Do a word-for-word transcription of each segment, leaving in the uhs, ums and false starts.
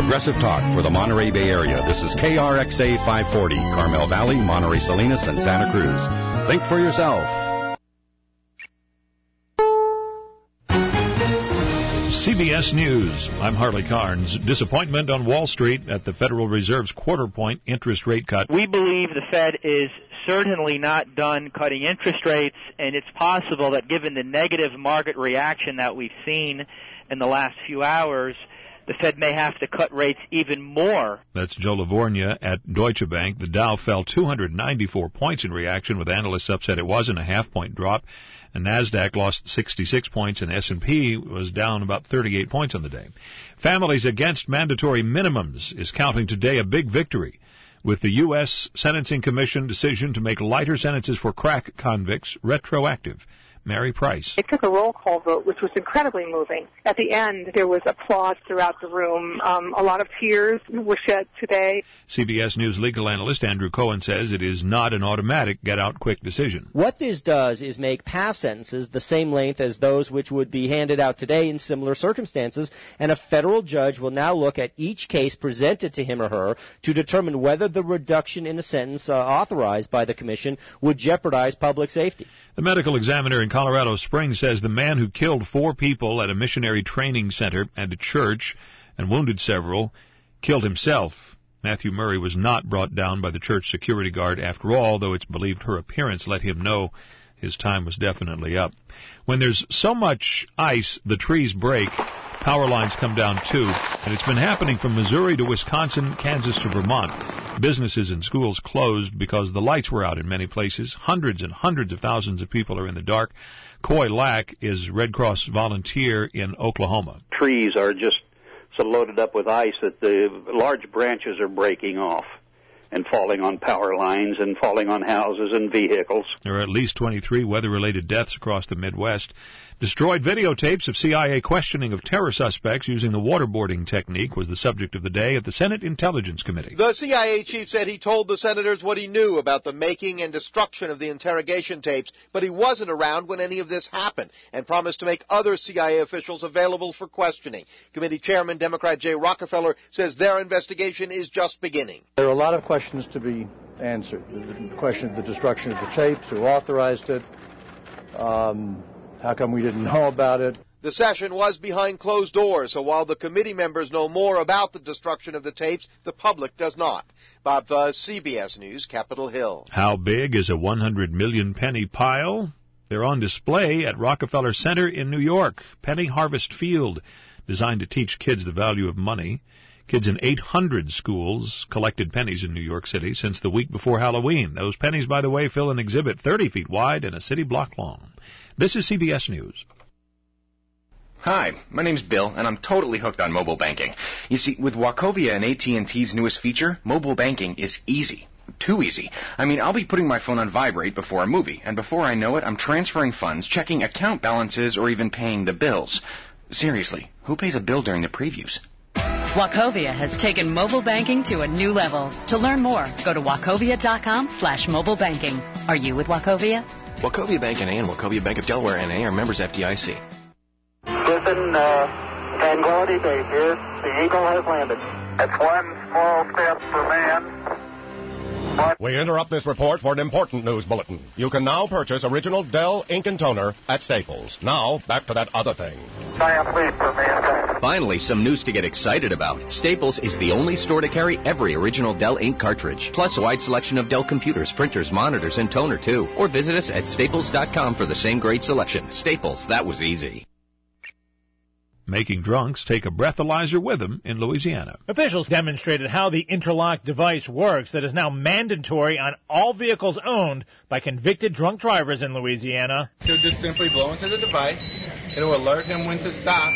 progressive talk for the Monterey Bay Area. This is K R X A five forty, Carmel Valley, Monterey Salinas, and Santa Cruz. Think for yourself. C B S News. I'm Harley Carnes. Disappointment on Wall Street at the Federal Reserve's quarter-point interest rate cut. We believe the Fed is certainly not done cutting interest rates, and it's possible that given the negative market reaction that we've seen in the last few hours, the Fed may have to cut rates even more. That's Joe Lavorgna at Deutsche Bank. The Dow fell two hundred ninety-four points in reaction, with analysts upset it wasn't a half-point drop. And NASDAQ lost sixty-six points, and S and P was down about thirty-eight points on the day. Families Against Mandatory Minimums is counting today a big victory, with the U S Sentencing Commission decision to make lighter sentences for crack convicts retroactive. Mary Price. It took a roll call vote, which was incredibly moving. At the end, there was applause throughout the room. Um, a lot of tears were shed today. C B S News legal analyst Andrew Cohen says it is not an automatic get-out-quick decision. What this does is make past sentences the same length as those which would be handed out today in similar circumstances, and a federal judge will now look at each case presented to him or her to determine whether the reduction in a sentence uh, authorized by the commission would jeopardize public safety. The medical examiner in Colorado Springs says the man who killed four people at a missionary training center and a church and wounded several killed himself. Matthew Murray was not brought down by the church security guard after all, though it's believed her appearance let him know his time was definitely up. When there's so much ice, the trees break. Power lines come down, too, and it's been happening from Missouri to Wisconsin, Kansas to Vermont. Businesses and schools closed because the lights were out in many places. Hundreds and hundreds of thousands of people are in the dark. Coy Lack is Red Cross volunteer in Oklahoma. Trees are just so loaded up with ice that the large branches are breaking off and falling on power lines and falling on houses and vehicles. There are at least twenty-three weather-related deaths across the Midwest. Destroyed videotapes of C I A questioning of terror suspects using the waterboarding technique was the subject of the day at the Senate Intelligence Committee. The C I A chief said he told the senators what he knew about the making and destruction of the interrogation tapes, but he wasn't around when any of this happened and promised to make other C I A officials available for questioning. Committee Chairman Democrat Jay Rockefeller says their investigation is just beginning. There are a lot of questions to be answered. The question of the destruction of the tapes, who authorized it, um... how come we didn't know about it? The session was behind closed doors, so while the committee members know more about the destruction of the tapes, the public does not. Bob Fuzz, C B S News, Capitol Hill. How big is a one hundred million penny pile? They're on display at Rockefeller Center in New York. Penny Harvest Field, designed to teach kids the value of money. Kids in eight hundred schools collected pennies in New York City since the week before Halloween. Those pennies, by the way, fill an exhibit thirty feet wide and a city block long. This is C B S News. Hi, my name's Bill, and I'm totally hooked on mobile banking. You see, with Wachovia and A T and T's newest feature, mobile banking is easy. Too easy. I mean, I'll be putting my phone on vibrate before a movie, and before I know it, I'm transferring funds, checking account balances, or even paying the bills. Seriously, who pays a bill during the previews? Wachovia has taken mobile banking to a new level. To learn more, go to wachovia.com slash mobile banking. Are you with Wachovia? Wachovia Bank N A and Wachovia Bank of Delaware N A are members F D I C. Listen, uh, Tranquility Base here. The Eagle has landed. It's one small step for man. We interrupt this report for an important news bulletin. You can now purchase original Dell ink and toner at Staples. Now, back to that other thing. Giant leap for mankind. Finally, some news to get excited about. Staples is the only store to carry every original Dell ink cartridge, plus a wide selection of Dell computers, printers, monitors, and toner, too. Or visit us at staples dot com for the same great selection. Staples, that was easy. Making drunks take a breathalyzer with them in Louisiana. Officials demonstrated how the interlock device works that is now mandatory on all vehicles owned by convicted drunk drivers in Louisiana. He'll just simply blow into the device. It'll alert him when to stop.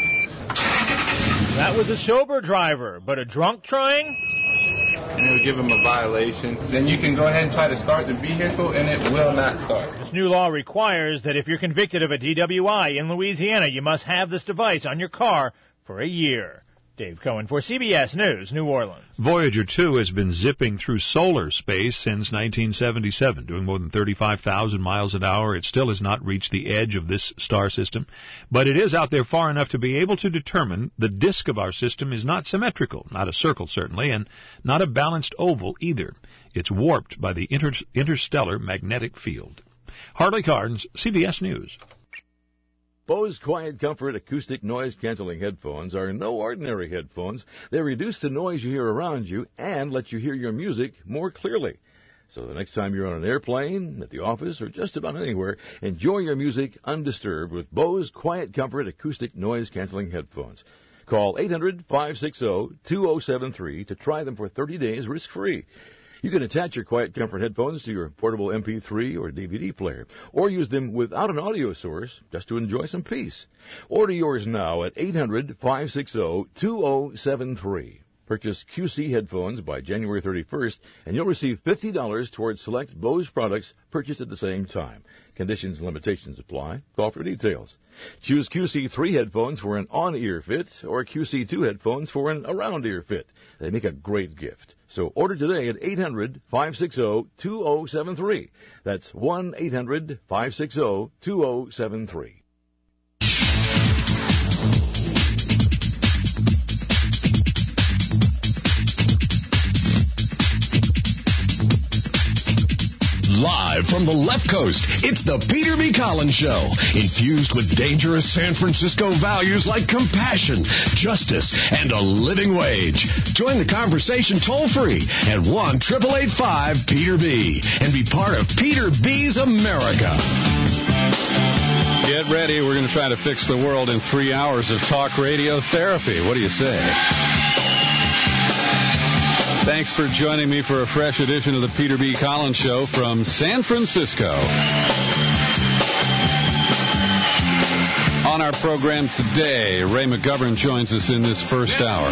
That was a sober driver, but a drunk trying? And it'll give him a violation. Then you can go ahead and try to start the vehicle, and it will not start. This new law requires that if you're convicted of a D W I in Louisiana, you must have this device on your car for a year. Dave Cohen for C B S News, New Orleans. Voyager two has been zipping through solar space since nineteen seventy-seven, doing more than thirty-five thousand miles an hour. It still has not reached the edge of this star system, but it is out there far enough to be able to determine the disk of our system is not symmetrical, not a circle certainly, and not a balanced oval either. It's warped by the inter- interstellar magnetic field. Harley Carnes, C B S News. Bose Quiet Comfort acoustic noise-canceling headphones are no ordinary headphones. They reduce the noise you hear around you and let you hear your music more clearly. So the next time you're on an airplane, at the office, or just about anywhere, enjoy your music undisturbed with Bose Quiet Comfort acoustic noise-canceling headphones. Call eight hundred, five six zero, two zero seven three to try them for thirty days risk-free. You can attach your Quiet Comfort headphones to your portable M P three or D V D player, or use them without an audio source just to enjoy some peace. Order yours now at eight hundred, five six zero, two zero seven three. Purchase Q C headphones by January thirty-first, and you'll receive fifty dollars towards select Bose products purchased at the same time. Conditions and limitations apply. Call for details. Choose Q C three headphones for an on-ear fit or Q C two headphones for an around-ear fit. They make a great gift. So order today at eight hundred, five six zero, two zero seven three. That's one eight hundred, five six zero, two zero seven three. Live from the left coast, it's the Peter B. Collins Show, infused with dangerous San Francisco values like compassion, justice, and a living wage. Join the conversation toll-free at one eight eight eight five Peter B. and be part of Peter B's America. Get ready. We're going to try to fix the world in three hours of talk radio therapy. What do you say? Thanks for joining me for a fresh edition of the Peter B. Collins Show from San Francisco. On our program today, Ray McGovern joins us in this first hour.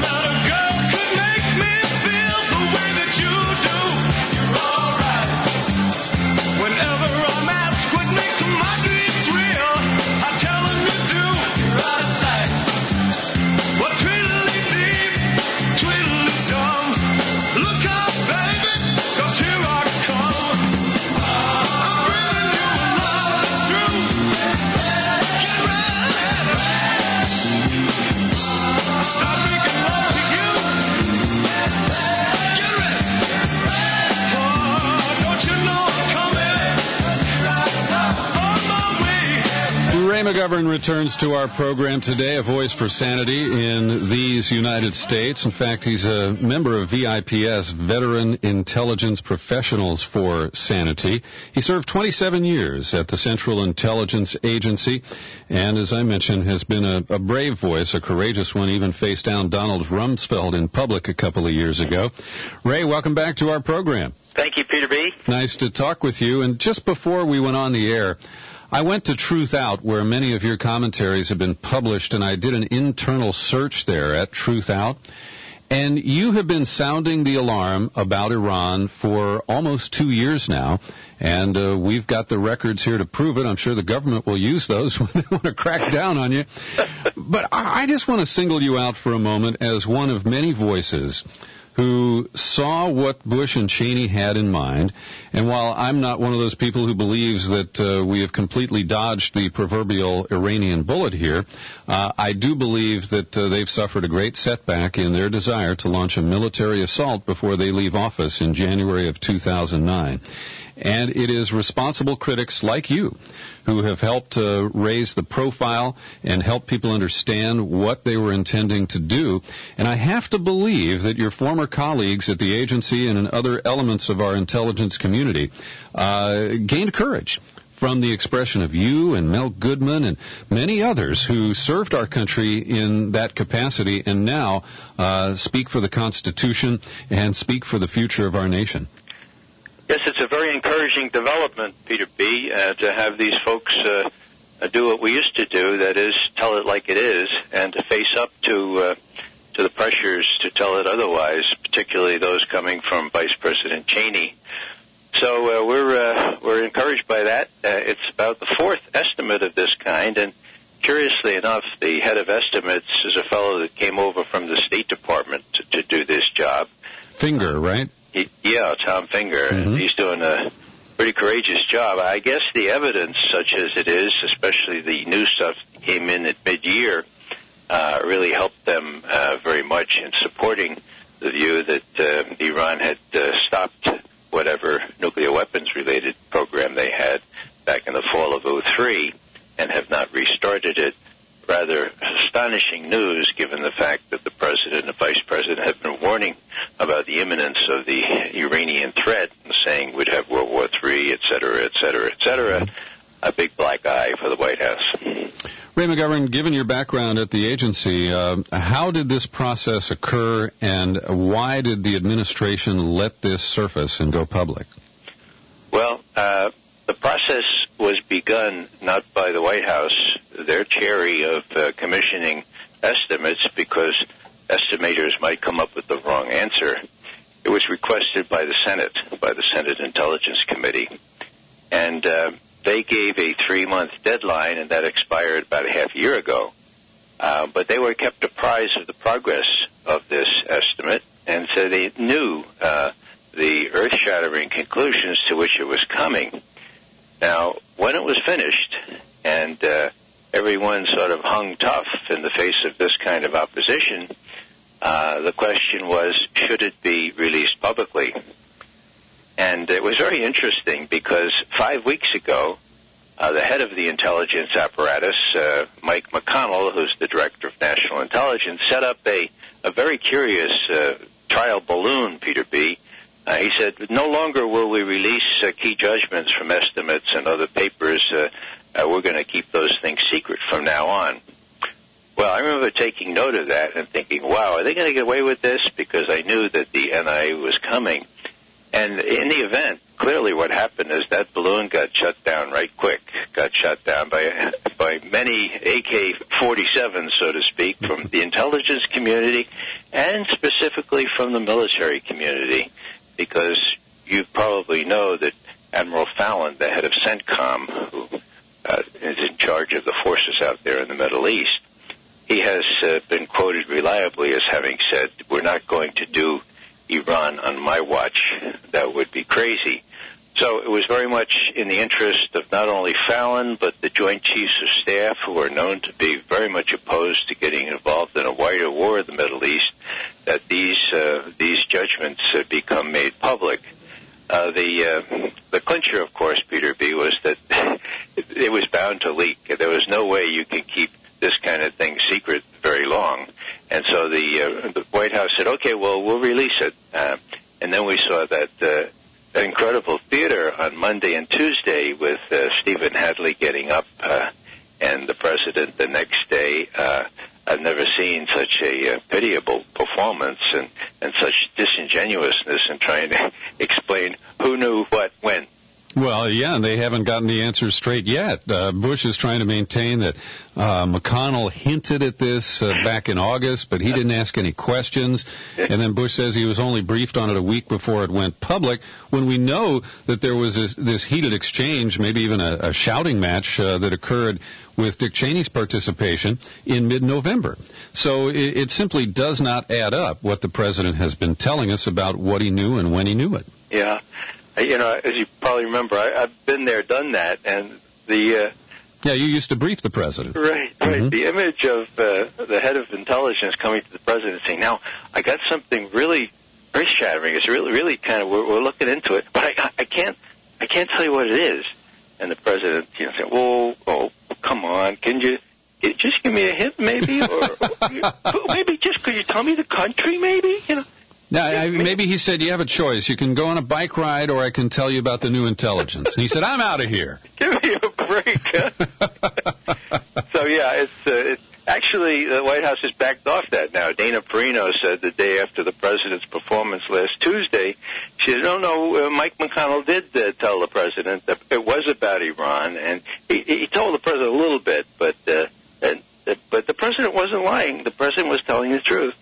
McGovern returns to our program today, a voice for sanity in these United States. In fact, he's a member of V I P S, Veteran Intelligence Professionals for Sanity. He served twenty-seven years at the Central Intelligence Agency, and as I mentioned, has been a, a brave voice, a courageous one, even faced down Donald Rumsfeld in public a couple of years ago. Ray, welcome back to our program. Thank you, Peter B. Nice to talk with you. And just before we went on the air, I went to Truth Out, where many of your commentaries have been published, and I did an internal search there at Truth Out. And you have been sounding the alarm about Iran for almost two years now, and uh, we've got the records here to prove it. I'm sure the government will use those when they want to crack down on you. But I just want to single you out for a moment as one of many voices who saw what Bush and Cheney had in mind. And while I'm not one of those people who believes that uh, we have completely dodged the proverbial Iranian bullet here, uh, I do believe that uh, they've suffered a great setback in their desire to launch a military assault before they leave office in January of two thousand nine. And it is responsible critics like you who have helped uh, raise the profile and help people understand what they were intending to do. And I have to believe that your former colleagues at the agency and in other elements of our intelligence community uh, gained courage from the expression of you and Mel Goodman and many others who served our country in that capacity and now uh, speak for the Constitution and speak for the future of our nation. Yes, it's a very encouraging development, Peter B., uh, to have these folks uh, do what we used to do, that is, tell it like it is, and to face up to uh, to the pressures to tell it otherwise, particularly those coming from Vice President Cheney. So uh, we're uh, we're encouraged by that. Uh, it's about the fourth estimate of this kind, and curiously enough, the head of estimates is a fellow that came over from the State Department to, to do this job. Finger, right? He, yeah, Tom Finger. Mm-hmm. He's doing a pretty courageous job. I guess the evidence, such as it is, especially the new stuff that came in at mid-year, uh, really helped them uh, very much in supporting the view that uh, Iran had uh, stopped whatever nuclear weapons-related program they had back in the fall of oh three and have not restarted it. Rather astonishing news, given the fact that the president and the vice president have been warning about the imminence of the Iranian threat, saying we'd have World War Three, et cetera, et cetera, et cetera. A big black eye for the White House. Ray McGovern, given your background at the agency, uh, how did this process occur, and why did the administration let this surface and go public? Well, uh, the process was begun not by the White House. They're chary of uh, commissioning estimates because estimators might come up with the wrong answer. It was requested by the Senate, by the Senate Intelligence Committee. And uh, they gave a three-month deadline, and that expired about a half year ago. Uh, but they were kept apprised of the progress of this estimate, and so they knew uh, the earth-shattering conclusions to which it was coming. Now, when it was finished, and uh, everyone sort of hung tough in the face of this kind of opposition, uh, the question was, should it be released publicly? And it was very interesting because five weeks ago, uh, the head of the intelligence apparatus, uh, Mike McConnell, who's the director of national intelligence, set up a, a very curious uh, trial balloon, Peter B. Uh, he said, no longer will we release uh, key judgments from estimates and other papers. Uh, uh, we're going to keep those things secret from now on. Well, I remember taking note of that and thinking, wow, are they going to get away with this? Because I knew that the N I A was coming. And in the event, clearly what happened is that balloon got shut down right quick, got shut down by by many A K forty-sevens, so to speak, from the intelligence community and specifically from the military community, because you probably know that Admiral Fallon, the head of CENTCOM, who uh, is in charge of the forces out there in the Middle East, he has uh, been quoted reliably as having said, we're not going to do Iran on my watch. That would be crazy. So it was very much in the interest of not only Fallon, but the Joint Chiefs of Staff, who are known to be very much opposed to getting involved in a wider war in the Middle East, that these uh, these judgments uh, become made public. Uh, the uh, the clincher, of course, Peter B., was that it, it was bound to leak. There was no way you can keep this kind of thing secret very long. And so the, uh, the White House said, okay, well, we'll release it. Uh, and then we saw that uh, incredible theater on Monday and Tuesday with uh, Stephen Hadley getting up uh, and the president the next day. Uh, I've never seen such a uh, pitiable performance and, and such disingenuousness in trying to explain who knew what when. Well, yeah, and they haven't gotten the answers straight yet. Uh, Bush is trying to maintain that uh, McConnell hinted at this uh, back in August, but he didn't ask any questions. And then Bush says he was only briefed on it a week before it went public, when we know that there was this, this heated exchange, maybe even a, a shouting match uh, that occurred with Dick Cheney's participation in mid-November. So it, it simply does not add up what the president has been telling us about what he knew and when he knew it. Yeah. You know, as you probably remember, I, I've been there, done that, and the... Uh, yeah, you used to brief the president. Right, right. Mm-hmm. The image of uh, the head of intelligence coming to the president saying, now, I got something really earth-shattering. It's really, really kind of, we're, we're looking into it, but I, I can't I can't tell you what it is. And the president, you know, said, whoa, oh, come on, can you... Just give me a hint, maybe, or, or maybe just could you tell me the country, maybe, you know? Now, I, maybe he said, you have a choice. You can go on a bike ride, or I can tell you about the new intelligence. And he said, I'm out of here. Give me a break. So, yeah, it's, uh, it's actually, the White House has backed off that now. Dana Perino said the day after the president's performance last Tuesday, she said, no, no, uh, Mike McConnell did uh, tell the president that it was about Iran. And he, he told the president a little bit, but, uh, and, uh, but the president wasn't lying. The president was telling the truth.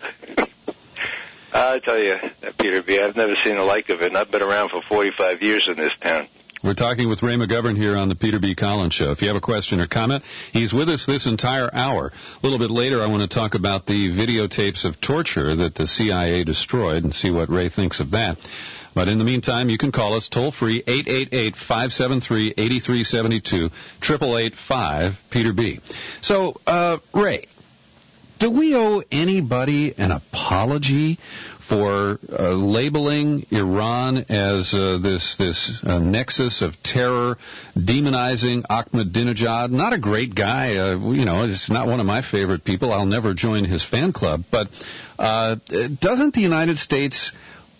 I tell you, Peter B., I've never seen the like of it, and I've been around for forty-five years in this town. We're talking with Ray McGovern here on the Peter B. Collins Show. If you have a question or comment, he's with us this entire hour. A little bit later, I want to talk about the videotapes of torture that the C I A destroyed and see what Ray thinks of that. But in the meantime, you can call us toll-free, eight eight eight, five seven three, eight three seven two, eight eight eight, five, Peter B. So, uh, Ray, do we owe anybody an apology for uh, labeling Iran as uh, this this uh, nexus of terror, demonizing Ahmadinejad? Not a great guy, uh, you know, it's not one of my favorite people. I'll never join his fan club. But uh, doesn't the United States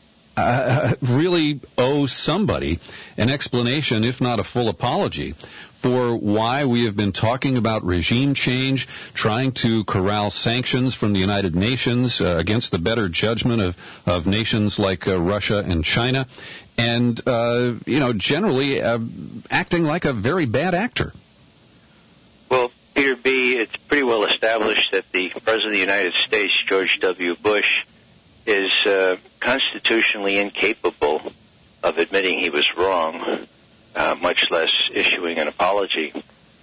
uh, really owe somebody an explanation, if not a full apology, for why we have been talking about regime change, trying to corral sanctions from the United Nations uh, against the better judgment of, of nations like uh, Russia and China, and, uh, you know, generally uh, acting like a very bad actor? Well, Peter B., it's pretty well established that the President of the United States, George W. Bush, is uh, constitutionally incapable of admitting he was wrong, Uh, much less issuing an apology.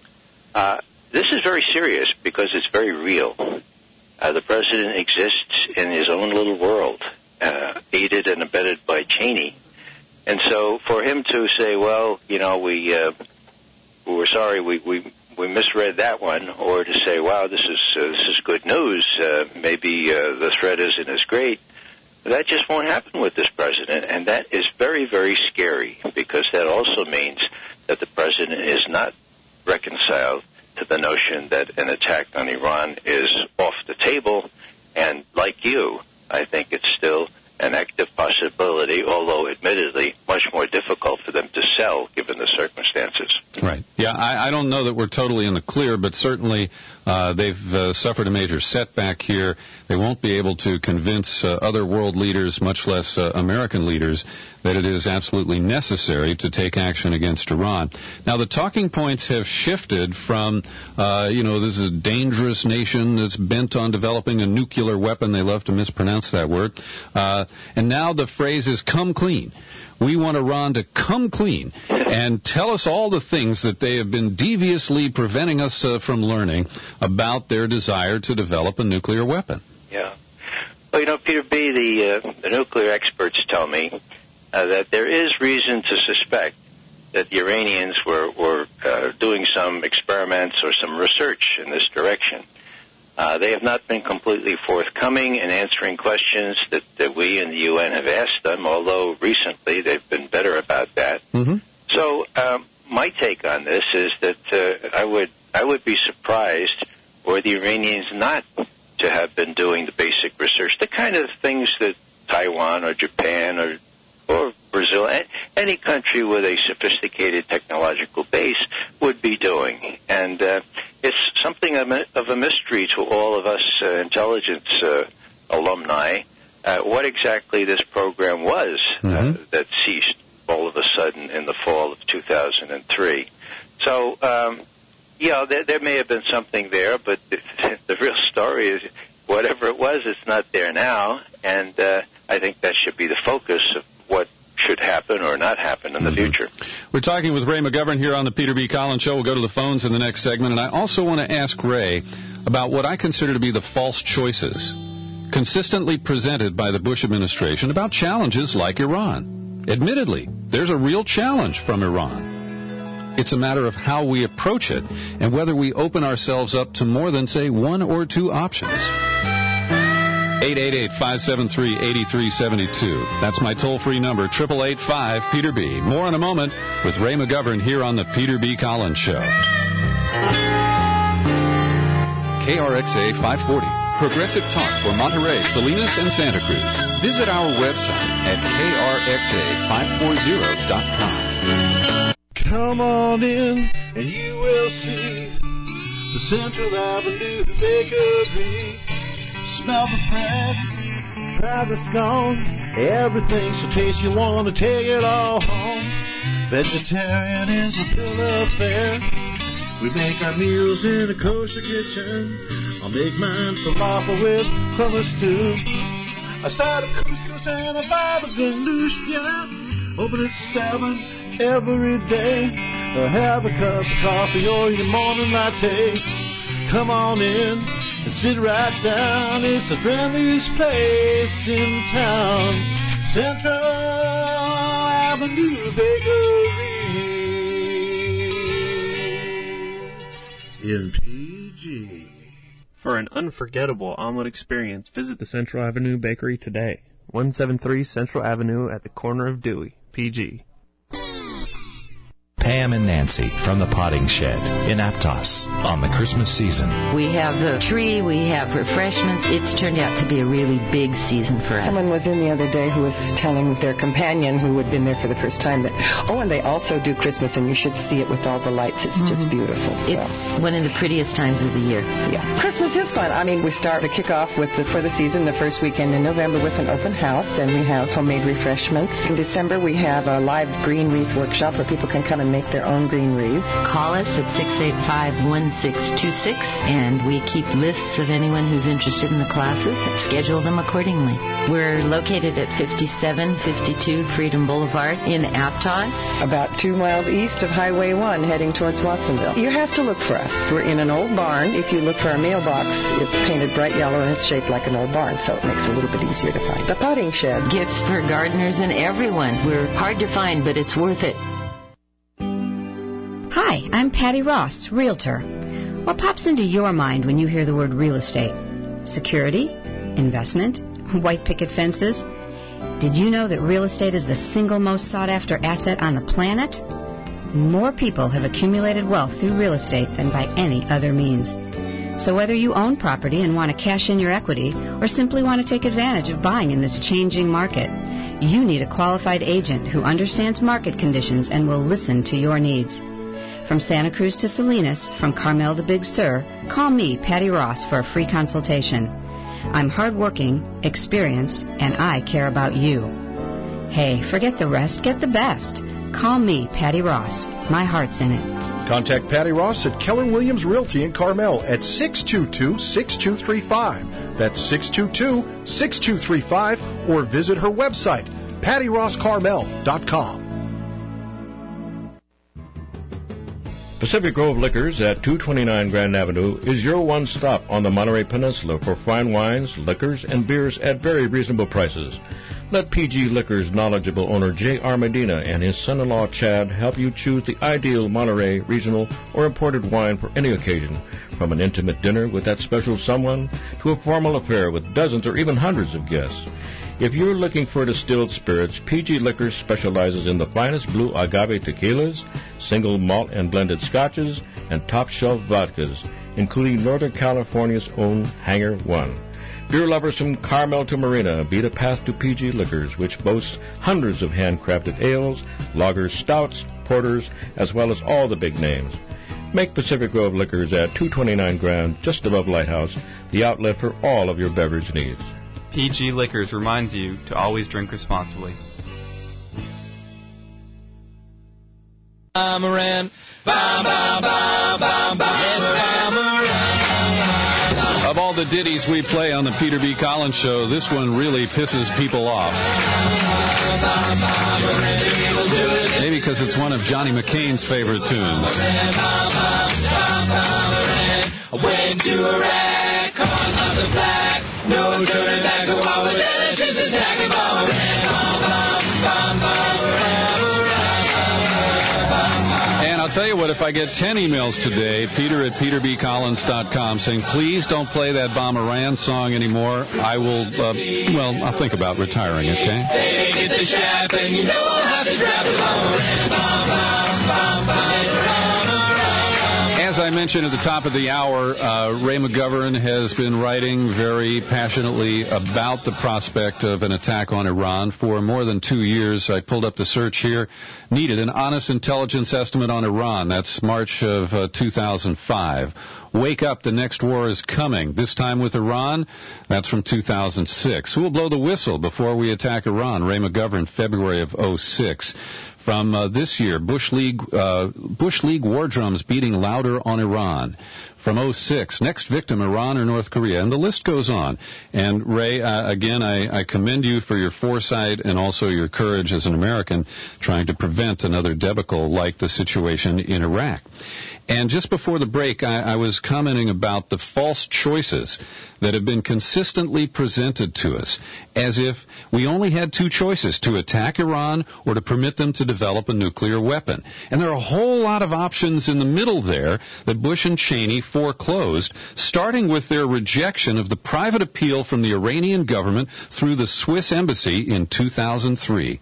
Uh, this is very serious because it's very real. Uh, the president exists in his own little world, uh, aided and abetted by Cheney. And so for him to say, well, you know, we, uh, we're sorry, we, we, we misread that one, or to say, wow, this is, uh, this is good news, uh, maybe uh, the threat isn't as great, that just won't happen with this president, and that is very, very scary, because that also means that the president is not reconciled to the notion that an attack on Iran is off the table, and like you, I think it's still an active possibility, although admittedly much more difficult for them to sell given the circumstances. Right. Yeah, I, I don't know that we're totally in the clear, but certainly uh, they've uh, suffered a major setback here. They won't be able to convince uh, other world leaders, much less uh, American leaders, that it is absolutely necessary to take action against Iran. Now, the talking points have shifted from, uh, you know, this is a dangerous nation that's bent on developing a nuclear weapon. They love to mispronounce that word. Uh, and now the phrase is come clean. We want Iran to come clean and tell us all the things that they have been deviously preventing us uh, from learning about their desire to develop a nuclear weapon. Yeah. Well, you know, Peter B., the, uh, the nuclear experts tell me uh, that there is reason to suspect that the Iranians were, were uh, doing some experiments or some research in this direction. Uh, they have not been completely forthcoming in answering questions that, that we in the U N have asked them, although recently they've been better about that. Mm-hmm. So um, my take on this is that uh, I would I would be surprised were the Iranians not to have been doing the basic research, the kind of things that Taiwan or Japan or or Brazil, any country with a sophisticated technological base would be doing. And uh, it's something of a mystery to all of us uh, intelligence uh, alumni uh, what exactly this program was mm-hmm. uh, that ceased all of a sudden in the fall of two thousand three. So, um, yeah, there, there may have been something there, but the, the real story is whatever it was, it's not there now, and uh, I think that should be the focus of what should happen or not happen in the mm-hmm. future. We're talking with Ray McGovern here on the Peter B. Collins Show. We'll go to the phones in the next segment, and I also want to ask Ray about what I consider to be the false choices consistently presented by the Bush administration about challenges like Iran. Admittedly, there's a real challenge from Iran. It's a matter of how we approach it and whether we open ourselves up to more than, say, one or two options. eight eight eight, five seven three, eight three seven two. That's my toll-free number, eight eight eight, five, Peter B. More in a moment with Ray McGovern here on the Peter B. Collins Show. K R X A five forty, Progressive Talk for Monterey, Salinas, and Santa Cruz. Visit our website at K R X A five forty dot com. Come on in and you will see the Central Avenue Bakery. Smell the bread, try the scones, everything so tasty you want to take it all home. Vegetarian is a bill of fare. We make our meals in a kosher kitchen. I'll make mine falafel with hummus stew. A side of couscous and a vibe of ganoush, yeah. Open at seven, every day. Or have a cup of coffee or your morning latte. Come on in and sit right down. It's the friendliest place in town. Central Avenue Bakery in P G. For an unforgettable omelet experience, visit the Central Avenue Bakery today. one seventy-three Central Avenue at the corner of Dewey, P G. Pam and Nancy from the Potting Shed in Aptos on the Christmas season. We have the tree, we have refreshments. It's turned out to be a really big season for us. Someone was in the other day who was telling their companion who had been there for the first time that, oh, and they also do Christmas, and you should see it with all the lights. It's mm-hmm. just beautiful. So. It's one of the prettiest times of the year. Yeah. Christmas is fun. I mean, we start to kick off with the, for the season the first weekend in November with an open house, and we have homemade refreshments. In December, we have a live green wreath workshop where people can come and make their own green wreaths. Call us at six eight five, one six two six, and we keep lists of anyone who's interested in the classes and schedule them accordingly. We're located at fifty-seven fifty-two Freedom Boulevard in Aptos. About two miles east of Highway one, heading towards Watsonville. You have to look for us. We're in an old barn. If you look for our mailbox, it's painted bright yellow and it's shaped like an old barn, so it makes it a little bit easier to find. The Potting Shed. Gifts for gardeners and everyone. We're hard to find, but it's worth it. Hi, I'm Patty Ross, Realtor. What pops into your mind when you hear the word real estate? Security? Investment? White picket fences? Did you know that real estate is the single most sought-after asset on the planet? More people have accumulated wealth through real estate than by any other means. So whether you own property and want to cash in your equity or simply want to take advantage of buying in this changing market, you need a qualified agent who understands market conditions and will listen to your needs. From Santa Cruz to Salinas, from Carmel to Big Sur, call me, Patty Ross, for a free consultation. I'm hardworking, experienced, and I care about you. Hey, forget the rest, get the best. Call me, Patty Ross. My heart's in it. Contact Patty Ross at Keller Williams Realty in Carmel at six two two, six two three five. That's six two two, six two three five, or visit her website, patty ross carmel dot com. Pacific Grove Liquors at two twenty-nine Grand Avenue is your one-stop on the Monterey Peninsula for fine wines, liquors, and beers at very reasonable prices. Let P G Liquors' knowledgeable owner J R. Medina and his son-in-law Chad help you choose the ideal Monterey regional or imported wine for any occasion, from an intimate dinner with that special someone to a formal affair with dozens or even hundreds of guests. If you're looking for distilled spirits, P G Liquors specializes in the finest blue agave tequilas, single malt and blended scotches, and top-shelf vodkas, including Northern California's own Hangar One. Beer lovers from Carmel to Marina beat a path to P G Liquors, which boasts hundreds of handcrafted ales, lagers, stouts, porters, as well as all the big names. Make Pacific Grove Liquors at two twenty-nine Grand, just above Lighthouse, the outlet for all of your beverage needs. P G Liquors reminds you to always drink responsibly. Bamaran, bam, bam, bam, bam, bam, Of all the ditties we play on the Peter B. Collins Show, this one really pisses people off. Maybe because it's one of Johnny McCain's favorite tunes. Went to Iraq, caught on the black, no turning back, so I was there, just attacking Bamaran. And I'll tell you what, if I get ten emails today, Peter at peter b collins dot com, saying, please don't play that Bamaran song anymore, I will, uh, well, I'll think about retiring, okay? They get the shaft, and you know I'll have to grab the Bamaran. As I mentioned at the top of the hour, uh, Ray McGovern has been writing very passionately about the prospect of an attack on Iran for more than two years. I pulled up the search here. Needed an honest intelligence estimate on Iran. That's March of uh, two thousand five. Wake up, the next war is coming. This time with Iran, that's from two thousand six. Who will blow the whistle before we attack Iran? Ray McGovern, February of oh six. from uh, this year, Bush League uh, Bush League war drums beating louder on Iran. From oh six, next victim, Iran or North Korea, and the list goes on. And Ray, uh, again, I, I commend you for your foresight and also your courage as an American trying to prevent another debacle like the situation in Iraq. And just before the break, I, I was commenting about the false choices that have been consistently presented to us, as if we only had two choices, to attack Iran or to permit them to develop a nuclear weapon. And there are a whole lot of options in the middle there that Bush and Cheney foreclosed, starting with their rejection of the private appeal from the Iranian government through the Swiss embassy in two thousand three.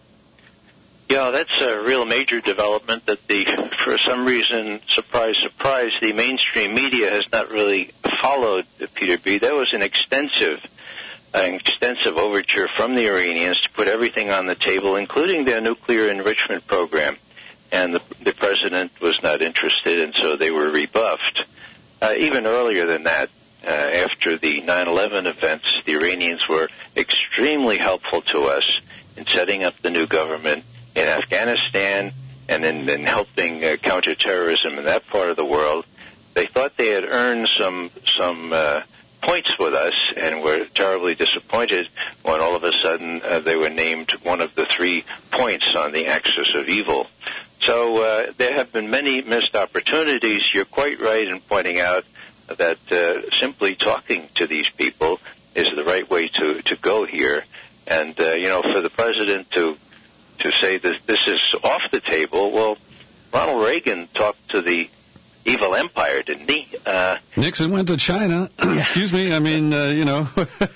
Yeah, that's a real major development that the, for some reason, surprise, surprise, the mainstream media has not really followed, Peter B. That was an extensive, an extensive overture from the Iranians to put everything on the table, including their nuclear enrichment program. And the, the president was not interested, and so they were rebuffed. Uh, even earlier than that, uh, after the nine eleven events, the Iranians were extremely helpful to us in setting up the new government in Afghanistan and in, in helping uh, counter terrorism in that part of the world. They thought they had earned some some uh, points with us and were terribly disappointed when all of a sudden uh, they were named one of the three points on the axis of evil. So uh, there have been many missed opportunities. You're quite right in pointing out that uh, simply talking to these people is the right way to, to go here. And, uh, you know, for the president to to say that this is off the table, well, Ronald Reagan talked to the evil empire, didn't he? Uh, Nixon went to China. Excuse me. I mean, uh, you know.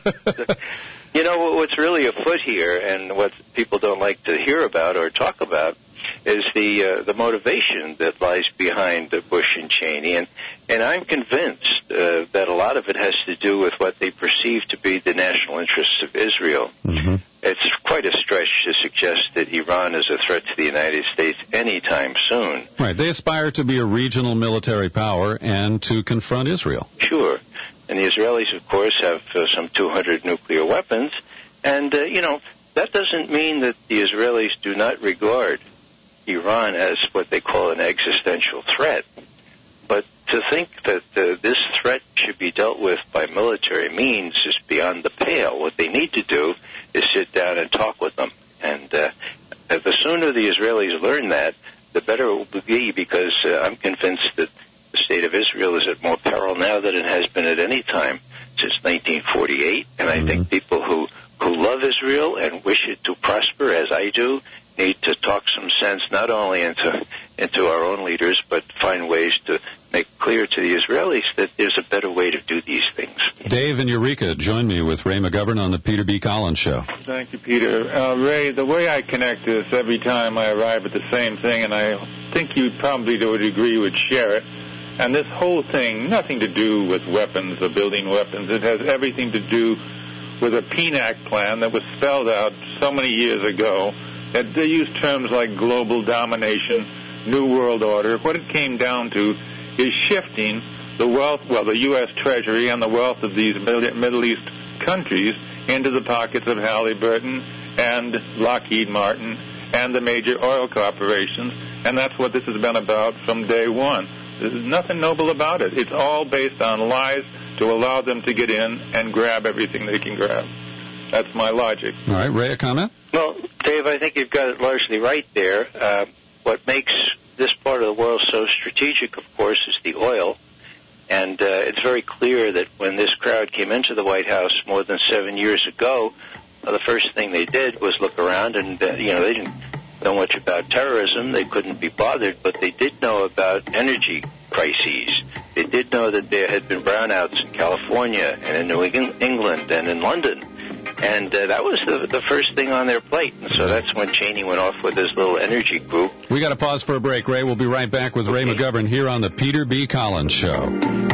You know, what's really afoot here and what people don't like to hear about or talk about is the uh, the motivation that lies behind uh, Bush and Cheney. And, and I'm convinced uh, that a lot of it has to do with what they perceive to be the national interests of Israel. Mm-hmm. It's quite a stretch to suggest that Iran is a threat to the United States anytime soon. Right. They aspire to be a regional military power and to confront Israel. Sure. And the Israelis, of course, have uh, some two hundred nuclear weapons. And, uh, you know, that doesn't mean that the Israelis do not regard Iran as what they call an existential threat. But to think that uh, this threat should be dealt with by military means is beyond the pale. What they need to do is sit down and talk with them. And uh, the sooner the Israelis learn that, the better it will be, because uh, I'm convinced that the state of Israel is at more peril now than it has been at any time since nineteen forty-eight. And I mm-hmm. think people who, who love Israel and wish it to prosper, as I do, need to talk some sense not only into into our own leaders, but find ways to make clear to the Israelis that there's a better way to do these things. Dave in Eureka, join me with Ray McGovern on the Peter B. Collins Show. Thank you, Peter. Uh, Ray, the way I connect this every time I arrive at the same thing, and I think you probably to a degree would share it, and this whole thing, nothing to do with weapons or building weapons. It has everything to do with a P N A C plan that was spelled out so many years ago. That they use terms like global domination, New World Order. What it came down to is shifting the wealth, well, the U S Treasury and the wealth of these Middle East countries into the pockets of Halliburton and Lockheed Martin and the major oil corporations. And that's what this has been about from day one. There's nothing noble about it. It's all based on lies to allow them to get in and grab everything they can grab. That's my logic. All right, Ray, a comment? Well, Dave, I think you've got it largely right there. Uh, what makes this part of the world so strategic, of course, is the oil. And uh, it's very clear that when this crowd came into the White House more than seven years ago, uh, the first thing they did was look around and, uh, you know, they didn't know much about terrorism. They couldn't be bothered, but they did know about energy crises. They did know that there had been brownouts in California and in New England and in London. And uh, that was the, the first thing on their plate. And so that's when Cheney went off with his little energy group. We got to pause for a break, Ray. We'll be right back with okay. Ray McGovern here on the Peter B. Collins Show.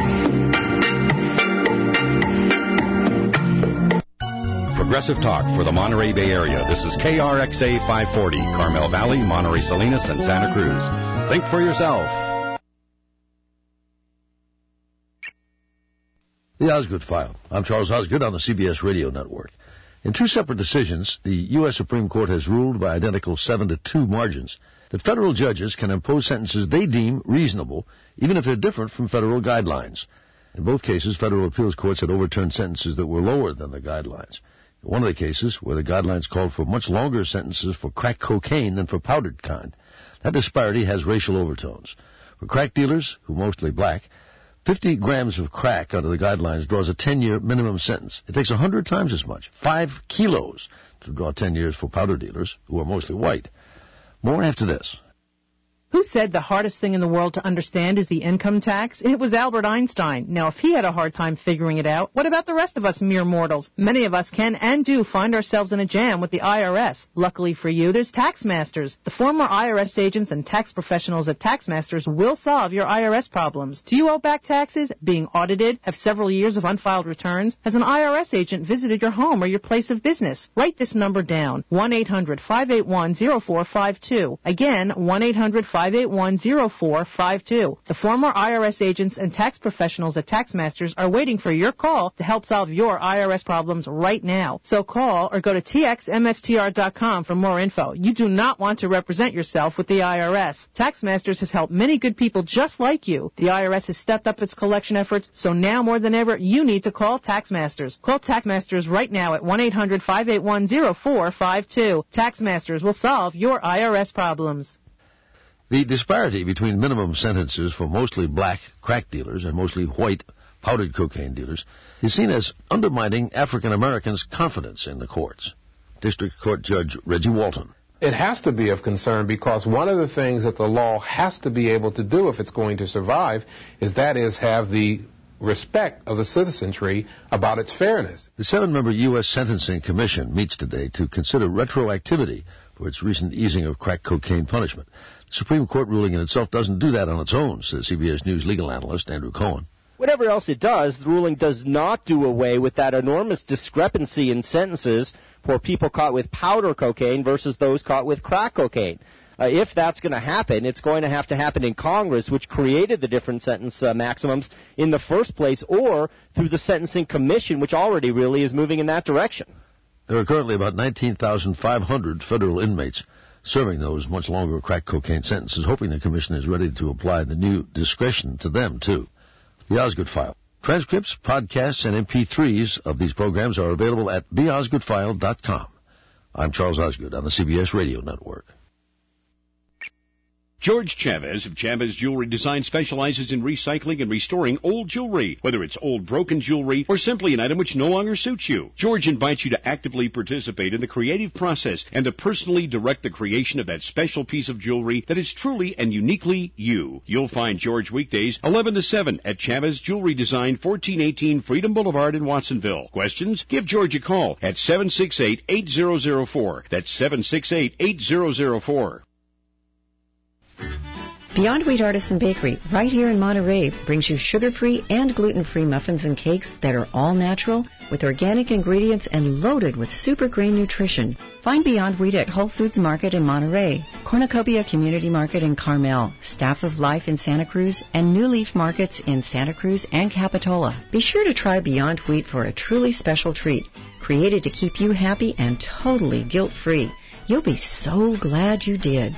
Progressive Talk for the Monterey Bay Area. This is K R X A five forty, Carmel Valley, Monterey Salinas, and Santa Cruz. Think for yourself. The Osgood File. I'm Charles Osgood on the C B S Radio Network. In two separate decisions, the U S Supreme Court has ruled by identical seven to two margins that federal judges can impose sentences they deem reasonable, even if they're different from federal guidelines. In both cases, federal appeals courts had overturned sentences that were lower than the guidelines. In one of the cases, where the guidelines called for much longer sentences for crack cocaine than for powdered kind, that disparity has racial overtones. For crack dealers, who are mostly black, fifty grams of crack under the guidelines draws a ten-year minimum sentence. It takes one hundred times as much, five kilos, to draw ten years for powder dealers, who are mostly white. More after this. Who said the hardest thing in the world to understand is the income tax? It was Albert Einstein. Now, if he had a hard time figuring it out, what about the rest of us mere mortals? Many of us can and do find ourselves in a jam with the I R S. Luckily for you, there's Taxmasters. The former I R S agents and tax professionals at Taxmasters will solve your I R S problems. Do you owe back taxes? Being audited? Have several years of unfiled returns? Has an I R S agent visited your home or your place of business? Write this number down, one eight hundred five eight one zero four five two. Again, one eight hundred five eight one zero four five two. The former I R S agents and tax professionals at Taxmasters are waiting for your call to help solve your I R S problems right now. So call or go to T X M S T R dot com for more info. You do not want to represent yourself with the I R S. Taxmasters has helped many good people just like you. The I R S has stepped up its collection efforts, so now more than ever, you need to call Taxmasters. Call Taxmasters right now at one eight hundred five eight one zero four five two. Taxmasters will solve your I R S problems. The disparity between minimum sentences for mostly black crack dealers and mostly white powdered cocaine dealers is seen as undermining African Americans' confidence in the courts. District Court Judge Reggie Walton. It has to be of concern because one of the things that the law has to be able to do if it's going to survive is that is have the respect of the citizenry about its fairness. The seven-member U S Sentencing Commission meets today to consider retroactivity for its recent easing of crack cocaine punishment. The Supreme Court ruling in itself doesn't do that on its own, says C B S News legal analyst Andrew Cohen. Whatever else it does, the ruling does not do away with that enormous discrepancy in sentences for people caught with powder cocaine versus those caught with crack cocaine. Uh, if that's going to happen, it's going to have to happen in Congress, which created the different sentence uh, maximums in the first place, or through the Sentencing Commission, which already really is moving in that direction. There are currently about nineteen thousand five hundred federal inmates serving those much longer crack cocaine sentences, hoping the Commission is ready to apply the new discretion to them, too. The Osgood File. Transcripts, podcasts, and M P threes of these programs are available at the osgood file dot com. I'm Charles Osgood on the C B S Radio Network. George Chavez of Chavez Jewelry Design specializes in recycling and restoring old jewelry, whether it's old broken jewelry or simply an item which no longer suits you. George invites you to actively participate in the creative process and to personally direct the creation of that special piece of jewelry that is truly and uniquely you. You'll find George weekdays eleven to seven at Chavez Jewelry Design, fourteen eighteen Freedom Boulevard in Watsonville. Questions? Give George a call at seven six eight, eight zero zero four. That's seven six eight, eight zero zero four. Beyond Wheat Artisan Bakery, right here in Monterey, brings you sugar-free and gluten-free muffins and cakes that are all natural, with organic ingredients and loaded with super grain nutrition. Find Beyond Wheat at Whole Foods Market in Monterey, Cornucopia Community Market in Carmel, Staff of Life in Santa Cruz, and New Leaf Markets in Santa Cruz and Capitola. Be sure to try Beyond Wheat for a truly special treat, created to keep you happy and totally guilt-free. You'll be so glad you did.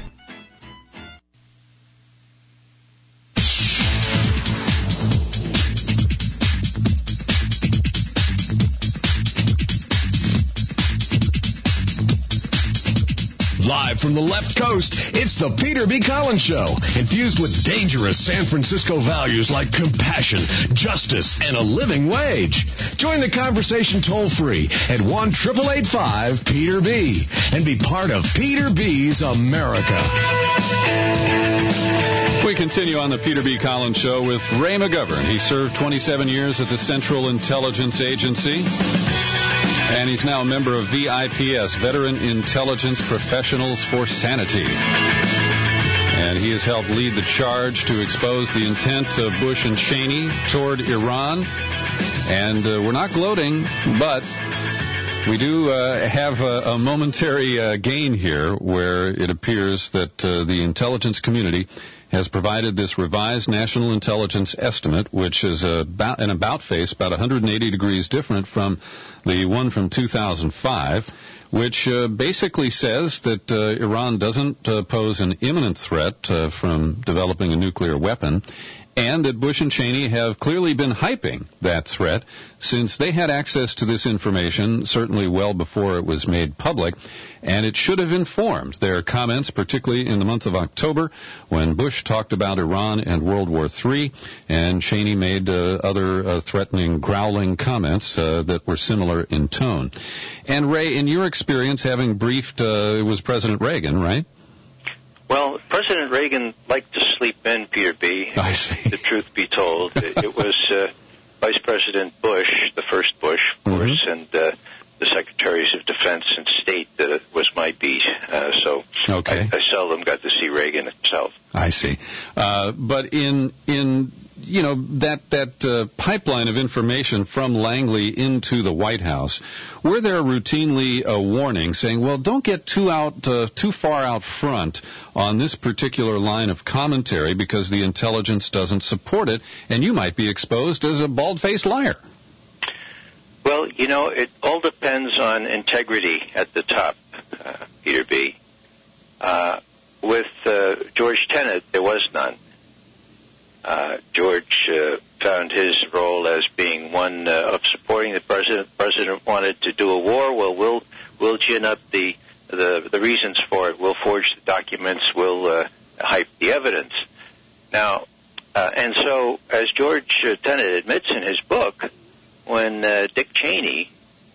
Live from the left coast, it's the Peter B. Collins Show, infused with dangerous San Francisco values like compassion, justice, and a living wage. Join the conversation toll-free at one eight eight five Peter B. and be part of Peter B's America. We continue on the Peter B. Collins Show with Ray McGovern. He served twenty-seven years at the Central Intelligence Agency, and he's now a member of V I P S, Veteran Intelligence Professionals for Sanity. And he has helped lead the charge to expose the intent of Bush and Cheney toward Iran. And uh, we're not gloating, but we do uh, have a, a momentary uh, gain here where it appears that uh, the intelligence community has provided this revised national intelligence estimate, which is about an about face about one hundred eighty degrees different from the one from two thousand five, which uh, basically says that uh, Iran doesn't uh, pose an imminent threat uh, from developing a nuclear weapon, and that Bush and Cheney have clearly been hyping that threat since they had access to this information certainly well before it was made public, and it should have informed their comments, particularly in the month of October when Bush talked about Iran and World War Three, and Cheney made uh, other uh, threatening, growling comments uh, that were similar in tone. And Ray, in your experience, having briefed, uh, it was President Reagan, right? Well, President Reagan liked to sleep in, Peter B. I see. The truth be told, it, it was uh, Vice President Bush, the first Bush, of mm-hmm. course, and uh, the Secretaries of Defense and State that was my beat. Uh, so okay. I, I seldom got to see Reagan himself. I see. Uh, but in in you know that that uh, pipeline of information from Langley into the White House, were there routinely a warning saying, well, don't get too out uh, too far out front on this particular line of commentary because the intelligence doesn't support it, and you might be exposed as a bald-faced liar? Well, you know, it all depends on integrity at the top, uh, Peter B. Uh, with uh, George Tenet, there was none. Uh, George uh, found his role as being one uh, of supporting the president. The president wanted to do a war. Well, we'll we'll gin up the the, the reasons for it. We'll forge the documents. We'll uh, hype the evidence. Now, uh, and so, as George uh, Tenet admits in his book, when uh, Dick Cheney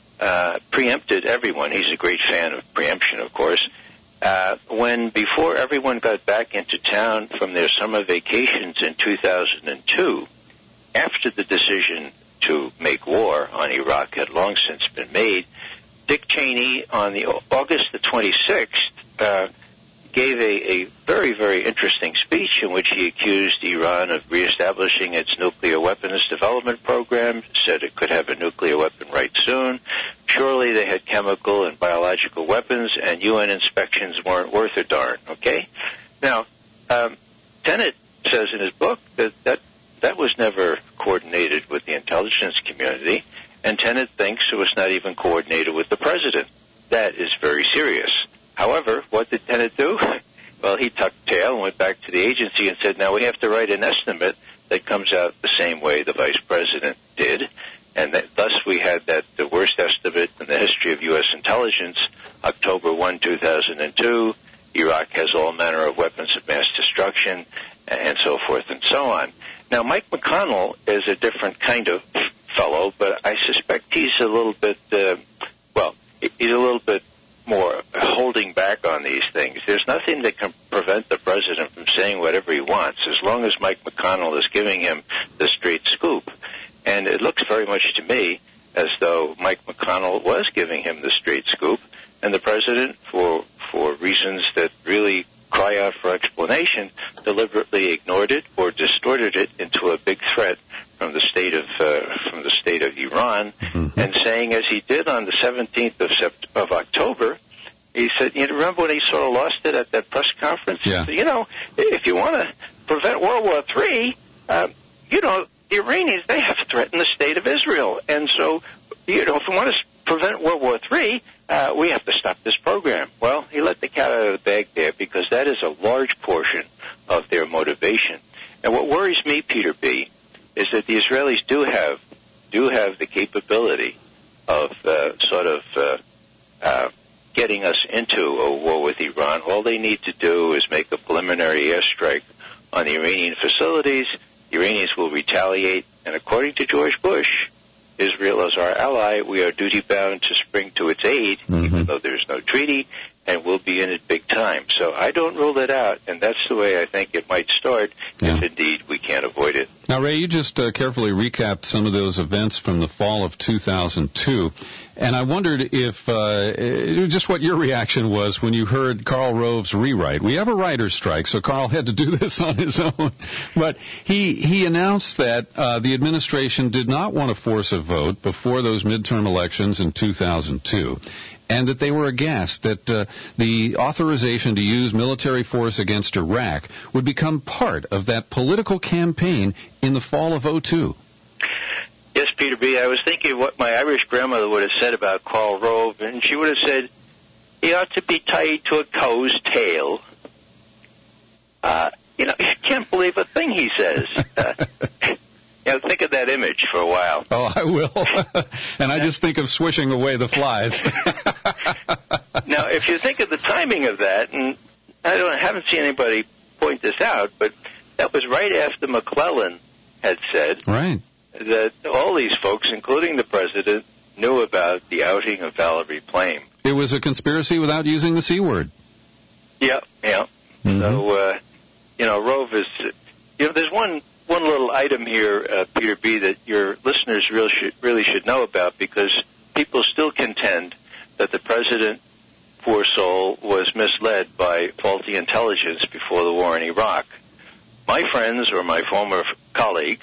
uh, preempted everyone, he's a great fan of preemption, of course, uh, when before everyone got back into town from their summer vacations in two thousand two, after the decision to make war on Iraq had long since been made, Dick Cheney, on the August the twenty-sixth, uh, gave a, a very, very interesting speech in which he accused Iran of reestablishing its nuclear weapons development program, said it could have a nuclear weapon right soon. Surely they had chemical and biological weapons, and U N inspections weren't worth a darn, okay? Now, um, Tenet says in his book that, that that was never coordinated with the intelligence community, and Tenet thinks it was not even coordinated with the president. That is very serious. However, what did Tenet do? Well, he tucked tail and went back to the agency and said, now we have to write an estimate that comes out the same way the vice president did. And that, thus we had that the worst estimate in the history of U S intelligence, October first, two thousand two. Iraq has all manner of weapons of mass destruction, and so forth and so on. Now, Mike McConnell is a different kind of fellow, but I suspect he's a little bit, uh, well, he's a little bit more holding back on these things. There's nothing that can prevent the president from saying whatever he wants, as long as Mike McConnell is giving him the straight scoop. And it looks very much to me as though Mike McConnell was giving him the straight scoop, and the president, for for reasons that really cry out for explanation, deliberately ignored it or distorted it into a big threat from the state of uh, from the state of Iran, mm-hmm. and saying, as he did on the seventeenth of Sept- of October, he said, you know, remember when he sort of lost it at that press conference? Yeah. He said, you know, if you want to prevent World War Three, uh, you know, the Iranians, they have threatened the state of Israel, and so, you know, if we want to prevent World War Three, uh, we have to stop this program. Well, he let the cat out of the bag there, because that is a large portion of their motivation. And what worries me, Peter B., is that the Israelis do have do have the capability of uh, sort of uh, uh, getting us into a war with Iran. All they need to do is make a preliminary airstrike on the Iranian facilities. The Iranians will retaliate, and according to George Bush, Israel is our ally. We are duty-bound to spring to its aid, mm-hmm. even though there's no treaty, and we'll be in it big time. So I don't rule it out, and that's the way I think it might start, yeah. if indeed we can't avoid it. Now, Ray, you just uh, carefully recapped some of those events from the fall of two thousand two, and I wondered if uh, just what your reaction was when you heard Karl Rove's rewrite. We have a writer's strike, so Karl had to do this on his own, but he he announced that uh, the administration did not want to force a vote before those midterm elections in two thousand two. and that they were aghast that uh, the authorization to use military force against Iraq would become part of that political campaign in the fall of oh two. Yes, Peter B., I was thinking of what my Irish grandmother would have said about Karl Rove, and she would have said, he ought to be tied to a cow's tail. Uh, you know, you can't believe a thing he says. Uh, you know, think of that image for a while. Oh, I will. And I just think of swishing away the flies. Now, if you think of the timing of that, and I, don't, I haven't seen anybody point this out, but that was right after McClellan had said right. that all these folks, including the president, knew about the outing of Valerie Plame. It was a conspiracy without using the C word. Yeah, yeah. Mm-hmm. So, uh, you know, Rove is, you know, there's one one little item here, uh, Peter B., that your listeners really should, really should know about, because people still contend that the president, poor soul, was misled by faulty intelligence before the war in Iraq. My friends, or my former colleagues,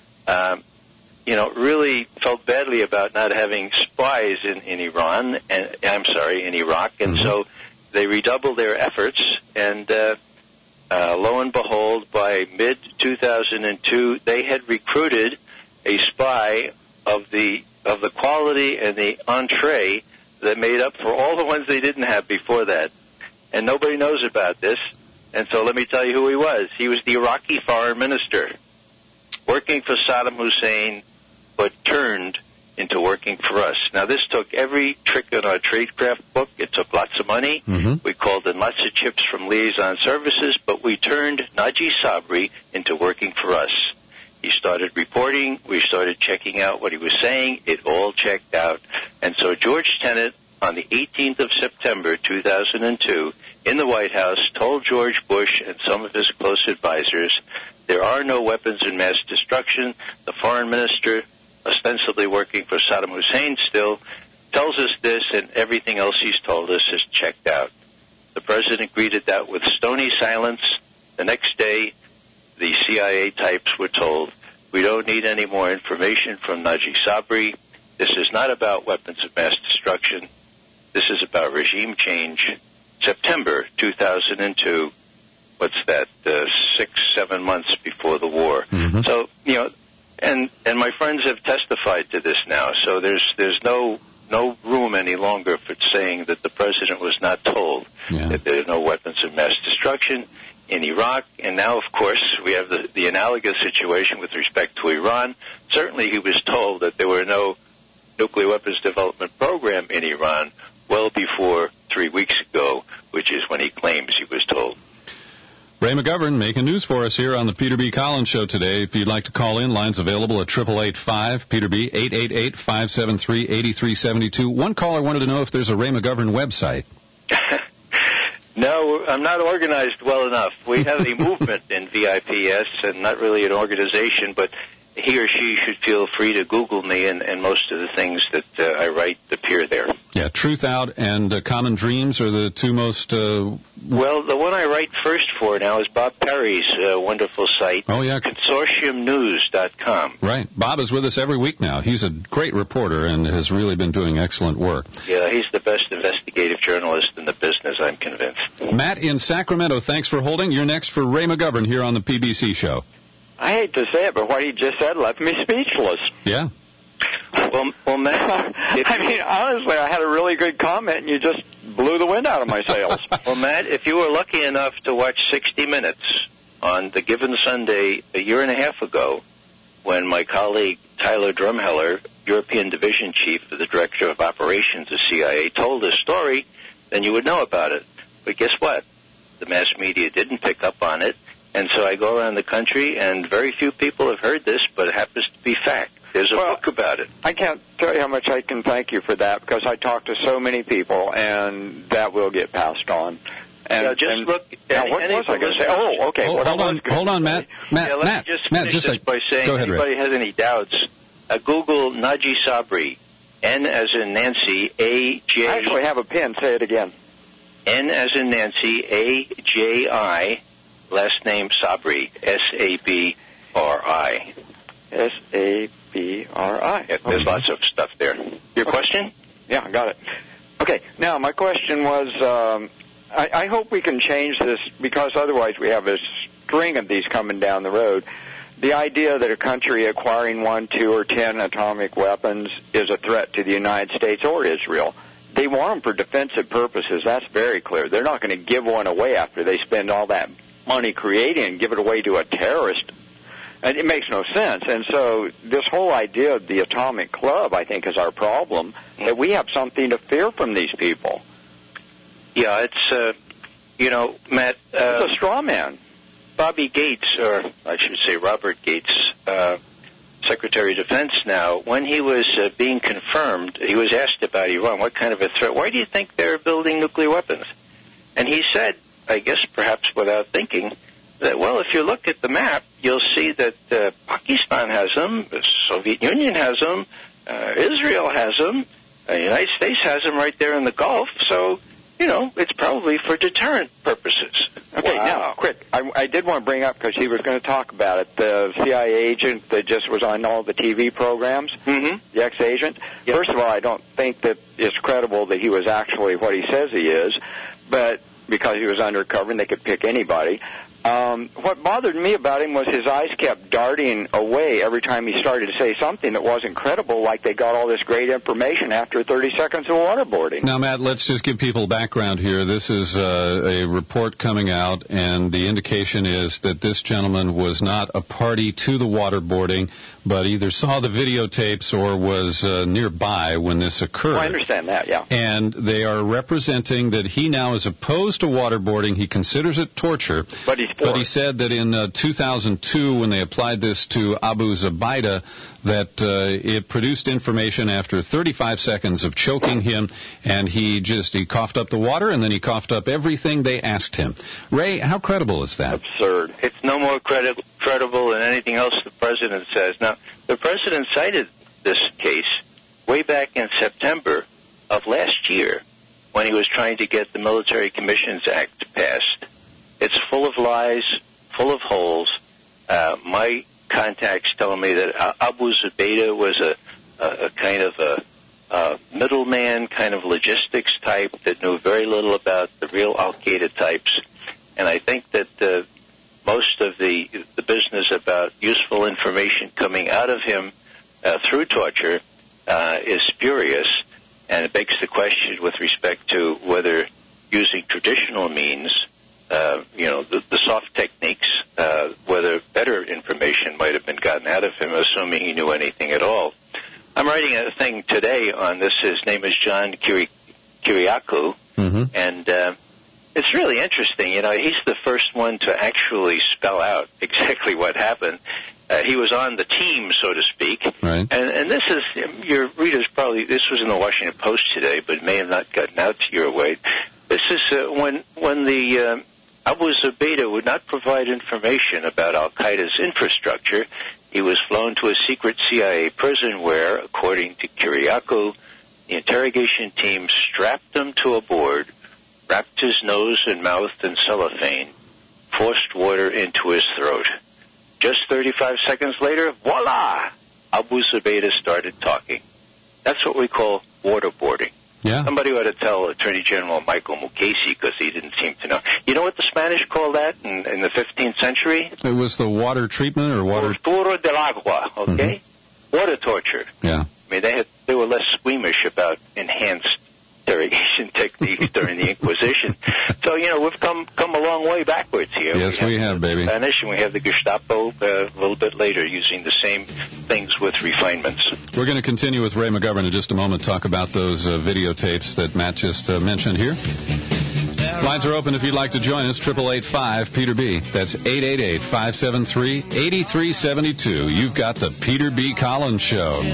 um, you know, really felt badly about not having spies in, in Iran, and I'm sorry, in Iraq, and mm-hmm. so they redoubled their efforts, and uh, uh, lo and behold, by mid two thousand two, they had recruited a spy of the of the quality and the entree that made up for all the ones they didn't have before that, and nobody knows about this. And so let me tell you who he was. He was the Iraqi foreign minister, working for Saddam Hussein, but turned into working for us. Now, this took every trick in our tradecraft book. It took lots of money. Mm-hmm. We called in lots of chips from liaison services, but we turned Naji Sabri into working for us. He started reporting. We started checking out what he was saying. It all checked out. And so George Tenet, on the eighteenth of September, two thousand two, in the White House, told George Bush and some of his close advisors, there are no weapons of mass destruction. The foreign minister, ostensibly working for Saddam Hussein still, tells us this, and everything else he's told us is checked out. The president greeted that with stony silence. The next day, the C I A types were told, we don't need any more information from Naji Sabri. This is not about weapons of mass destruction. This is about regime change. September two thousand two, what's that, uh, six, seven months before the war. Mm-hmm. So, you know, and and my friends have testified to this now, so there's there's no no room any longer for saying that the president was not told yeah. that there are no weapons of mass destruction in Iraq. And now, of course, we have the, the analogous situation with respect to Iran. Certainly he was told that there were no nuclear weapons development program in Iran well before three weeks ago, which is when he claims he was told. Ray McGovern making news for us here on the Peter B. Collins Show today. If you'd like to call in, lines available at eight eight eight five Peter B, eight eight eight, five seven three, eight three seven two. One caller wanted to know if there's a Ray McGovern website. No, I'm not organized well enough. We have a movement in V I P S and not really an organization, but he or she should feel free to Google me, and, and most of the things that uh, I write appear there. Yeah, Truth Out and uh, Common Dreams are the two most... Uh... Well, the one I write first for now is Bob Perry's uh, wonderful site, oh, yeah. consortium news dot com. Right. Bob is with us every week now. He's a great reporter and has really been doing excellent work. Yeah, he's the best investigative journalist in the business, I'm convinced. Matt in Sacramento, thanks for holding. You're next for Ray McGovern here on the P B C show. I hate to say it, but what he just said left me speechless. Yeah. Well, well, Matt, I mean, honestly, I had a really good comment, and you just blew the wind out of my sails. Well, Matt, if you were lucky enough to watch sixty minutes on the given Sunday a year and a half ago, when my colleague Tyler Drumheller, European Division Chief of the Director of Operations of C I A, told this story, then you would know about it. But guess what? The mass media didn't pick up on it. And so I go around the country, and very few people have heard this, but it happens to be fact. There's a well, book about it. I can't tell you how much I can thank you for that, because I talk to so many people, and that will get passed on. And now just and, look. Now, any, what any was I going to say? Oh, okay. Oh, what hold I on, hold on, Matt. Matt, yeah, let Matt, me just Matt, finish just this like, by saying, go ahead, if anybody Ray. has any doubts, uh, Google Naji Sabri, N as in Nancy, A J. I actually have a pen. Say it again. N as in Nancy, A J I. Last name Sabri, S A B R I. S A B R I. Yeah, there's okay. lots of stuff there. Your okay. question? Yeah, I got it. Okay, now my question was, um, I, I hope we can change this, because otherwise we have a string of these coming down the road. The idea that a country acquiring one, two, or ten atomic weapons is a threat to the United States or Israel. They want them for defensive purposes. That's very clear. They're not going to give one away after they spend all that money creating and give it away to a terrorist. And it makes no sense. And so this whole idea of the atomic club, I think, is our problem, that we have something to fear from these people. Yeah, it's, uh, you know, Matt... Uh, it's a straw man. Bobby Gates, or I should say Robert Gates, uh, Secretary of Defense now, when he was uh, being confirmed, he was asked about Iran, what kind of a threat, why do you think they're building nuclear weapons? And he said, I guess perhaps without thinking, that, well, if you look at the map, you'll see that uh, Pakistan has them, the Soviet Union has them, uh, Israel has them, uh, the United States has them right there in the Gulf, so, you know, it's probably for deterrent purposes. Okay, wow. Now, quick, I, I did want to bring up, because he was going to talk about it, the C I A agent that just was on all the T V programs, mm-hmm. the ex-agent. Yep. First of all, I don't think that it's credible that he was actually what he says he is, but because he was undercover and they could pick anybody. Um, what bothered me about him was his eyes kept darting away every time he started to say something that wasn't credible, like they got all this great information after thirty seconds of waterboarding. Now, Matt, let's just give people background here. This is uh, a report coming out, and the indication is that this gentleman was not a party to the waterboarding, but either saw the videotapes or was uh, nearby when this occurred. Well, I understand that, yeah. And they are representing that he now is opposed to waterboarding. He considers it torture. But he's But he said that in uh, two thousand two, when they applied this to Abu Zubaydah, that uh, it produced information after thirty-five seconds of choking him, and he just he coughed up the water, and then he coughed up everything they asked him. Ray, how credible is that? Absurd. It's no more credi- credible than anything else the president says. Now, the president cited this case way back in September of last year when he was trying to get the Military Commissions Act passed. It's full of lies, full of holes. Uh, my contacts tell me that Abu Zubaydah was a, a, a kind of a, a middleman, kind of logistics type that knew very little about the real Al-Qaeda types. And I think that uh, most of the, the business about useful information coming out of him uh, through torture uh, is spurious. And it begs the question with respect to whether using traditional means, Uh, you know, the, the soft techniques, uh, whether better information might have been gotten out of him, assuming he knew anything at all. I'm writing a thing today on this. His name is John Kiri- Kiriakou, mm-hmm. and uh, it's really interesting. You know, he's the first one to actually spell out exactly what happened. Uh, he was on the team, so to speak. Right. And, and this is, your readers probably, this was in the Washington Post today, but may have not gotten out to your way. This is uh, when, when the... Uh, Abu Zubaydah would not provide information about al-Qaeda's infrastructure. He was flown to a secret C I A prison where, according to Kiriakou, the interrogation team strapped him to a board, wrapped his nose and mouth in cellophane, forced water into his throat. Just thirty-five seconds later, voila! Abu Zubaydah started talking. That's what we call waterboarding. Yeah. Somebody ought to tell Attorney General Michael Mukasey, because he didn't seem to know. You know what the Spanish called that in, in the fifteenth century? It was the water treatment or water... Tortura del agua, okay? Mm-hmm. Water torture. Yeah. I mean, they had they were less squeamish about enhanced interrogation techniques during the Inquisition. So, you know, we've come come a long way backwards here. Yes, we have, we have baby. Spanish, and we have the Gestapo uh, a little bit later using the same things with refinements. We're going to continue with Ray McGovern in just a moment, talk about those uh, videotapes that Matt just uh, mentioned here. Lines are open if you'd like to join us, triple eight five Peter B. That's eight eight eight, five seven three, eight three seven two. You've got the Peter B. Collins Show.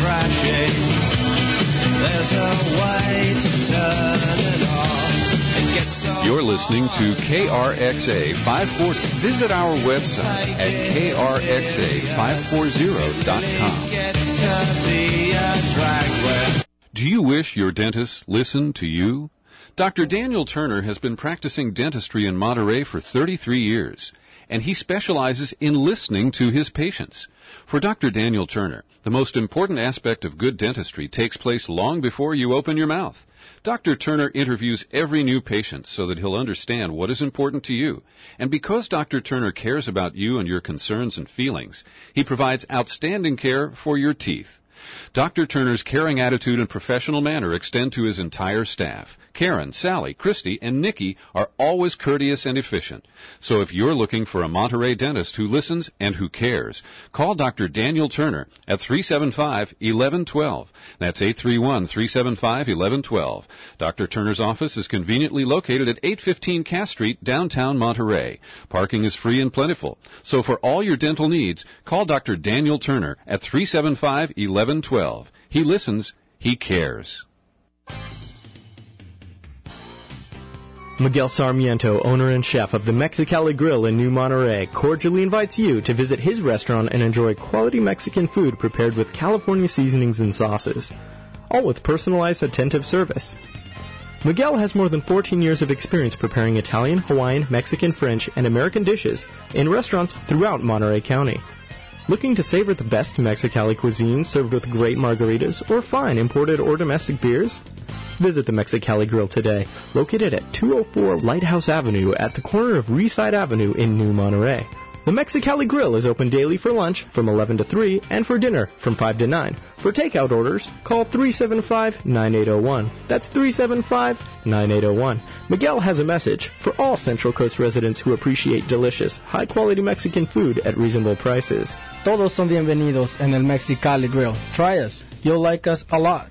There's a way to turn it off. You're listening to K R X A five forty. Visit our website at K R X A five forty dot com. Do you wish your dentist listened to you? Doctor Daniel Turner has been practicing dentistry in Monterey for thirty-three years, and he specializes in listening to his patients. For Doctor Daniel Turner, the most important aspect of good dentistry takes place long before you open your mouth. Doctor Turner interviews every new patient so that he'll understand what is important to you. And because Doctor Turner cares about you and your concerns and feelings, he provides outstanding care for your teeth. Doctor Turner's caring attitude and professional manner extend to his entire staff. Karen, Sally, Christy, and Nikki are always courteous and efficient. So if you're looking for a Monterey dentist who listens and who cares, call Doctor Daniel Turner at three seven five, one one one two. That's eight three one, three seven five, one one one two. Doctor Turner's office is conveniently located at eight fifteen Cass Street, downtown Monterey. Parking is free and plentiful. So for all your dental needs, call Doctor Daniel Turner at three seven five, one one one two. He listens, he cares. Miguel Sarmiento, owner and chef of the Mexicali Grill in New Monterey, cordially invites you to visit his restaurant and enjoy quality Mexican food prepared with California seasonings and sauces, all with personalized, attentive service. Miguel has more than fourteen years of experience preparing Italian, Hawaiian, Mexican, French, and American dishes in restaurants throughout Monterey County. Looking to savor the best Mexicali cuisine served with great margaritas or fine imported or domestic beers? Visit the Mexicali Grill today, located at two oh four Lighthouse Avenue at the corner of Reeside Avenue in New Monterey. The Mexicali Grill is open daily for lunch from eleven to three and for dinner from five to nine. For takeout orders, call three seven five, nine eight zero one. That's three seven five, nine eight zero one. Miguel has a message for all Central Coast residents who appreciate delicious, high-quality Mexican food at reasonable prices. Todos son bienvenidos en el Mexicali Grill. Try us. You'll like us a lot.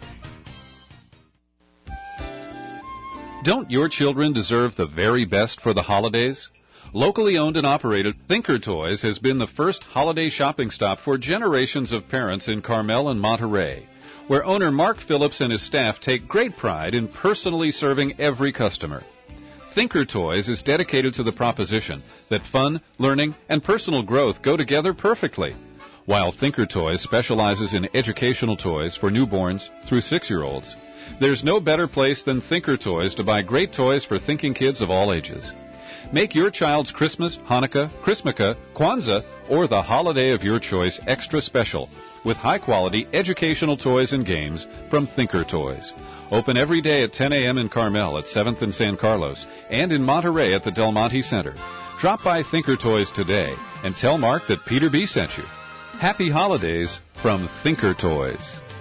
Don't your children deserve the very best for the holidays? Locally owned and operated, Thinker Toys has been the first holiday shopping stop for generations of parents in Carmel and Monterey, where owner Mark Phillips and his staff take great pride in personally serving every customer. Thinker Toys is dedicated to the proposition that fun, learning, and personal growth go together perfectly. While Thinker Toys specializes in educational toys for newborns through six-year-olds, there's no better place than Thinker Toys to buy great toys for thinking kids of all ages. Make your child's Christmas, Hanukkah, Christmaka, Kwanzaa, or the holiday of your choice extra special with high-quality educational toys and games from Thinker Toys. Open every day at ten a.m. in Carmel at seventh and San Carlos and in Monterey at the Del Monte Center. Drop by Thinker Toys today and tell Mark that Peter B. sent you. Happy holidays from Thinker Toys.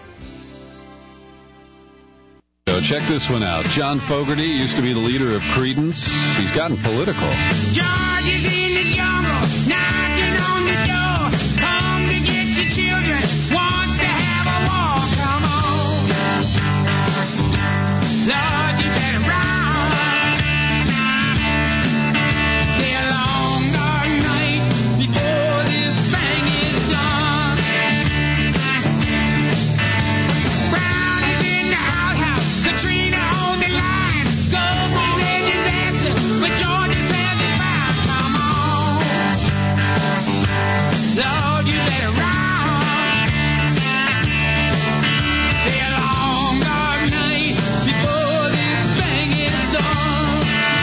So check this one out. John Fogerty used to be the leader of Creedence. He's gotten political. George is in the jungle, knocking on the door. Come to get your children, wants to have a walk. Come on, Lord, you better run. Be a long, dark night before this thing is done. Brown is in the outhouse. Katrina on the line, go for a disaster, but Georgia says it's fine. Come on, Lord, you better run. Be a long, dark night before this thing is done.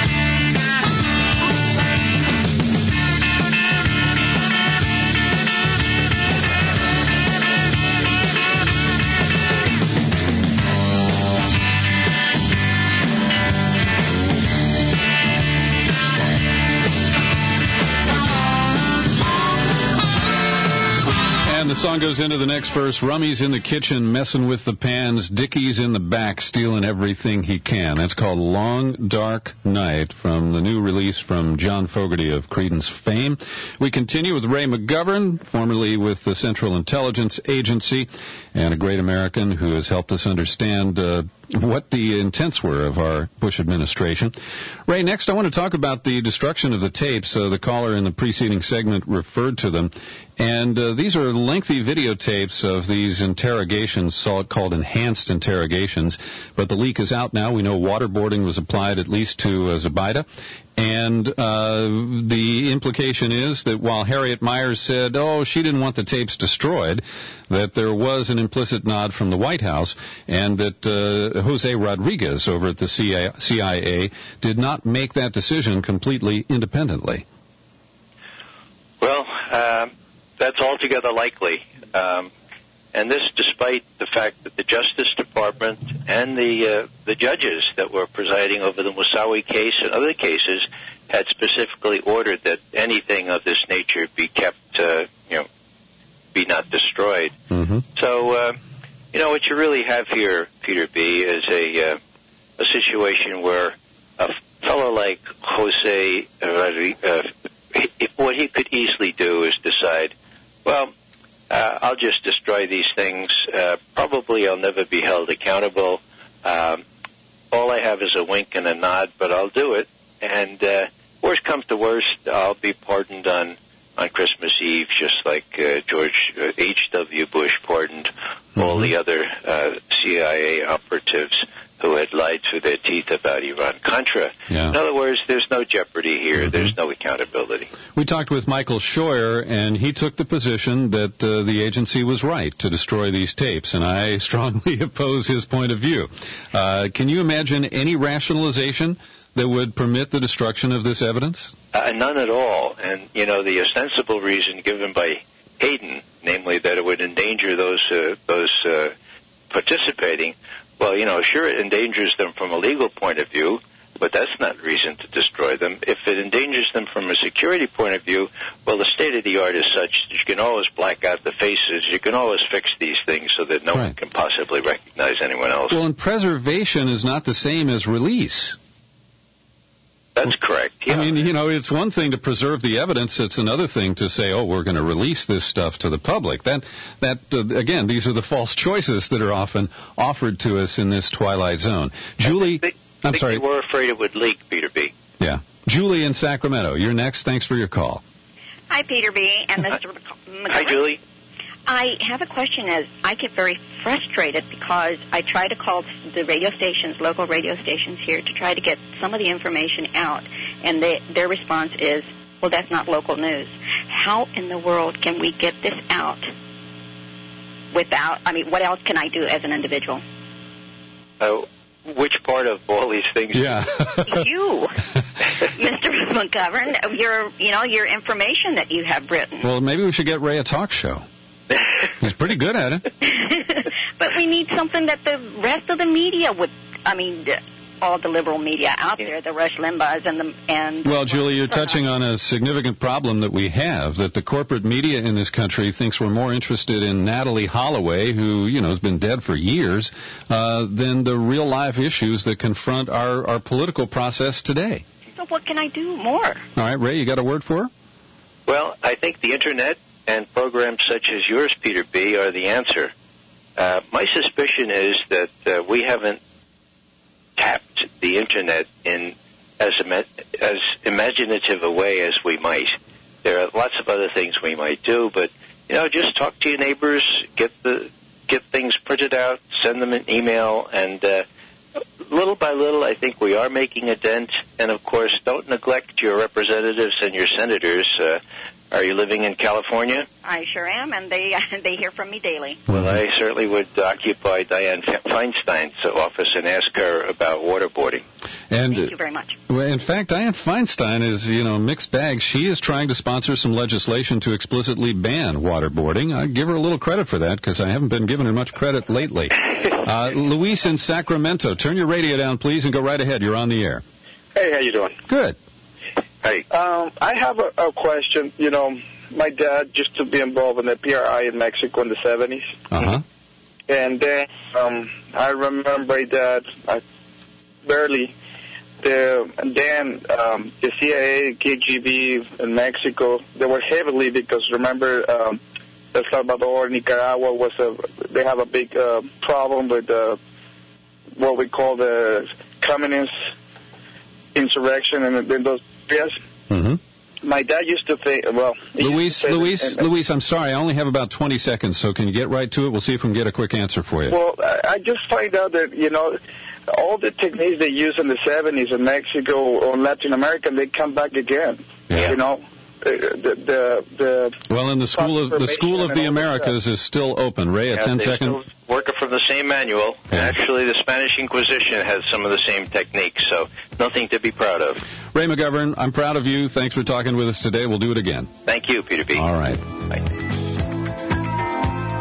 And the song goes into the next verse. Rummy's in the kitchen messing with the pans. Dickie's in the back stealing everything he can. That's called Long Dark Night from the new release from John Fogerty of Creedence fame. We continue with Ray McGovern, formerly with the Central Intelligence Agency, and a great American who has helped us understand uh, what the intents were of our Bush administration. Ray, next I want to talk about the destruction of the tapes. Uh, the caller in the preceding segment referred to them. And uh, these are lengthy videotapes of these interrogations, so called enhanced interrogations. But the leak is out now. We know waterboarding was applied at least to uh, Zubaida. And uh, the implication is that while Harriet Miers said, oh, she didn't want the tapes destroyed, that there was an implicit nod from the White House, and that uh, Jose Rodriguez over at the C I A did not make that decision completely independently. Well, uh, that's altogether likely. Um, and this despite the fact that the Justice Department and the uh, the judges that were presiding over the Moussaoui case and other cases had specifically ordered that anything of this nature be kept, uh, you know, be not destroyed. Mm-hmm. So, uh, you know, what you really have here, Peter B., is a uh, a situation where a fellow like Jose, uh, uh, he, what he could easily do is decide, well, uh, I'll just destroy these things. Uh, probably I'll never be held accountable. Um, all I have is a wink and a nod, but I'll do it. And uh, worst comes to worst, I'll be pardoned on, on Christmas Eve, just like uh, George uh, H W. Bush pardoned mm-hmm. all the other uh, C I A operatives who had lied through their teeth about Iran-Contra. Yeah. In other words, there's no jeopardy here. Mm-hmm. There's no accountability. We talked with Michael Scheuer, and he took the position that uh, the agency was right to destroy these tapes, and I strongly oppose his point of view. Uh, can you imagine any rationalization that would permit the destruction of this evidence? Uh, none at all. And, you know, the ostensible reason given by Hayden, namely that it would endanger those uh, those uh, participating, well, you know, sure, it endangers them from a legal point of view, but that's not reason to destroy them. If it endangers them from a security point of view, well, the state of the art is such that you can always black out the faces. You can always fix these things so that no right. one can possibly recognize anyone else. Well, and preservation is not the same as release. That's correct. Yeah. I mean, you know, it's one thing to preserve the evidence. It's another thing to say, oh, we're going to release this stuff to the public. That, that uh, again, these are the false choices that are often offered to us in this twilight zone. Julie, they, I'm they sorry. We're afraid it would leak, Peter B. Yeah. Julie in Sacramento, you're next. Thanks for your call. Hi, Peter B. and Mister McGovern. Hi, Julie. I have a question. As I get very frustrated because I try to call the radio stations, local radio stations here, to try to get some of the information out, and they, their response is, well, that's not local news. How in the world can we get this out without, I mean, what else can I do as an individual? Oh, which part of all these things? Yeah. You, Mister McGovern, your, you know, your information that you have written. Well, maybe we should get Ray a talk show. He's pretty good at it. But we need something that the rest of the media would, I mean, all the liberal media out there, the Rush Limbaughs and the... and. Well, Julie, you're touching on a significant problem that we have, that the corporate media in this country thinks we're more interested in Natalie Holloway, who, you know, has been dead for years, uh, than the real life issues that confront our, our political process today. So what can I do more? All right, Ray, you got a word for her? Well, I think the Internet and programs such as yours, Peter B., are the answer. Uh, my suspicion is that uh, we haven't tapped the Internet in as, ima- as imaginative a way as we might. There are lots of other things we might do, but, you know, just talk to your neighbors, get the get things printed out, send them an email, and uh, little by little, I think we are making a dent. And, of course, don't neglect your representatives and your senators. Uh, Are you living in California? I sure am, and they they hear from me daily. Well, I certainly would occupy Dianne Feinstein's office and ask her about waterboarding. And, Thank you very much. Well, in fact, Dianne Feinstein is, you know, a mixed bag. She is trying to sponsor some legislation to explicitly ban waterboarding. I give her a little credit for that because I haven't been giving her much credit lately. uh, Luis in Sacramento, turn your radio down, please, and go right ahead. You're on the air. Hey, how you doing? Good. Hey. Um, I have a, a question. You know, my dad used to be involved in the P R I in Mexico in the seventies. Uh-huh. And then um, I remember that I barely, the, and then um, the C I A, K G B in Mexico, they were heavily, because remember um, El Salvador, Nicaragua, was a, they have a big uh, problem with uh, what we call the communist insurrection and in those areas. Mm-hmm. My dad used to think, well... Luis, Luis, that, Luis, I'm sorry, I only have about twenty seconds, so can you get right to it? We'll see if we can get a quick answer for you. Well, I, I just find out that, you know, all the techniques they used in the seventies in Mexico or Latin America, they come back again. Yeah. You know? The, the, the well, and the School of the School of the Americas is still open. Ray, a yeah, ten they're second. Still working from the same manual. Yeah. Actually, the Spanish Inquisition has some of the same techniques, so nothing to be proud of. Ray McGovern, I'm proud of you. Thanks for talking with us today. We'll do it again. Thank you, Peter B. All right. Bye.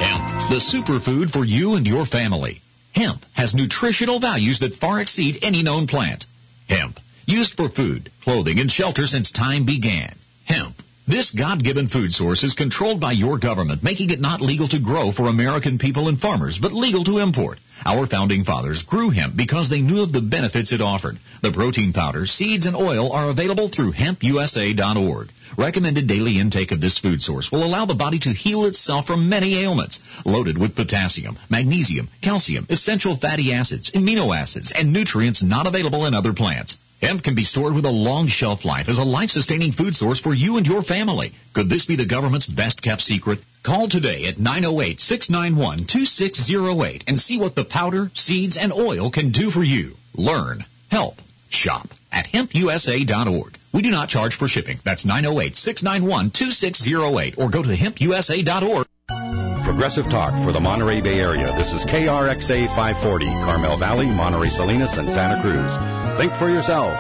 the superfood for you and your family. Hemp has nutritional values that far exceed any known plant. Hemp, used for food, clothing, and shelter since time began. Hemp. This God-given food source is controlled by your government, making it not legal to grow for American people and farmers, but legal to import. Our founding fathers grew hemp because they knew of the benefits it offered. The protein powder, seeds, and oil are available through hemp U S A dot org. Recommended daily intake of this food source will allow the body to heal itself from many ailments. Loaded with potassium, magnesium, calcium, essential fatty acids, amino acids, and nutrients not available in other plants. Hemp can be stored with a long shelf life as a life-sustaining food source for you and your family. Could this be the government's best-kept secret? Call today at nine oh eight, six nine one, two six oh eight and see what the powder, seeds, and oil can do for you. Learn, help, shop at hemp U S A dot org. We do not charge for shipping. That's nine oh eight, six nine one, two six oh eight or go to hemp U S A dot org. Progressive Talk for the Monterey Bay Area. This is K R X A five forty, Carmel Valley, Monterey Salinas, and Santa Cruz. Think for yourself.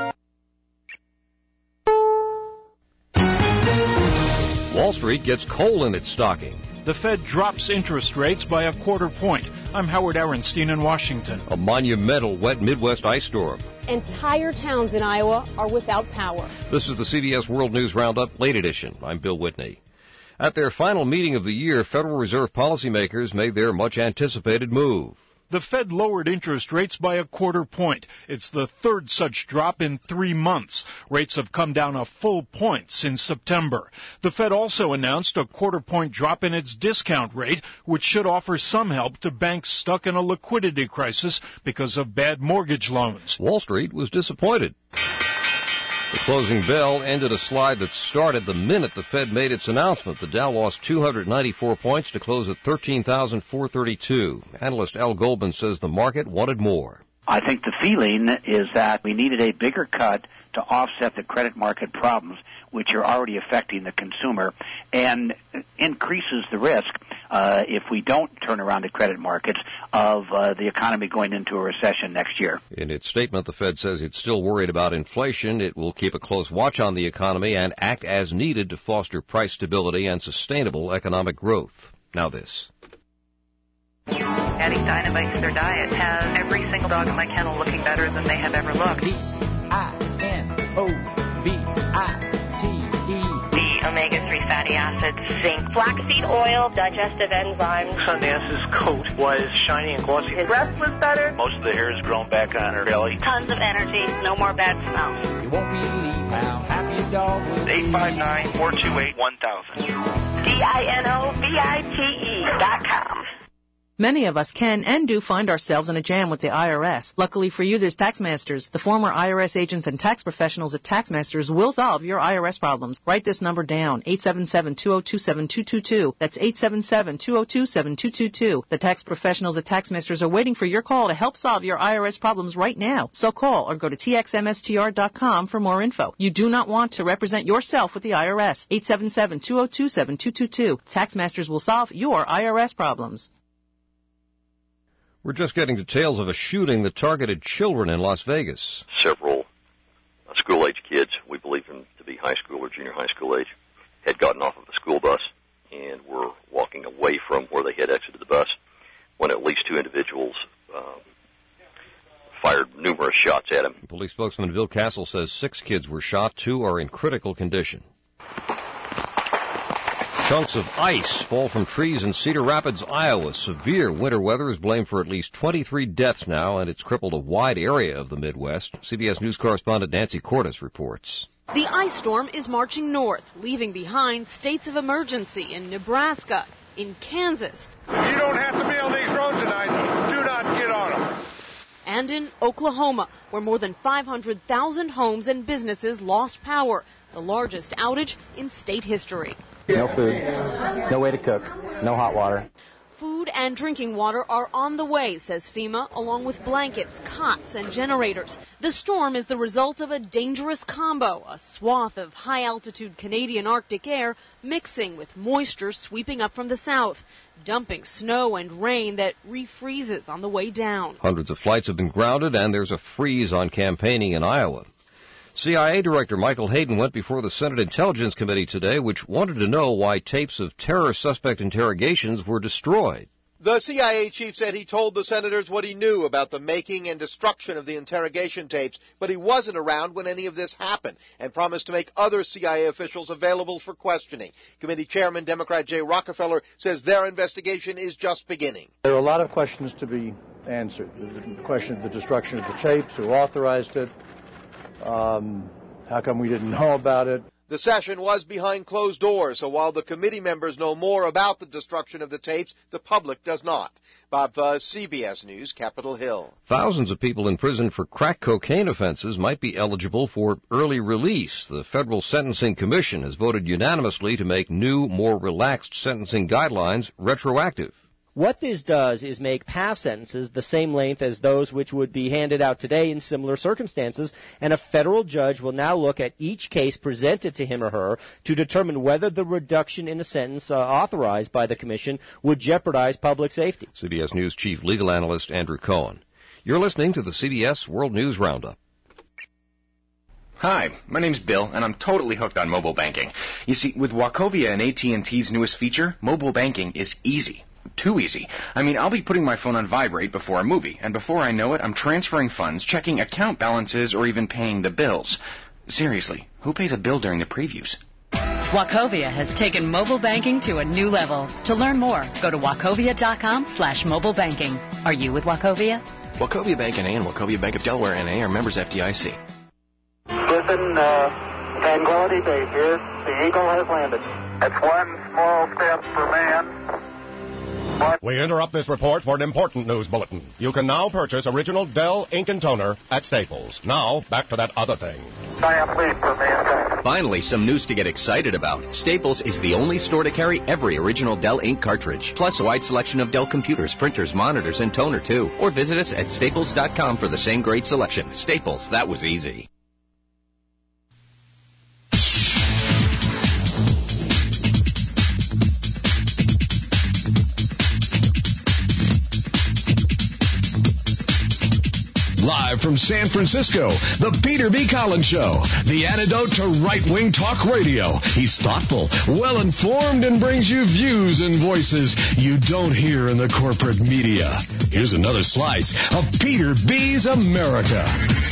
Wall Street gets coal in its stocking. The Fed drops interest rates by a quarter point. I'm Howard Aronstein in Washington. A monumental wet Midwest ice storm. Entire towns in Iowa are without power. This is the C B S World News Roundup Late Edition. I'm Bill Whitney. At their final meeting of the year, Federal Reserve policymakers made their much-anticipated move. The Fed lowered interest rates by a quarter point. It's the third such drop in three months. Rates have come down a full point since September. The Fed also announced a quarter point drop in its discount rate, which should offer some help to banks stuck in a liquidity crisis because of bad mortgage loans. Wall Street was disappointed. The closing bell ended a slide that started the minute the Fed made its announcement. The Dow lost two hundred ninety-four points to close at thirteen thousand four hundred thirty-two. Analyst Al Goldman says the market wanted more. I think the feeling is that we needed a bigger cut to offset the credit market problems, which are already affecting the consumer, and increases the risk, uh, if we don't turn around the credit markets, of uh, the economy going into a recession next year. In its statement, the Fed says it's still worried about inflation. It will keep a close watch on the economy and act as needed to foster price stability and sustainable economic growth. Now this. Adding Dynamite to their diet has every single dog in my kennel looking better than they have ever looked. D I N O V I T E. The omega three fatty acids, zinc, flaxseed oil, digestive enzymes. Sundance coat was shiny and glossy. His breath was better. Most of the hair has grown back on her belly. Tons of energy, no more bad smells. You won't believe how happy a dog will be. eight five nine, four two eight, one thousand. D I N O V I T E dot com. Many of us can and do find ourselves in a jam with the I R S. Luckily for you, there's Taxmasters. The former I R S agents and tax professionals at Taxmasters will solve your I R S problems. Write this number down, eight seven seven, two oh two, seven two two two. That's eight seven seven, two oh two, seven two two two. The tax professionals at Taxmasters are waiting for your call to help solve your I R S problems right now. So call or go to T X M S T R dot com for more info. You do not want to represent yourself with the I R S. eight seven seven, two oh two, seven two two two. Taxmasters will solve your I R S problems. We're just getting details of a shooting that targeted children in Las Vegas. Several uh, school-age kids, we believe them to be high school or junior high school age, had gotten off of a school bus and were walking away from where they had exited the bus when at least two individuals um, fired numerous shots at them. Police spokesman Bill Castle says six kids were shot. Two are in critical condition. Chunks of ice fall from trees in Cedar Rapids, Iowa. Severe winter weather is blamed for at least twenty-three deaths now, and it's crippled a wide area of the Midwest. C B S News correspondent Nancy Cordes reports. The ice storm is marching north, leaving behind states of emergency in Nebraska, in Kansas. You don't have to be on these roads tonight. Do not get on them. And in Oklahoma, where more than five hundred thousand homes and businesses lost power, the largest outage in state history. No food, no way to cook, no hot water. Food and drinking water are on the way, says FEMA, along with blankets, cots, and generators. The storm is the result of a dangerous combo, a swath of high-altitude Canadian Arctic air mixing with moisture sweeping up from the south, dumping snow and rain that refreezes on the way down. Hundreds of flights have been grounded, and there's a freeze on campaigning in Iowa. C I A Director Michael Hayden went before the Senate Intelligence Committee today, which wanted to know why tapes of terror suspect interrogations were destroyed. The C I A chief said he told the senators what he knew about the making and destruction of the interrogation tapes, but he wasn't around when any of this happened, and promised to make other C I A officials available for questioning. Committee Chairman Democrat Jay Rockefeller says their investigation is just beginning. There are a lot of questions to be answered. The question of the destruction of the tapes, who authorized it, um, how come we didn't know about it. The session was behind closed doors, so while the committee members know more about the destruction of the tapes, the public does not. Bob Fuzz, C B S News, Capitol Hill. Thousands of people in prison for crack cocaine offenses might be eligible for early release. The Federal Sentencing Commission has voted unanimously to make new, more relaxed sentencing guidelines retroactive. What this does is make past sentences the same length as those which would be handed out today in similar circumstances, and a federal judge will now look at each case presented to him or her to determine whether the reduction in a sentence uh, authorized by the commission would jeopardize public safety. C B S News Chief Legal Analyst Andrew Cohen. You're listening to the C B S World News Roundup. Hi, my name's Bill, and I'm totally hooked on mobile banking. You see, with Wachovia and A T and T's newest feature, mobile banking is easy. Too easy. I mean, I'll be putting my phone on vibrate before a movie, and before I know it, I'm transferring funds, checking account balances, or even paying the bills. Seriously, who pays a bill during the previews? Wachovia has taken mobile banking to a new level. To learn more, go to wachovia.com slash mobile banking. Are you with Wachovia? Wachovia Bank N A and Wachovia Bank of Delaware N A are members F D I C. Listen, uh, Tranquility Base here. The Eagle has landed. It's one small step for man. We interrupt this report for an important news bulletin. You can now purchase original Dell ink and toner at Staples. Now, back to that other thing. Finally, some news to get excited about. Staples is the only store to carry every original Dell ink cartridge, plus a wide selection of Dell computers, printers, monitors, and toner, too. Or visit us at staples dot com for the same great selection. Staples, that was easy. Live from San Francisco, the Peter B. Collins Show, the antidote to right-wing talk radio. He's thoughtful, well-informed, and brings you views and voices you don't hear in the corporate media. Here's another slice of Peter B.'s America.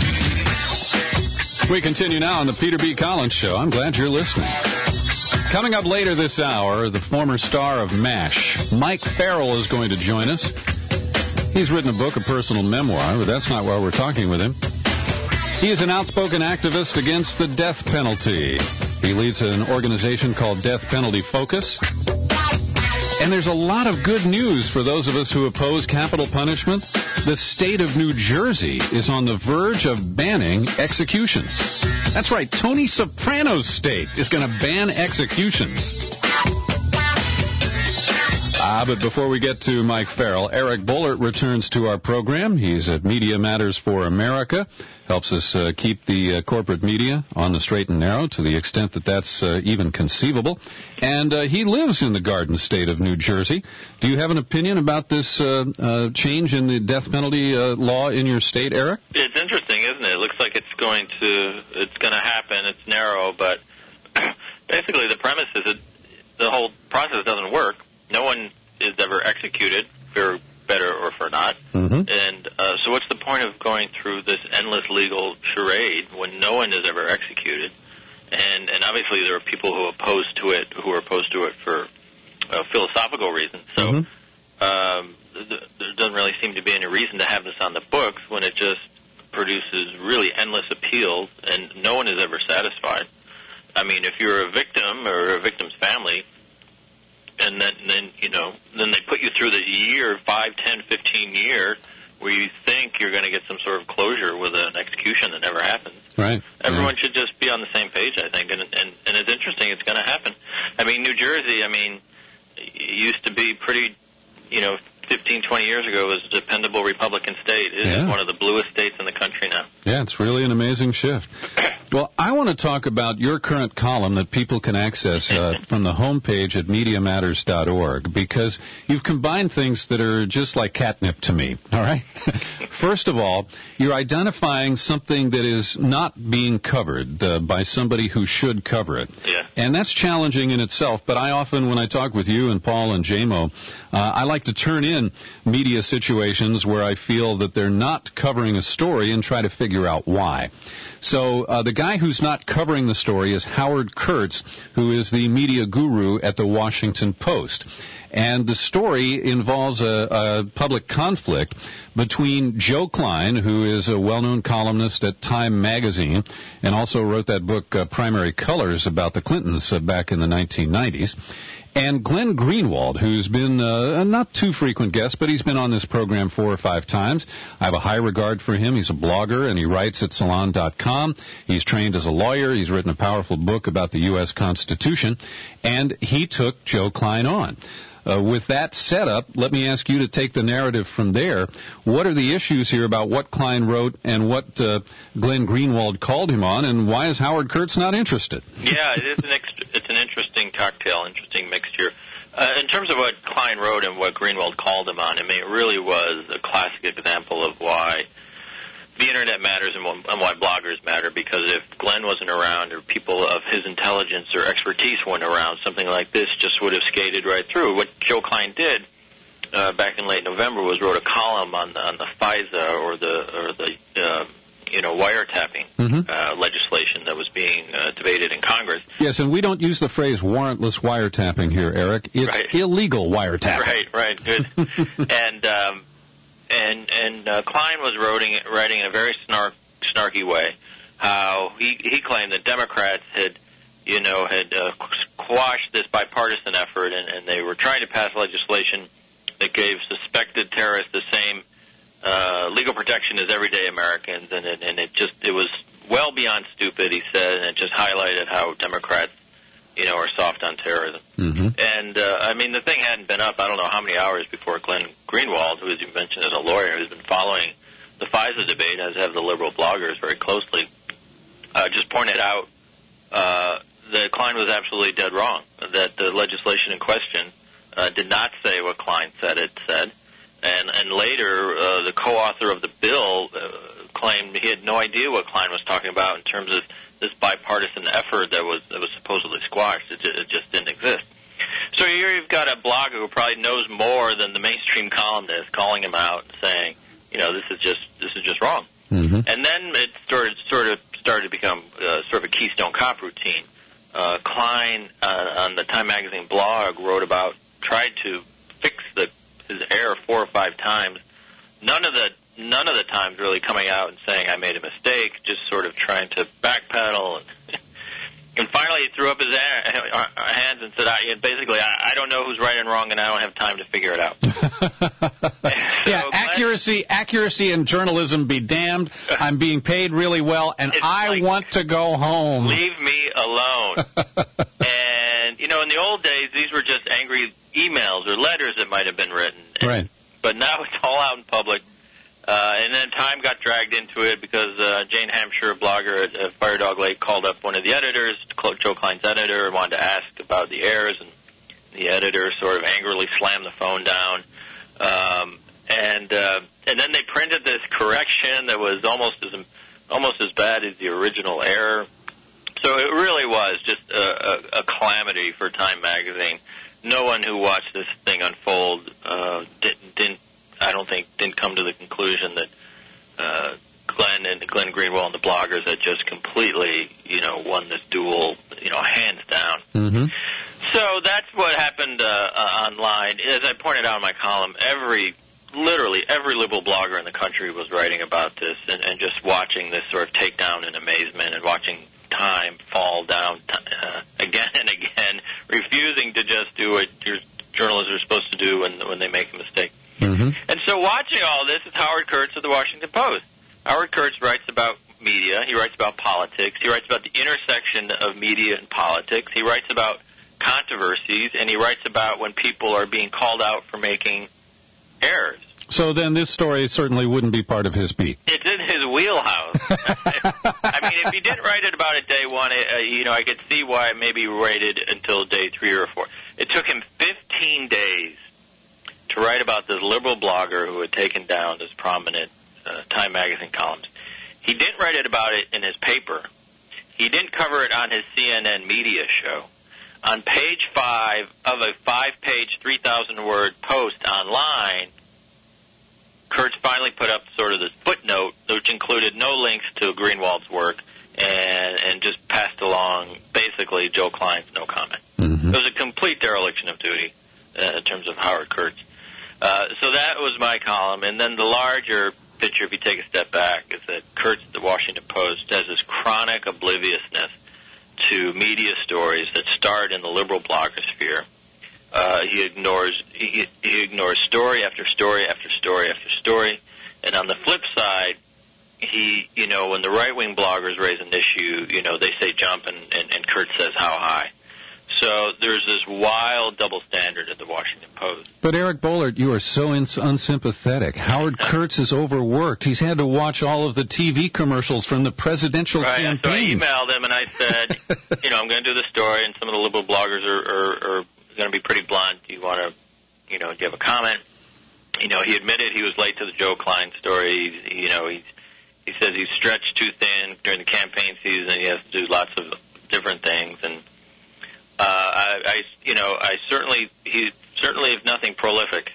We continue now on the Peter B. Collins Show. I'm glad you're listening. Coming up later this hour, the former star of MASH, Mike Farrell, is going to join us. He's written a book, a personal memoir, but that's not why we're talking with him. He is an outspoken activist against the death penalty. He leads an organization called Death Penalty Focus. And there's a lot of good news for those of us who oppose capital punishment. The state of New Jersey is on the verge of banning executions. That's right, Tony Soprano's state is going to ban executions. Ah, but before we get to Mike Farrell, Eric Bullard returns to our program. He's at Media Matters for America, helps us uh, keep the uh, corporate media on the straight and narrow to the extent that that's uh, even conceivable. And uh, he lives in the Garden State of New Jersey. Do you have an opinion about this uh, uh, change in the death penalty uh, law in your state, Eric? It's interesting, isn't it? It looks like it's going to it's going to happen. It's narrow, but basically the premise is that the whole process doesn't work. No one is ever executed, for better or for not. Mm-hmm. And uh, so what's the point of going through this endless legal charade when no one is ever executed? And and obviously there are people who are opposed to it, who are opposed to it for uh, philosophical reasons. So mm-hmm. um, th- there doesn't really seem to be any reason to have this on the books when it just produces really endless appeals and no one is ever satisfied. I mean, if you're a victim or a victim's family, and then, then, you know, then they put you through the year, five, ten, fifteen years, where you think you're going to get some sort of closure with an execution that never happens. Right. Everyone yeah. should just be on the same page, I think. And, and, and it's interesting. It's going to happen. I mean, New Jersey, I mean, used to be pretty, you know, fifteen, twenty years ago was a dependable Republican state. It is yeah. one of the bluest states in the country now. Yeah, it's really an amazing shift. Well, I want to talk about your current column that people can access uh, from the homepage at media matters dot org, because you've combined things that are just like catnip to me, all right? First of all, you're identifying something that is not being covered uh, by somebody who should cover it. Yeah. And that's challenging in itself, but I often, when I talk with you and Paul and J M O, uh, I like to turn in media situations where I feel that they're not covering a story and try to figure out why. So uh, the guy who's not covering the story is Howard Kurtz, who is the media guru at the Washington Post. And the story involves a, a public conflict between Joe Klein, who is a well-known columnist at Time magazine and also wrote that book, uh, Primary Colors, about the Clintons uh, back in the nineteen nineties, and Glenn Greenwald, who's been uh, a not too frequent guest, but he's been on this program four or five times. I have a high regard for him. He's a blogger, and he writes at salon dot com. He's trained as a lawyer. He's written a powerful book about the U S Constitution, and he took Joe Klein on. Uh, with that setup, let me ask you to take the narrative from there. What are the issues here about what Klein wrote and what uh, Glenn Greenwald called him on, and why is Howard Kurtz not interested? Yeah, it is an ext- it's an interesting cocktail, interesting mixture. Uh, in terms of what Klein wrote and what Greenwald called him on, I mean, it really was a classic example of why the Internet matters and why bloggers matter, because if Glenn wasn't around or people of his intelligence or expertise weren't around, something like this just would have skated right through. What Joe Klein did uh, back in late November was wrote a column on the, on the FISA or the or the uh, you know wiretapping mm-hmm. uh, legislation that was being uh, debated in Congress. Yes, and we don't use the phrase warrantless wiretapping here, Eric. It's right. illegal wiretapping. Right, right, good. and um, And and uh, Klein was writing, writing in a very snark, snarky way how he, he claimed that Democrats had, you know, had uh, quashed this bipartisan effort, and, and they were trying to pass legislation that gave suspected terrorists the same uh, legal protection as everyday Americans, and it, and it just it was well beyond stupid, he said, and it just highlighted how Democrats, you know, are soft on terrorism. Mm-hmm. And, uh, I mean, the thing hadn't been up, I don't know how many hours before Glenn Greenwald, who, as you mentioned, is a lawyer, who's been following the FISA debate, as have the liberal bloggers very closely, uh, just pointed out uh, that Klein was absolutely dead wrong, that the legislation in question uh, did not say what Klein said it said. And, and later, uh, the co-author of the bill uh, claimed he had no idea what Klein was talking about in terms of this bipartisan effort that was that was supposedly squashed. It, it just didn't exist. So here you've got a blogger who probably knows more than the mainstream columnist, calling him out and saying, you know, this is just this is just wrong. Mm-hmm. And then it started sort of started to become uh, sort of a Keystone Cop routine. Uh, Klein uh, on the Time magazine blog wrote about tried to fix the his error four or five times. None of the None of the times really coming out and saying I made a mistake, just sort of trying to backpedal. And, and finally he threw up his hands and said, I, basically, I, I don't know who's right and wrong, and I don't have time to figure it out. yeah, so accuracy accuracy in journalism be damned. I'm being paid really well, and I like, want to go home. Leave me alone. And, you know, in the old days, these were just angry emails or letters that might have been written. And, right. But now it's all out in public. Uh, and then Time got dragged into it because uh, Jane Hampshire, a blogger at uh, Fire Dog Lake, called up one of the editors, Joe Klein's editor, and wanted to ask about the errors, and the editor sort of angrily slammed the phone down. Um, and uh, and then they printed this correction that was almost as almost as bad as the original error. So it really was just a, a, a calamity for Time magazine. No one who watched this thing unfold uh, didn't, didn't I don't think, didn't come to the conclusion that uh, Glenn and Glenn Greenwald and the bloggers had just completely, you know, won this duel, you know, hands down. Mm-hmm. So that's what happened uh, uh, online. As I pointed out in my column, every, literally every liberal blogger in the country was writing about this and, and just watching this sort of takedown in amazement and watching Time fall down uh, again and again, refusing to just do what your journalists are supposed to do when, when they make a mistake. Mm-hmm. And so watching all this is Howard Kurtz of the Washington Post. Howard Kurtz writes about media. He writes about politics. He writes about the intersection of media and politics. He writes about controversies, and he writes about when people are being called out for making errors. So then this story certainly wouldn't be part of his beat. It's in his wheelhouse. I mean, if he didn't write it about it day one, it, uh, you know, I could see why maybe he waited until day three or four. It took him fifteen days to write about this liberal blogger who had taken down this prominent uh, Time magazine columns. He didn't write it about it in his paper. He didn't cover it on his C N N media show. On page five of a five-page, three thousand word post online, Kurtz finally put up sort of this footnote, which included no links to Greenwald's work, and, and just passed along, basically, Joe Klein's no comment. Mm-hmm. It was a complete dereliction of duty uh, in terms of Howard Kurtz. Uh, so that was my column. And then the larger picture, if you take a step back, is that Kurtz, the Washington Post, has this chronic obliviousness to media stories that start in the liberal blogosphere. Uh, he ignores he, he ignores story after story after story after story. And on the flip side, he, you know, when the right-wing bloggers raise an issue, you know, they say jump, and, and, and Kurtz says how high. So there's this wild double standard at the Washington Post. But Eric Boehlert, you are so ins- unsympathetic. Howard Kurtz is overworked. He's had to watch all of the T V commercials from the presidential right, campaign. So I emailed him and I said, you know, I'm going to do the story, and some of the liberal bloggers are, are, are going to be pretty blunt. Do you want to, you know, do you have a comment? You know, he admitted he was late to the Joe Klein story. He, you know, he he says he's stretched too thin during the campaign season. He has to do lots of different things, and uh, I, I, you know, I certainly he certainly is nothing prolific,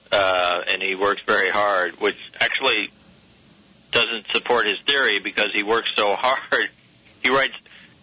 uh, and he works very hard, which actually doesn't support his theory because he works so hard. He writes,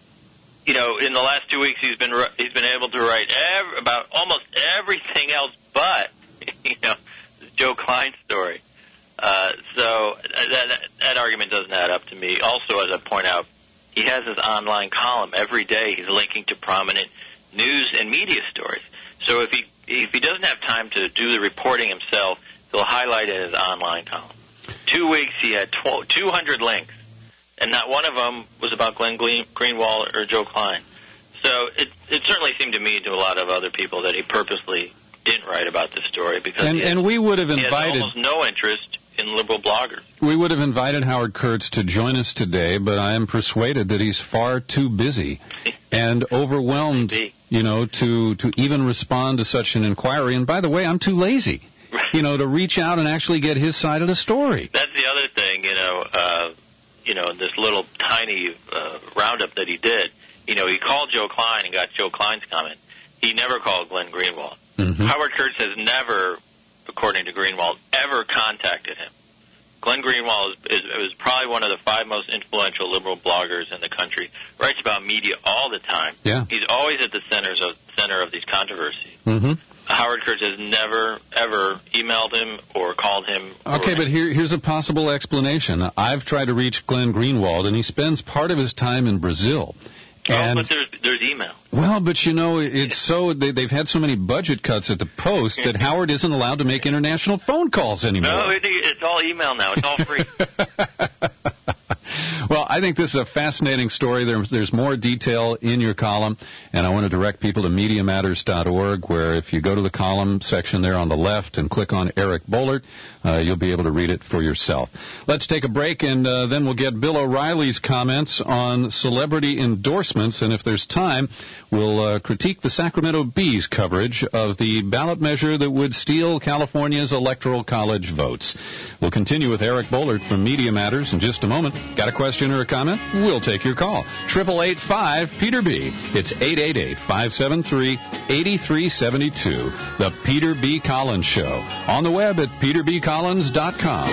you know, in the last two weeks he's been he's been able to write ev- about almost everything else but, you know, the Joe Klein story. Uh, so that, that that argument doesn't add up to me. Also, as I point out, he has his online column every day. He's linking to prominent news and media stories. So if he if he doesn't have time to do the reporting himself, he'll highlight it in his online column. Two weeks he had two hundred links, and not one of them was about Glenn Greenwald or Joe Klein. So it it certainly seemed to me, to a lot of other people, that he purposely didn't write about this story because and, he has, and we would have he has invited almost no interest in liberal bloggers. We would have invited Howard Kurtz to join us today, but I am persuaded that he's far too busy and overwhelmed, you know, to to even respond to such an inquiry. And by the way, I'm too lazy, you know, to reach out and actually get his side of the story. That's the other thing, you know, uh, you know, this little tiny uh, roundup that he did. You know, he called Joe Klein and got Joe Klein's comment. He never called Glenn Greenwald. Mm-hmm. Howard Kurtz has never, according to Greenwald, ever contacted him. Glenn Greenwald is, is, is probably one of the five most influential liberal bloggers in the country. Writes about media all the time. Yeah. He's always at the centers of, center of these controversies. Mm-hmm. Howard Kurtz has never, ever emailed him or called him. Okay, but here, here's a possible explanation. I've tried to reach Glenn Greenwald, and he spends part of his time in Brazil. And, oh, but there's, there's email. Well, but you know, it's so they, they've had so many budget cuts at the Post that Howard isn't allowed to make international phone calls anymore. No, it, it's all email now. It's all free. Well, I think this is a fascinating story. There's, there's more detail in your column, and I want to direct people to media matters dot org, where if you go to the column section there on the left and click on Eric Boehlert, uh, you'll be able to read it for yourself. Let's take a break, and uh, then we'll get Bill O'Reilly's comments on celebrity endorsements, and if there's time, we'll uh, critique the Sacramento Bee's coverage of the ballot measure that would steal California's electoral college votes. We'll continue with Eric Boehlert from Media Matters in just a moment. Got a question or a comment? We'll take your call. eight eight eight five Peter B. It's eight eight eight, five seven three, eight three seven two. The Peter B. Collins Show. On the web at peter b collins dot com.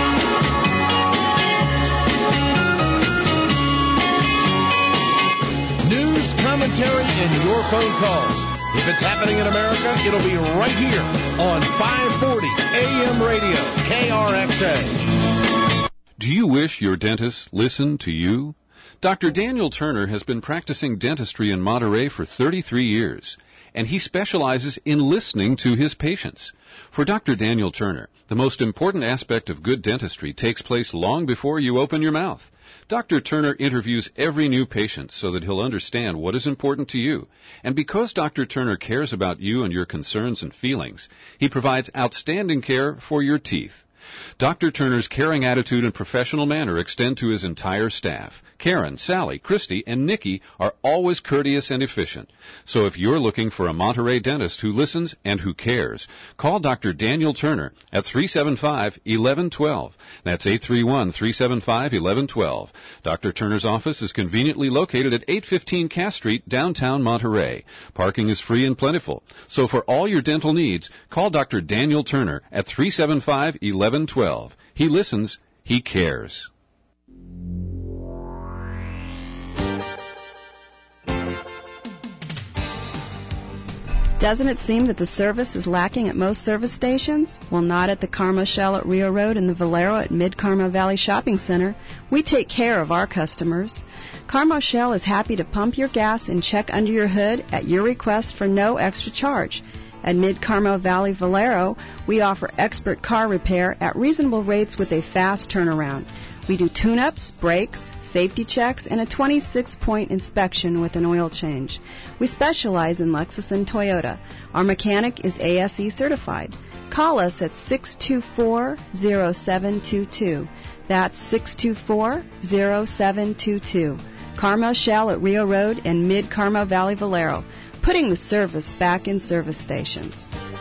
News, commentary, and your phone calls. If it's happening in America, it'll be right here on five forty A M radio, K R X A. Do you wish your dentist listened to you? Doctor Daniel Turner has been practicing dentistry in Monterey for thirty-three years, and he specializes in listening to his patients. For Doctor Daniel Turner, the most important aspect of good dentistry takes place long before you open your mouth. Doctor Turner interviews every new patient so that he'll understand what is important to you. And because Doctor Turner cares about you and your concerns and feelings, he provides outstanding care for your teeth. Doctor Turner's caring attitude and professional manner extend to his entire staff. Karen, Sally, Christy, and Nikki are always courteous and efficient. So if you're looking for a Monterey dentist who listens and who cares, call Doctor Daniel Turner at three seven five, one one one two. That's eight three one, three seven five, one one one two. Doctor Turner's office is conveniently located at eight fifteen Cass Street, downtown Monterey. Parking is free and plentiful. So for all your dental needs, call Doctor Daniel Turner at three seven five, one one one two. He listens. He cares. Doesn't it seem that the service is lacking at most service stations? Well, not at the Carmo Shell at Rio Road and the Valero at Mid-Carmo Valley Shopping Center. We take care of our customers. Carmo Shell is happy to pump your gas and check under your hood at your request for no extra charge. At Mid-Carmo Valley Valero, we offer expert car repair at reasonable rates with a fast turnaround. We do tune-ups, brakes, safety checks, and a twenty-six point inspection with an oil change. We specialize in Lexus and Toyota. Our mechanic is A S E certified. Call us at six two four, zero seven two two. That's six two four, zero seven two two. Carmo Shell at Rio Road and Mid-Carmo Valley Valero, putting the service back in service stations.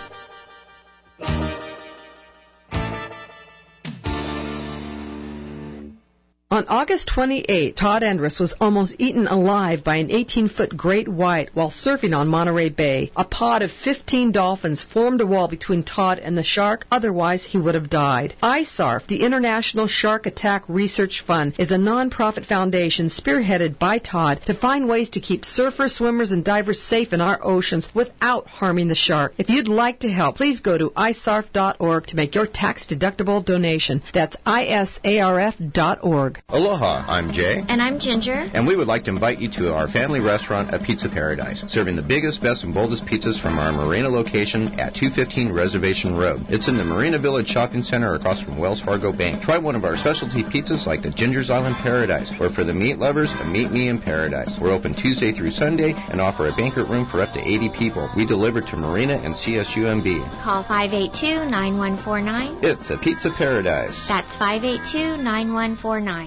On August twenty-eighth, Todd Endress was almost eaten alive by an eighteen-foot great white while surfing on Monterey Bay. A pod of fifteen dolphins formed a wall between Todd and the shark, otherwise he would have died. I S A R F, the International Shark Attack Research Fund, is a non-profit foundation spearheaded by Todd to find ways to keep surfers, swimmers, and divers safe in our oceans without harming the shark. If you'd like to help, please go to I S A R F dot org to make your tax-deductible donation. That's I S A R F dot org. Aloha, I'm Jay. And I'm Ginger. And we would like to invite you to our family restaurant at Pizza Paradise, serving the biggest, best, and boldest pizzas from our Marina location at two fifteen Reservation Road. It's in the Marina Village Shopping Center across from Wells Fargo Bank. Try one of our specialty pizzas like the Ginger's Island Paradise, or for the meat lovers, a Meet Me in Paradise. We're open Tuesday through Sunday and offer a banquet room for up to eighty people. We deliver to Marina and C S U M B. Call five eight two, nine one four nine. It's a Pizza Paradise. That's five eight two, nine one four nine.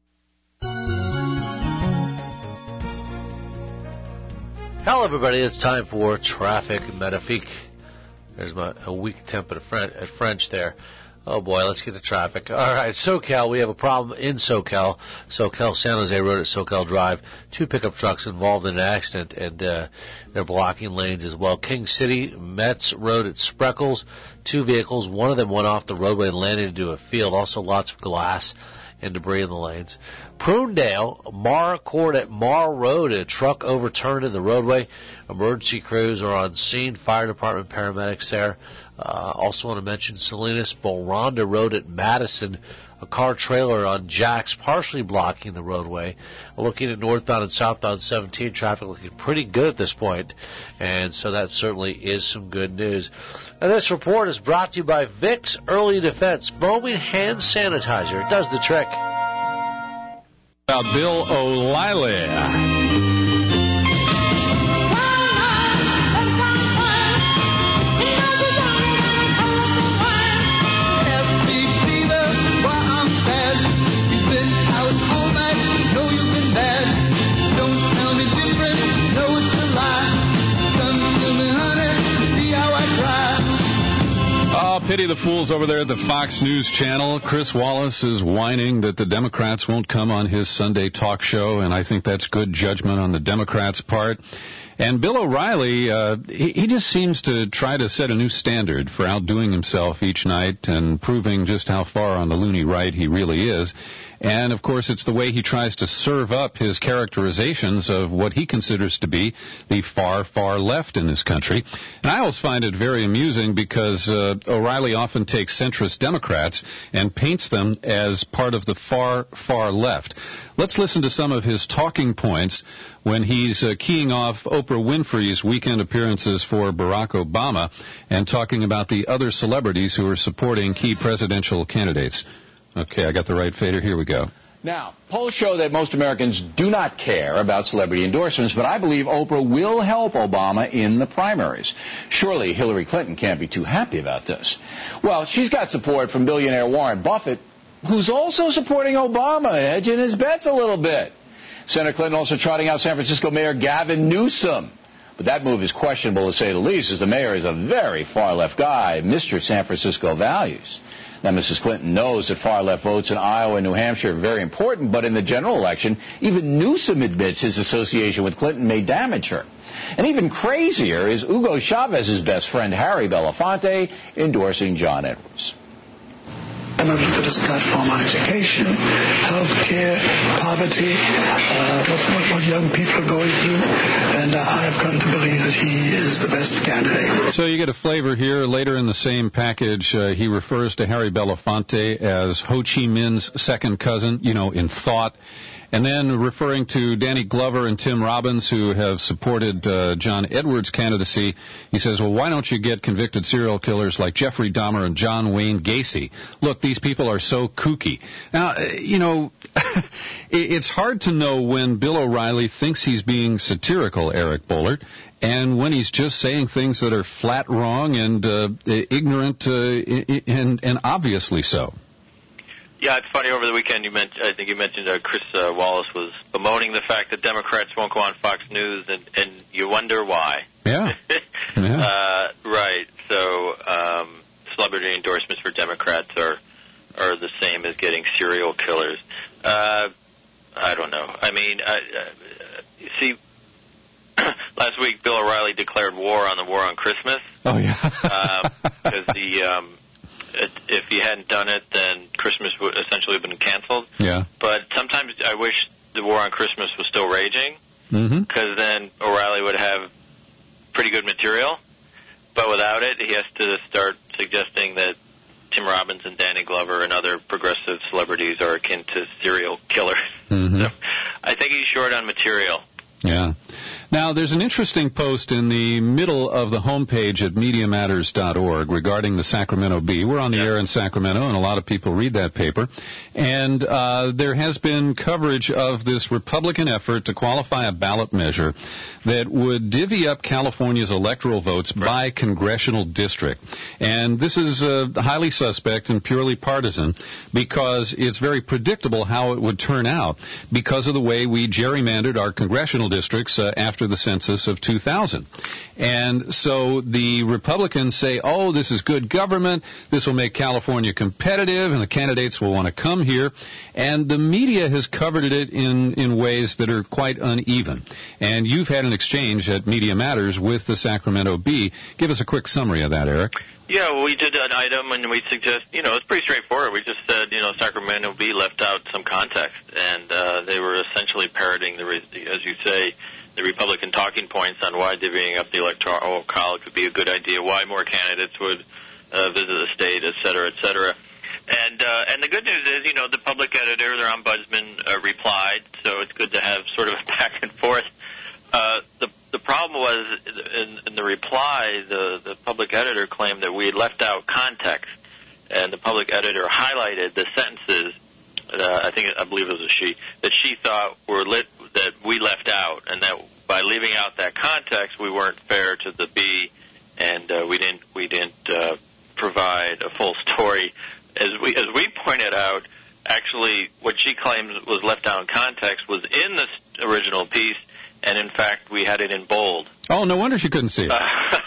Hello, everybody. It's time for Traffic Magnifique. There's my a weak attempt at, French, at French there. Oh, boy, let's get to traffic. All right, SoCal, we have a problem in SoCal. SoCal San Jose Road at SoCal Drive. Two pickup trucks involved in an accident, and uh, they're blocking lanes as well. King City, Metz Road at Spreckles. Two vehicles. One of them went off the roadway and landed into a field. Also lots of glass and debris in the lanes. Prunedale, Mar Court at Mar Road, a truck overturned in the roadway. Emergency crews are on scene. Fire department paramedics there. Uh, also want to mention Salinas, Bolronda Road at Madison. A car trailer on jacks partially blocking the roadway. Looking at northbound and southbound seventeen, traffic looking pretty good at this point, and so that certainly is some good news. And this report is brought to you by Vicks Early Defense Foaming Hand Sanitizer. It does the trick. Uh, Bill O'Reilly. Pity the fools over there at the Fox News Channel. Chris Wallace is whining that the Democrats won't come on his Sunday talk show, and I think that's good judgment on the Democrats' part. And Bill O'Reilly, uh, he, he just seems to try to set a new standard for outdoing himself each night and proving just how far on the loony right he really is. And, of course, it's the way he tries to serve up his characterizations of what he considers to be the far, far left in this country. And I always find it very amusing because uh, O'Reilly often takes centrist Democrats and paints them as part of the far, far left. Let's listen to some of his talking points when he's uh, keying off Oprah Winfrey's weekend appearances for Barack Obama and talking about the other celebrities who are supporting key presidential candidates. Okay, I got the right fader. Here we go. Now, polls show that most Americans do not care about celebrity endorsements, but I believe Oprah will help Obama in the primaries. Surely Hillary Clinton can't be too happy about this. Well, she's got support from billionaire Warren Buffett, who's also supporting Obama, hedging his bets a little bit. Senator Clinton also trotting out San Francisco Mayor Gavin Newsom. But that move is questionable, to say the least, as the mayor is a very far-left guy, Mister San Francisco values. Now, Missus Clinton knows that far-left votes in Iowa and New Hampshire are very important, but in the general election, even Newsom admits his association with Clinton may damage her. And even crazier is Hugo Chavez's best friend, Harry Belafonte, endorsing John Edwards. I'm going to look at this platform on education, health care, poverty, uh, what, what, what young people are going through, and uh, I have come to believe that he is the best candidate. So you get a flavor here. Later in the same package, uh, he refers to Harry Belafonte as Ho Chi Minh's second cousin, you know, in thought. And then referring to Danny Glover and Tim Robbins, who have supported uh, John Edwards' candidacy, he says, well, why don't you get convicted serial killers like Jeffrey Dahmer and John Wayne Gacy? Look, these people are so kooky. Now, you know, it's hard to know when Bill O'Reilly thinks he's being satirical, Eric Boehlert, and when he's just saying things that are flat wrong and uh, ignorant uh, and, and obviously so. Yeah, it's funny. Over the weekend, you mentioned, I think you mentioned uh, Chris uh, Wallace was bemoaning the fact that Democrats won't go on Fox News, and, and you wonder why. Yeah. yeah. Uh, right. So um, celebrity endorsements for Democrats are are the same as getting serial killers. Uh, I don't know. I mean, I, uh, you see, last week Bill O'Reilly declared war on the war on Christmas. Oh yeah. Because uh, the um, if he hadn't done it, then Christmas would essentially have been canceled. Yeah. But sometimes I wish the war on Christmas was still raging, because mm-hmm. then O'Reilly would have pretty good material. But without it, he has to start suggesting that Tim Robbins and Danny Glover and other progressive celebrities are akin to serial killers. Mm-hmm. So I think he's short on material. Yeah. Now, there's an interesting post in the middle of the homepage at media matters dot org regarding the Sacramento Bee. We're on the air in Sacramento, and a lot of people read that paper. And uh, there has been coverage of this Republican effort to qualify a ballot measure that would divvy up California's electoral votes by congressional district. And this is uh, highly suspect and purely partisan because it's very predictable how it would turn out because of the way we gerrymandered our congressional districts uh, after the census of two thousand. And so the Republicans say, oh, this is good government, this will make California competitive, and the candidates will want to come here. And the media has covered it in, in ways that are quite uneven. And you've had an exchange at Media Matters with the Sacramento Bee. Give us a quick summary of that, Eric. Yeah, well, we did an item, and we suggest, you know, it's pretty straightforward. We just said, you know, Sacramento Bee left out some context, and uh, they were essentially parroting, the, as you say, the Republican talking points on why divvying up the Electoral College would be a good idea, why more candidates would uh, visit the state, et cetera, et cetera. And uh, and the good news is, you know, the public editor, their ombudsman, uh, replied, so it's good to have sort of a back and forth. Uh, the the problem was in, in the reply, the, the public editor claimed that we had left out context, and the public editor highlighted the sentences. Uh, I think I believe it was a she that she thought were lit that we left out, and that by leaving out that context, we weren't fair to the Bee, and uh, we didn't we didn't uh, provide a full story. As we as we pointed out, actually, what she claims was left out in context was in the original piece. And, in fact, we had it in bold. Oh, no wonder she couldn't see it.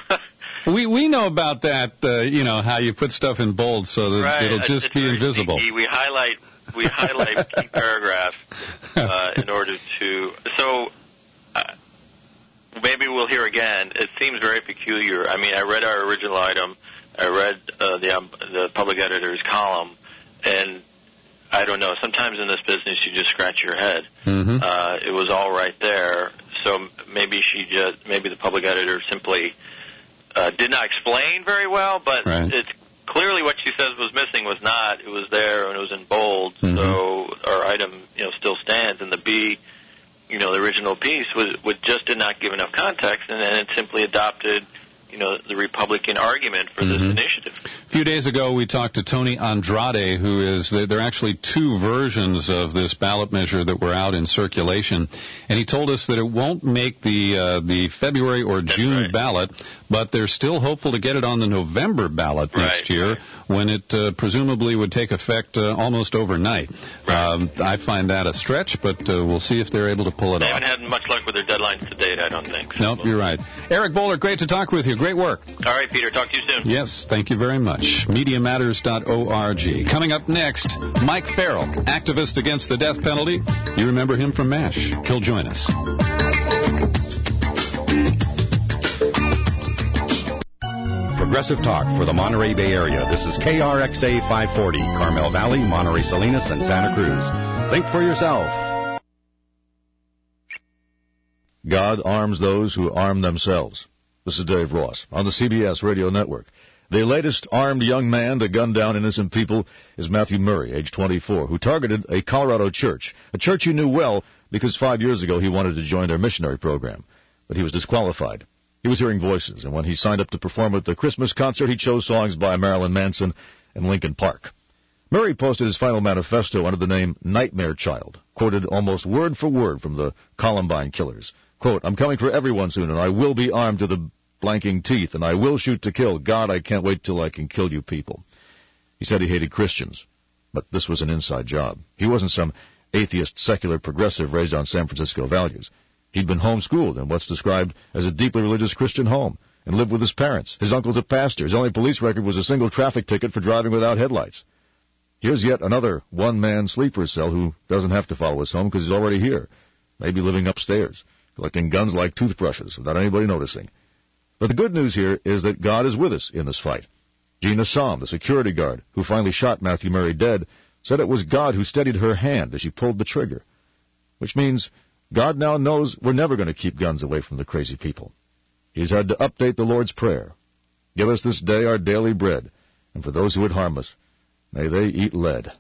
we we know about that, uh, you know, how you put stuff in bold so that right. it'll just it's be invisible. Sneaky. We highlight we highlight key paragraphs uh, in order to... So uh, maybe we'll hear again. It seems very peculiar. I mean, I read our original item. I read uh, the, um, the public editor's column, and... I don't know. Sometimes in this business, you just scratch your head. Mm-hmm. Uh, it was all right there. So maybe she just, maybe the public editor simply uh, did not explain very well. But right. it's clearly what she says was missing was not. It was there and it was in bold. Mm-hmm. So our item, you know, still stands. And the B, you know, the original piece was, was just did not give enough context, and then it simply adopted, you you know, the Republican argument for mm-hmm. this initiative. A few days ago, we talked to Tony Andrade, who is, there are actually two versions of this ballot measure that were out in circulation, and he told us that it won't make the uh, the February or June right. ballot, but they're still hopeful to get it on the November ballot right, next year, right. when it uh, presumably would take effect uh, almost overnight. Right. Um, I find that a stretch, but uh, we'll see if they're able to pull it they off. They haven't had much luck with their deadlines to date, I don't think. So. Nope, you're right. Eric Bowler, great to talk with you. Great work. All right, Peter. Talk to you soon. Yes, thank you very much. media matters dot org. Coming up next, Mike Farrell, activist against the death penalty. You remember him from MASH. He'll join us. Progressive Talk for the Monterey Bay Area. This is K R X A five forty, Carmel Valley, Monterey Salinas, and Santa Cruz. Think for yourself. God arms those who arm themselves. This is Dave Ross on the C B S Radio Network. The latest armed young man to gun down innocent people is Matthew Murray, age twenty-four, who targeted a Colorado church, a church he knew well because five years ago he wanted to join their missionary program, but he was disqualified. He was hearing voices, and when he signed up to perform at the Christmas concert, he chose songs by Marilyn Manson and Linkin Park. Murray posted his final manifesto under the name Nightmare Child, quoted almost word for word from the Columbine killers. Quote, "I'm coming for everyone soon, and I will be armed to the blanking teeth, and I will shoot to kill. God, I can't wait till I can kill you people." He said he hated Christians, but this was an inside job. He wasn't some atheist, secular progressive raised on San Francisco values. He'd been homeschooled in what's described as a deeply religious Christian home and lived with his parents. His uncle's a pastor. His only police record was a single traffic ticket for driving without headlights. Here's yet another one-man sleeper cell who doesn't have to follow us home because he's already here, maybe living upstairs, collecting guns like toothbrushes without anybody noticing. But the good news here is that God is with us in this fight. Gina Som, the security guard who finally shot Matthew Murray dead, said it was God who steadied her hand as she pulled the trigger, which means God now knows we're never going to keep guns away from the crazy people. He's had to update the Lord's Prayer. Give us this day our daily bread, and for those who would harm us, may they eat lead.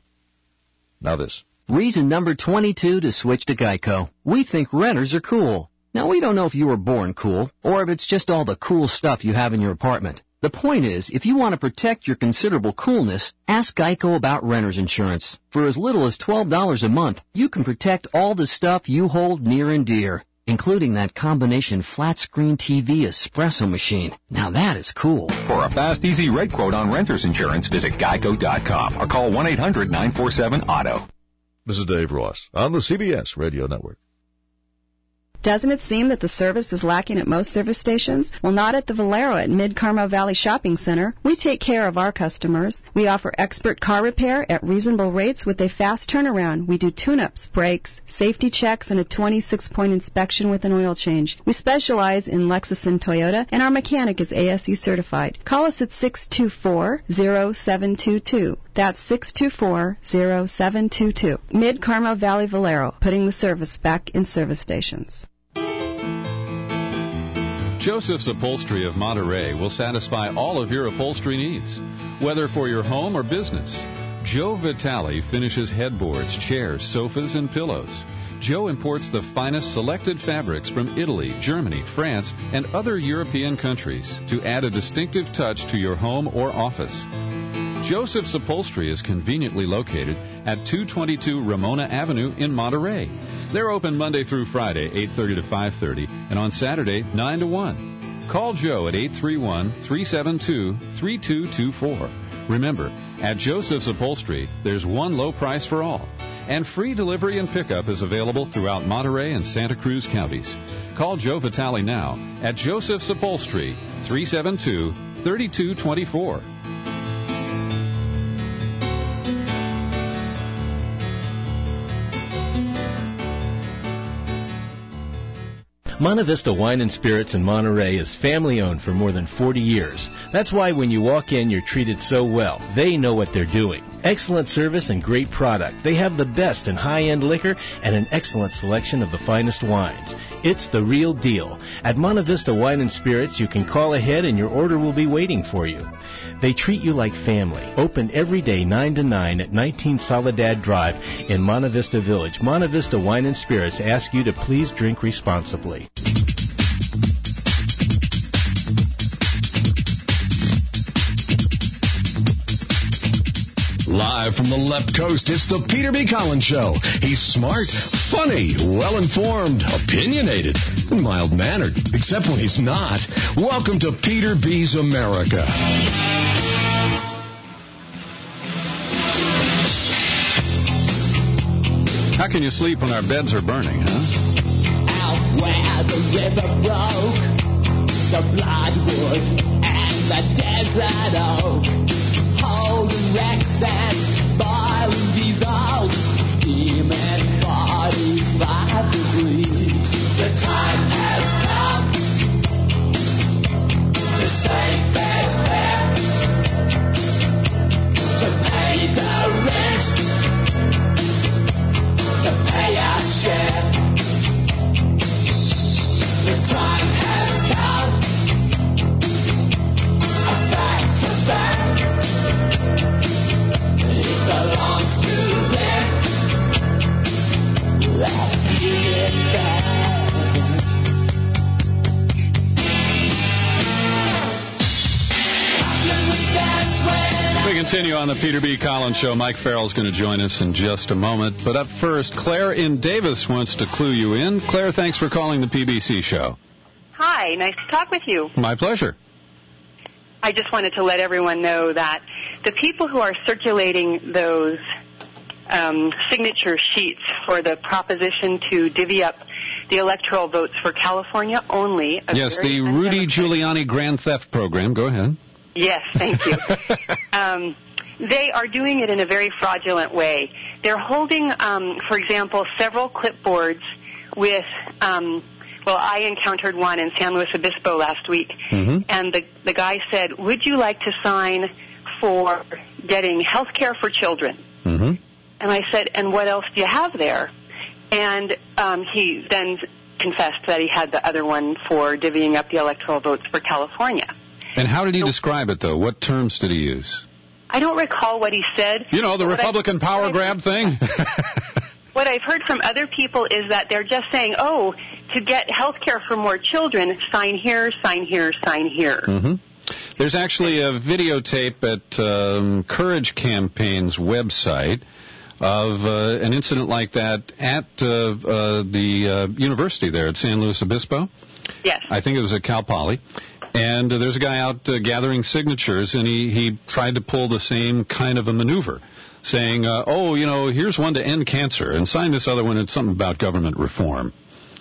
Now this. Reason number twenty-two to switch to Geico. We think renters are cool. Now, we don't know if you were born cool, or if it's just all the cool stuff you have in your apartment. The point is, if you want to protect your considerable coolness, ask Geico about renter's insurance. For as little as twelve dollars a month, you can protect all the stuff you hold near and dear, including that combination flat-screen T V espresso machine. Now that is cool. For a fast, easy rate quote on renter's insurance, visit geico dot com or call one eight hundred nine four seven auto. This is Dave Ross on the C B S Radio Network. Doesn't it seem that the service is lacking at most service stations? Well, not at the Valero at Mid-Carmel Valley Shopping Center. We take care of our customers. We offer expert car repair at reasonable rates with a fast turnaround. We do tune-ups, brakes, safety checks, and a twenty-six point inspection with an oil change. We specialize in Lexus and Toyota, and our mechanic is A S E certified. Call us at six two four, zero seven two two. That's six two four, zero seven two two. Mid-Carmel Valley Valero, putting the service back in service stations. Joseph's Upholstery of Monterey will satisfy all of your upholstery needs, whether for your home or business. Joe Vitale finishes headboards, chairs, sofas, and pillows. Joe imports the finest selected fabrics from Italy, Germany, France, and other European countries to add a distinctive touch to your home or office. Joseph's Upholstery is conveniently located at two twenty-two Ramona Avenue in Monterey. They're open Monday through Friday, eight thirty to five thirty, and on Saturday, nine to one. Call Joe at eight three one, three seven two, three two two four. Remember, at Joseph's Upholstery, there's one low price for all, and free delivery and pickup is available throughout Monterey and Santa Cruz counties. Call Joe Vitale now at Joseph's Upholstery, three seven two, three two two four. Monte Vista Wine and Spirits in Monterey is family-owned for more than forty years. That's why when you walk in, you're treated so well. They know what they're doing. Excellent service and great product. They have the best in high-end liquor and an excellent selection of the finest wines. It's the real deal. At Monte Vista Wine and Spirits, you can call ahead and your order will be waiting for you. They treat you like family. Open every day nine to nine at nineteen Soledad Drive in Monte Vista Village. Monte Vista Wine and Spirits ask you to please drink responsibly. Live from the left coast, it's the Peter B. Collins Show. He's smart, funny, well-informed, opinionated, and mild-mannered, except when he's not. Welcome to Peter B's America. How can you sleep when our beds are burning, huh? Out where the river broke, the bloodwood and the desert oak, holding wrecks and boiling diesel, steaming forty-five degrees. The time has come to save fair's fair, to pay the rent, to pay our share. The time has come. A fact's a fact. It belongs to them. Let's get back. We continue on the Peter B. Collins Show. Mike Farrell's going to join us in just a moment. But up first, Claire in Davis wants to clue you in. Claire, thanks for calling the P B C show. Hi, nice to talk with you. My pleasure. I just wanted to let everyone know that the people who are circulating those um, signature sheets for the proposition to divvy up the electoral votes for California only. Yes, the Rudy Giuliani Grand Theft Program. Go ahead. Yes, thank you. um, they are doing it in a very fraudulent way. They're holding, um, for example, several clipboards with, um, well, I encountered one in San Luis Obispo last week, mm-hmm. and the, the guy said, would you like to sign for getting health care for children? Mm-hmm. And I said, and what else do you have there? And um, he then confessed that he had the other one for divvying up the electoral votes for California. And how did he describe it, though? What terms did he use? I don't recall what he said. You know, the Republican I, power grab thing? What I've heard from other people is that they're just saying, oh, to get health care for more children, sign here, sign here, sign here. Mm-hmm. There's actually a videotape at um, Courage Campaign's website of uh, an incident like that at uh, uh, the uh, university there at San Luis Obispo. Yes. I think it was at Cal Poly. And uh, there's a guy out uh, gathering signatures, and he, he tried to pull the same kind of a maneuver, saying, uh, oh, you know, here's one to end cancer, and sign this other one, it's something about government reform.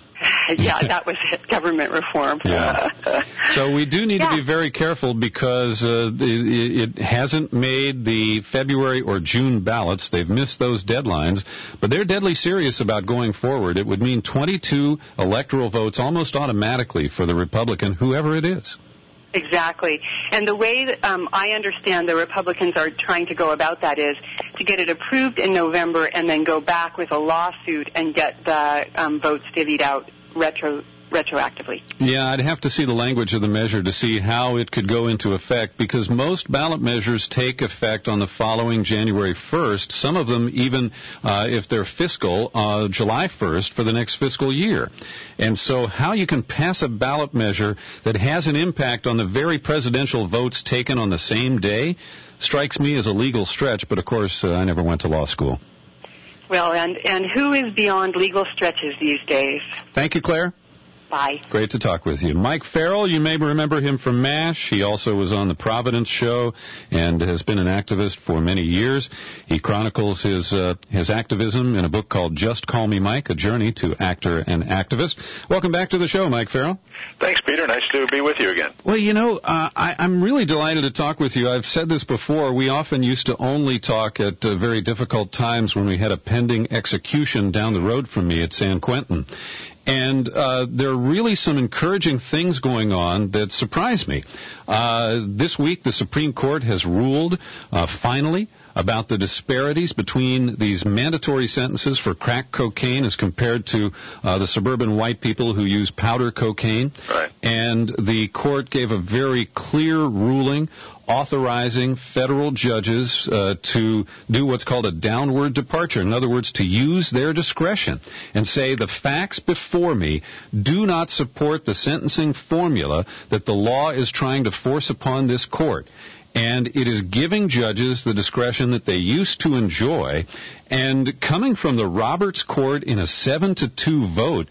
Yeah, that was it, government reform. Yeah. So we do need yeah. to be very careful because uh, it, it hasn't made the February or June ballots. They've missed those deadlines, but they're deadly serious about going forward. It would mean twenty-two electoral votes almost automatically for the Republican, whoever it is. Exactly. And the way that um, I understand the Republicans are trying to go about that is to get it approved in November and then go back with a lawsuit and get the um, votes divvied out retro retroactively. Yeah, I'd have to see the language of the measure to see how it could go into effect, because most ballot measures take effect on the following January first, some of them even, uh, if they're fiscal, uh, July first for the next fiscal year. And so how you can pass a ballot measure that has an impact on the very presidential votes taken on the same day strikes me as a legal stretch, but of course uh, I never went to law school. Well, and, and who is beyond legal stretches these days? Thank you, Claire. Bye. Great to talk with you. Mike Farrell, you may remember him from MASH. He also was on the Providence Show and has been an activist for many years. He chronicles his uh, his activism in a book called Just Call Me Mike, A Journey to Actor and Activist. Welcome back to the show, Mike Farrell. Thanks, Peter. Nice to be with you again. Well, you know, uh, I, I'm really delighted to talk with you. I've said this before. We often used to only talk at uh, very difficult times when we had a pending execution down the road from me at San Quentin. And uh, there are really some encouraging things going on that surprise me. Uh, this week, the Supreme Court has ruled, uh, finally, about the disparities between these mandatory sentences for crack cocaine as compared to uh, the suburban white people who use powder cocaine. Right. And the court gave a very clear ruling authorizing federal judges uh, to do what's called a downward departure. In other words, to use their discretion and say the facts before me do not support the sentencing formula that the law is trying to force upon this court. and it is giving judges the discretion that they used to enjoy. And coming from the Roberts Court in a seven to two vote,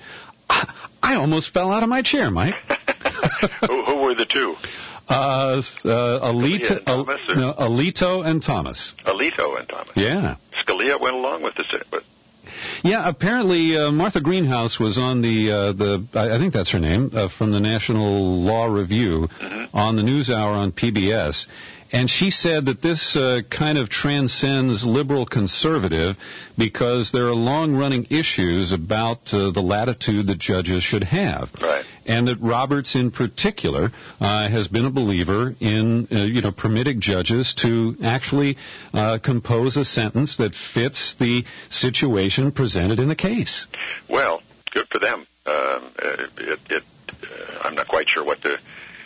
I almost fell out of my chair, Mike. who, who were the two? Uh, uh, Alito, and Thomas, uh, no, Alito and Thomas. Alito and Thomas. Yeah. Scalia went along with this, but yeah. Apparently, uh, Martha Greenhouse was on the uh, the I, I think that's her name uh, from the National Law Review mm-hmm. on the NewsHour on P B S. And she said that this uh, kind of transcends liberal conservative because there are long-running issues about uh, the latitude that judges should have. Right. And that Roberts, in particular, uh, has been a believer in, uh, you know, permitting judges to actually uh, compose a sentence that fits the situation presented in the case. Well, good for them. Um, it, it, uh, I'm not quite sure what the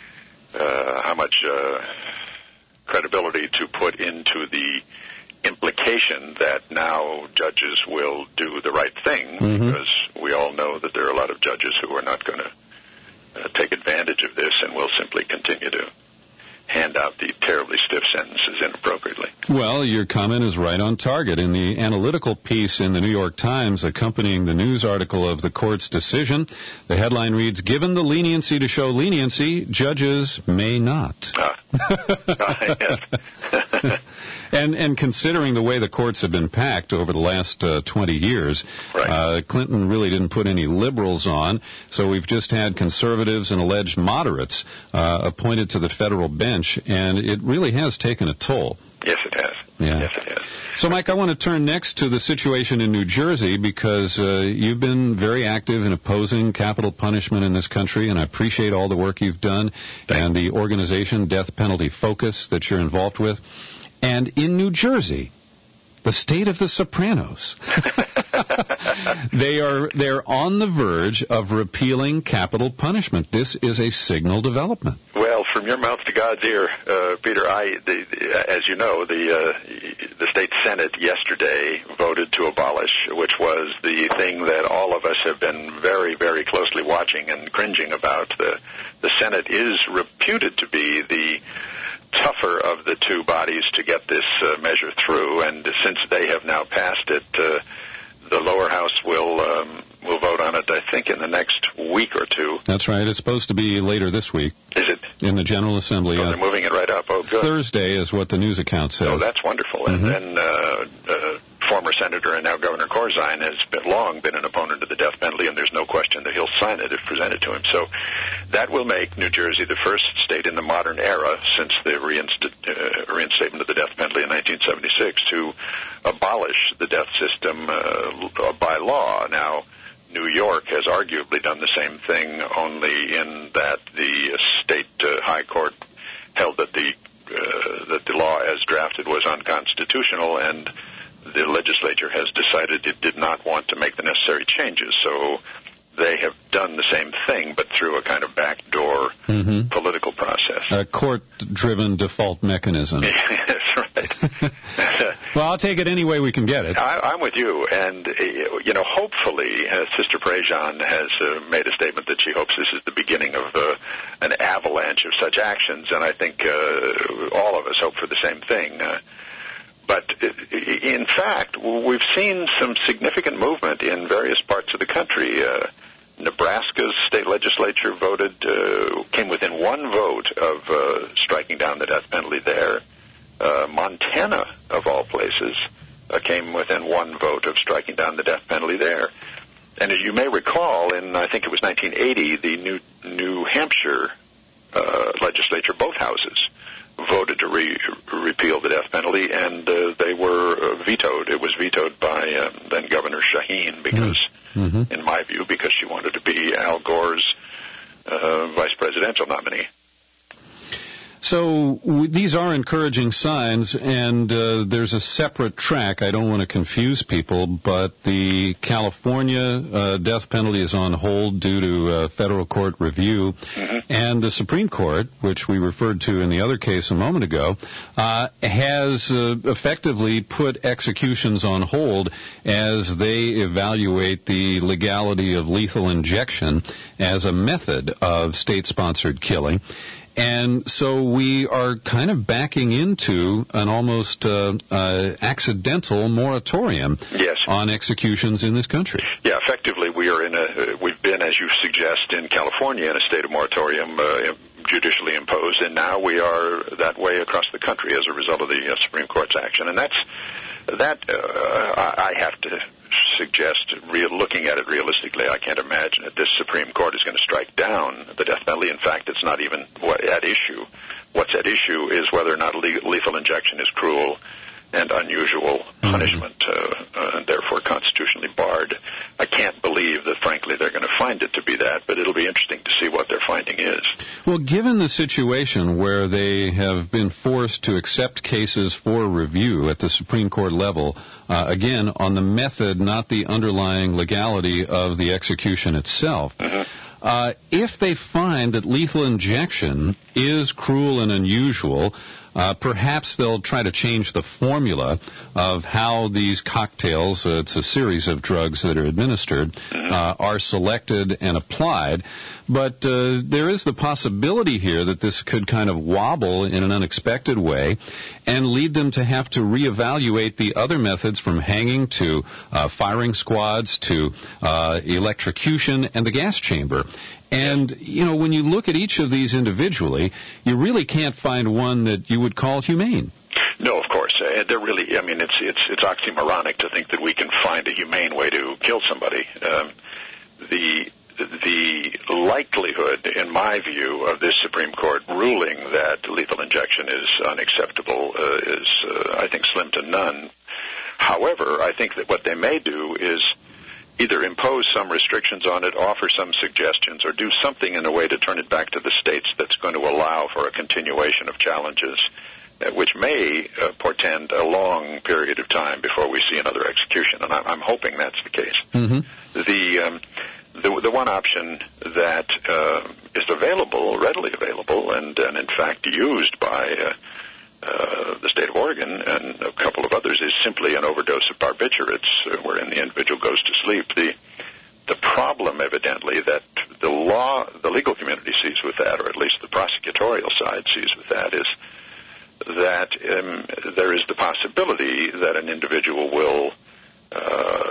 uh, how much. Uh, credibility to put into the implication that now judges will do the right thing, mm-hmm. because we all know that there are a lot of judges who are not going to uh, take advantage of this and will simply continue to hand out the terribly stiff sentences inappropriately. Well, your comment is right on target. In the analytical piece in the New York Times accompanying the news article of the court's decision, the headline reads, "Given the leniency to show leniency, judges may not." Ah. Ah, yes. And and considering the way the courts have been packed over the last uh, twenty years, right. uh, Clinton really didn't put any liberals on, so we've just had conservatives and alleged moderates uh, appointed to the federal bench, and it really has taken a toll. Yes, it has. Yeah. Yes, it has. So, Mike, I want to turn next to the situation in New Jersey because uh, you've been very active in opposing capital punishment in this country, and I appreciate all the work you've done and the organization Death Penalty Focus that you're involved with. And in New Jersey, the state of the Sopranos, they are they're on the verge of repealing capital punishment. This is a signal development. Well, from your mouth to God's ear, uh, Peter. I, the, the, as you know, the uh, the state Senate yesterday voted to abolish, which was the thing that all of us have been very, very closely watching and cringing about. The the Senate is reputed to be the tougher of the two bodies to get this uh, measure through, and since they have now passed it, uh, the lower house will um, will vote on it, I think, in the next week or two. That's right. It's supposed to be later this week. Is it? In the General Assembly. Oh, they're uh, moving it right up. Oh, good. Thursday is what the news account says. Oh, that's wonderful. Mm-hmm. And then uh, uh, former Senator and now Governor Corzine has been, long been an opponent of the death penalty, and there's no question that he'll sign it if presented to him. So that will make New Jersey the first state in the modern era since the reinst- uh, reinstatement of the death penalty in nineteen seventy-six to abolish the death system uh, by law. Now, New York has arguably done the same thing, only in that the state uh, high court held that the uh, that the law as drafted was unconstitutional, and the legislature has decided it did not want to make the necessary changes. So they have done the same thing, but through a kind of backdoor mm-hmm. political process. A court-driven default mechanism. That's right. Well, I'll take it any way we can get it. I, I'm with you. And, uh, you know, hopefully, uh, Sister Prejean has uh, made a statement that she hopes this is the beginning of uh, an avalanche of such actions. And I think uh, all of us hope for the same thing. Uh, But, in fact, we've seen some significant movement in various parts of the country. Uh, Nebraska's state legislature voted, uh, came within one vote of uh, striking down the death penalty there. Uh, Montana, of all places, uh, came within one vote of striking down the death penalty there. And as you may recall, in, I think it was nineteen eighty, the New, New Hampshire uh, legislature, both houses, voted to re- repeal the death penalty, and uh, they were uh, vetoed. It was vetoed by um, then Governor Shaheen, because, mm-hmm. in my view, because she wanted to be Al Gore's uh, vice presidential nominee. So w- these are encouraging signs, and uh, there's a separate track. I don't want to confuse people, but the California uh, death penalty is on hold due to uh, federal court review, mm-hmm. and the Supreme Court, which we referred to in the other case a moment ago, uh, has uh, effectively put executions on hold as they evaluate the legality of lethal injection as a method of state-sponsored killing. And so we are kind of backing into an almost uh, uh, accidental moratorium yes. on executions in this country. Yeah, effectively we are in a, we've been, as you suggest, in California in a state of moratorium uh, judicially imposed, and now we are that way across the country as a result of the uh, Supreme Court's action. And that's, that uh, I have to suggest, real, looking at it realistically, I can't imagine that this Supreme Court is going to strike down the death penalty. In fact, it's not even what, at issue. What's at issue is whether or not lethal injection is cruel and unusual punishment, uh, uh, and therefore constitutionally barred. I can't believe that, frankly, they're going to find it to be that, but it'll be interesting to see what their finding is. Well, given the situation where they have been forced to accept cases for review at the Supreme Court level, uh, again, on the method, not the underlying legality of the execution itself, mm-hmm. uh, if they find that lethal injection is cruel and unusual, Uh, perhaps they'll try to change the formula of how these cocktails, uh, it's a series of drugs that are administered, uh, are selected and applied. But uh, there is the possibility here that this could kind of wobble in an unexpected way and lead them to have to reevaluate the other methods, from hanging to uh, firing squads to uh, electrocution and the gas chamber. And, you know, when you look at each of these individually, you really can't find one that you would call humane. No, of course. Uh, they're really, I mean, it's it's it's oxymoronic to think that we can find a humane way to kill somebody. Um, the the likelihood, in my view, of this Supreme Court ruling that lethal injection is unacceptable uh, is, uh, I think, slim to none. However, I think that what they may do is either impose some restrictions on it, offer some suggestions, or do something in a way to turn it back to the states that's going to allow for a continuation of challenges, uh, which may uh, portend a long period of time before we see another execution. And I'm, I'm hoping that's the case. Mm-hmm. The, um, the the one option that uh, is available, readily available, and, and in fact used by uh, Uh, the state of Oregon and a couple of others, is simply an overdose of barbiturates, uh, wherein the individual goes to sleep. The the problem, evidently, that the law, the legal community sees with that, or at least the prosecutorial side sees with that, is that um, there is the possibility that an individual will uh,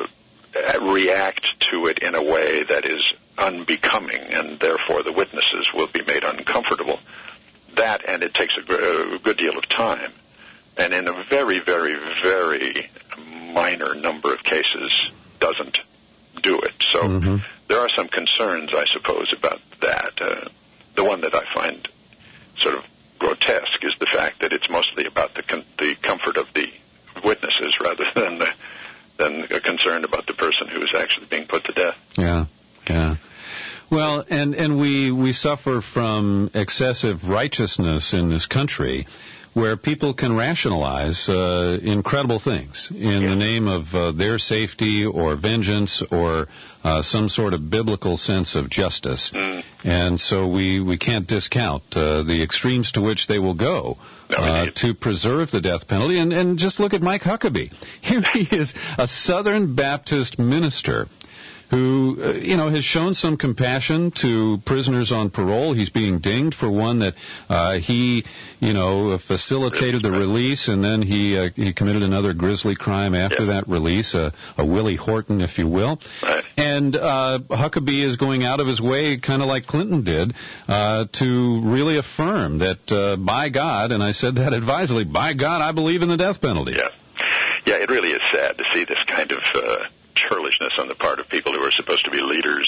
react to it in a way that is unbecoming, and therefore the witnesses will be made uncomfortable. That, and it takes a, a good deal of time, and in a very, very, very minor number of cases doesn't do it. So mm-hmm. there are some concerns, I suppose, about that. Uh, the one that I find sort of grotesque is the fact that it's mostly about the com- the comfort of the witnesses rather than the, than a concern about the person who is actually being put to death. Yeah, yeah. Well, and, and we, we suffer from excessive righteousness in this country, where people can rationalize uh, incredible things in yeah. the name of uh, their safety or vengeance or uh, some sort of biblical sense of justice. Mm. And so we, we can't discount uh, the extremes to which they will go uh, to preserve the death penalty. And, and just look at Mike Huckabee. Here he is, a Southern Baptist minister who, uh, you know, has shown some compassion to prisoners on parole. He's being dinged for one that uh, he, you know, facilitated the release, and then he uh, he committed another grisly crime after yeah. that release, a, a Willie Horton, if you will. Right. And uh, Huckabee is going out of his way, kind of like Clinton did, uh, to really affirm that, uh, by God, and I said that advisedly, by God, I believe in the death penalty. Yeah, yeah, it really is sad to see this kind of Uh churlishness on the part of people who are supposed to be leaders,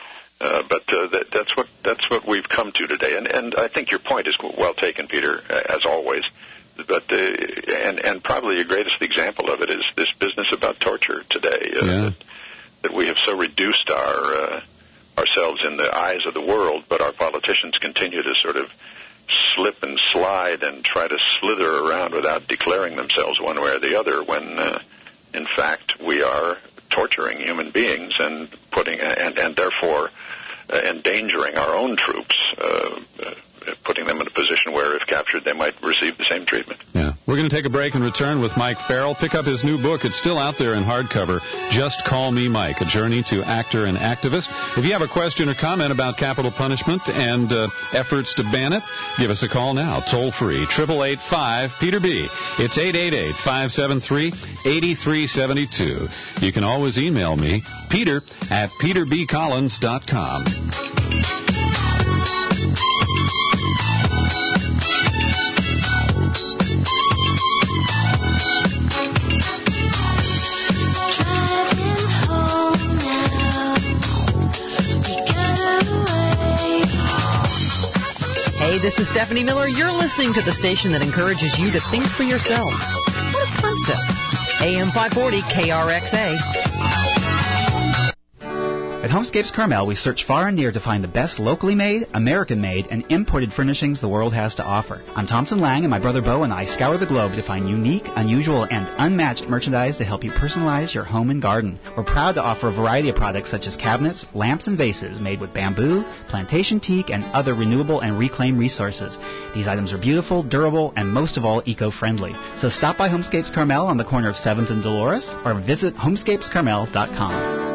uh, but uh, that, that's what that's what we've come to today. And and I think your point is well taken, Peter, as always. But uh, and and probably the greatest example of it is this business about torture today. Uh, yeah. that, that we have so reduced our uh, ourselves in the eyes of the world, but our politicians continue to sort of slip and slide and try to slither around without declaring themselves one way or the other, when uh, in fact we are torturing human beings and putting and, and therefore uh, endangering our own troops uh, uh, putting them in a position where, if captured, they might receive the same treatment. Yeah. We're going to take a break and return with Mike Farrell. Pick up his new book. It's still out there in hardcover. Just Call Me Mike, A Journey to Actor and Activist. If you have a question or comment about capital punishment and uh, efforts to ban it, give us a call now. Toll free, eight eight eight, five, Peter B. It's eight eight eight, five seven three, eight three seven two. You can always email me, Peter at peter b collins dot com. Hey, this is Stephanie Miller. You're listening to the station that encourages you to think for yourself. What a concept. A M five forty K R X A. At Homescapes Carmel, we search far and near to find the best locally made, American-made, and imported furnishings the world has to offer. I'm Thompson Lang, and my brother Bo and I scour the globe to find unique, unusual, and unmatched merchandise to help you personalize your home and garden. We're proud to offer a variety of products such as cabinets, lamps, and vases made with bamboo, plantation teak, and other renewable and reclaimed resources. These items are beautiful, durable, and most of all, eco-friendly. So stop by Homescapes Carmel on the corner of seventh and Dolores, or visit homescapes carmel dot com.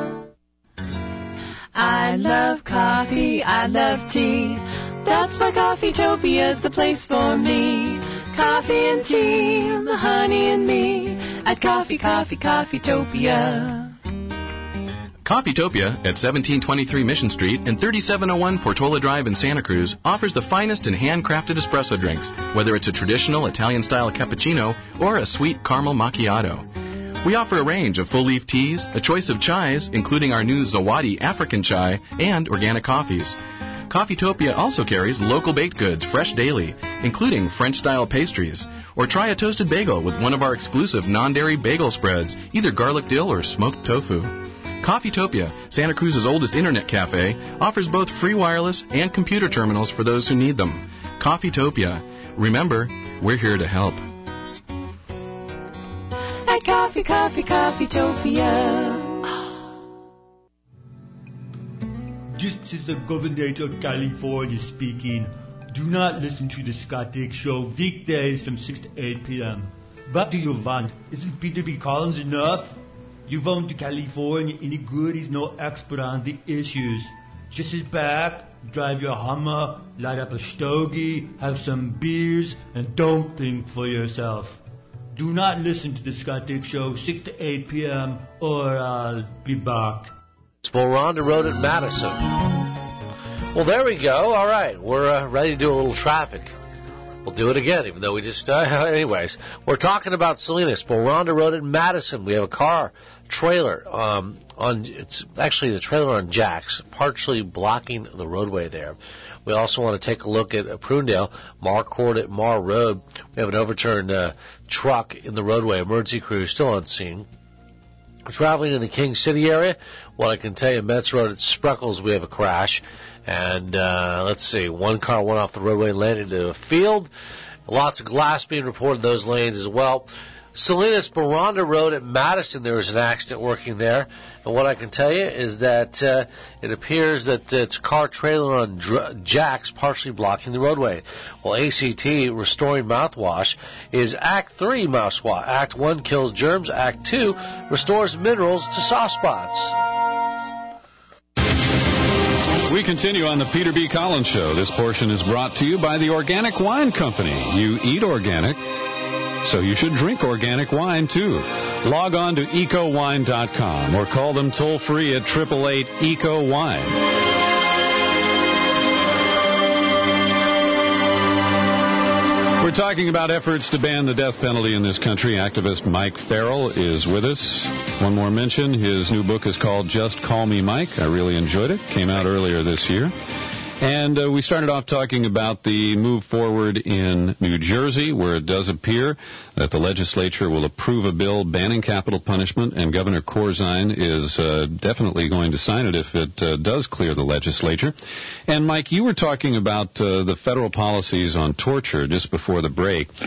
I love coffee, I love tea. That's why Coffeetopia's the place for me. Coffee and tea, the honey and me. At Coffee, Coffee, Coffeetopia. Coffeetopia at seventeen twenty-three Mission Street and thirty-seven oh one Portola Drive in Santa Cruz offers the finest in handcrafted espresso drinks, whether it's a traditional Italian-style cappuccino or a sweet caramel macchiato. We offer a range of full-leaf teas, a choice of chais, including our new Zawadi African chai, and organic coffees. Coffeetopia also carries local baked goods fresh daily, including French-style pastries. Or try a toasted bagel with one of our exclusive non-dairy bagel spreads, either garlic dill or smoked tofu. Coffeetopia, Santa Cruz's oldest internet cafe, offers both free wireless and computer terminals for those who need them. Coffeetopia. Remember, we're here to help. At Coffee, Coffee, Coffeetopia. This is the Governor of California speaking. Do not listen to the Scott Dick Show weekdays from six to eight p.m. What do you want? Isn't Peter B. Collins enough? You won't do California any good. He's no expert on the issues. Just sit back, drive your Hummer, light up a stogie, have some beers, and don't think for yourself. Do not listen to the Scott Dick Show, six to eight p.m., or I'll be back. It's Boronda Road at Madison. Well, there we go. All right, we're uh, ready to do a little traffic. We'll do it again, even though we just... Uh, anyways, we're talking about Salinas, Boronda Road at Madison. We have a car, trailer, um, on. It's actually the trailer on jacks, partially blocking the roadway there. We also want to take a look at Prunedale, Marcourt at Mar Road. We have an overturned uh, truck in the roadway. Emergency crew still on scene. Traveling in the King City area, well, I can tell you, Metz Road at Spreckles, we have a crash. And uh, let's see, one car went off the roadway and landed into a field. Lots of glass being reported in those lanes as well. Salinas, Boronda Road at Madison, there was an accident working there. And what I can tell you is that uh, it appears that it's a car trailer on dr- jacks partially blocking the roadway. Well, A C T, Restoring Mouthwash, is Act three mouthwash. Act one kills germs. Act two restores minerals to soft spots. We continue on the Peter B. Collins Show. This portion is brought to you by the Organic Wine Company. You eat organic, so you should drink organic wine, too. Log on to eco wine dot com or call them toll-free at eight eight eight, E C O wine. We're talking about efforts to ban the death penalty in this country. Activist Mike Farrell is with us. One more mention, his new book is called Just Call Me Mike. I really enjoyed it. Came out earlier this year. And uh, we started off talking about the move forward in New Jersey, where it does appear that the legislature will approve a bill banning capital punishment, and Governor Corzine is uh, definitely going to sign it if it uh, does clear the legislature. And, Mike, you were talking about uh, the federal policies on torture just before the break. Mm-hmm.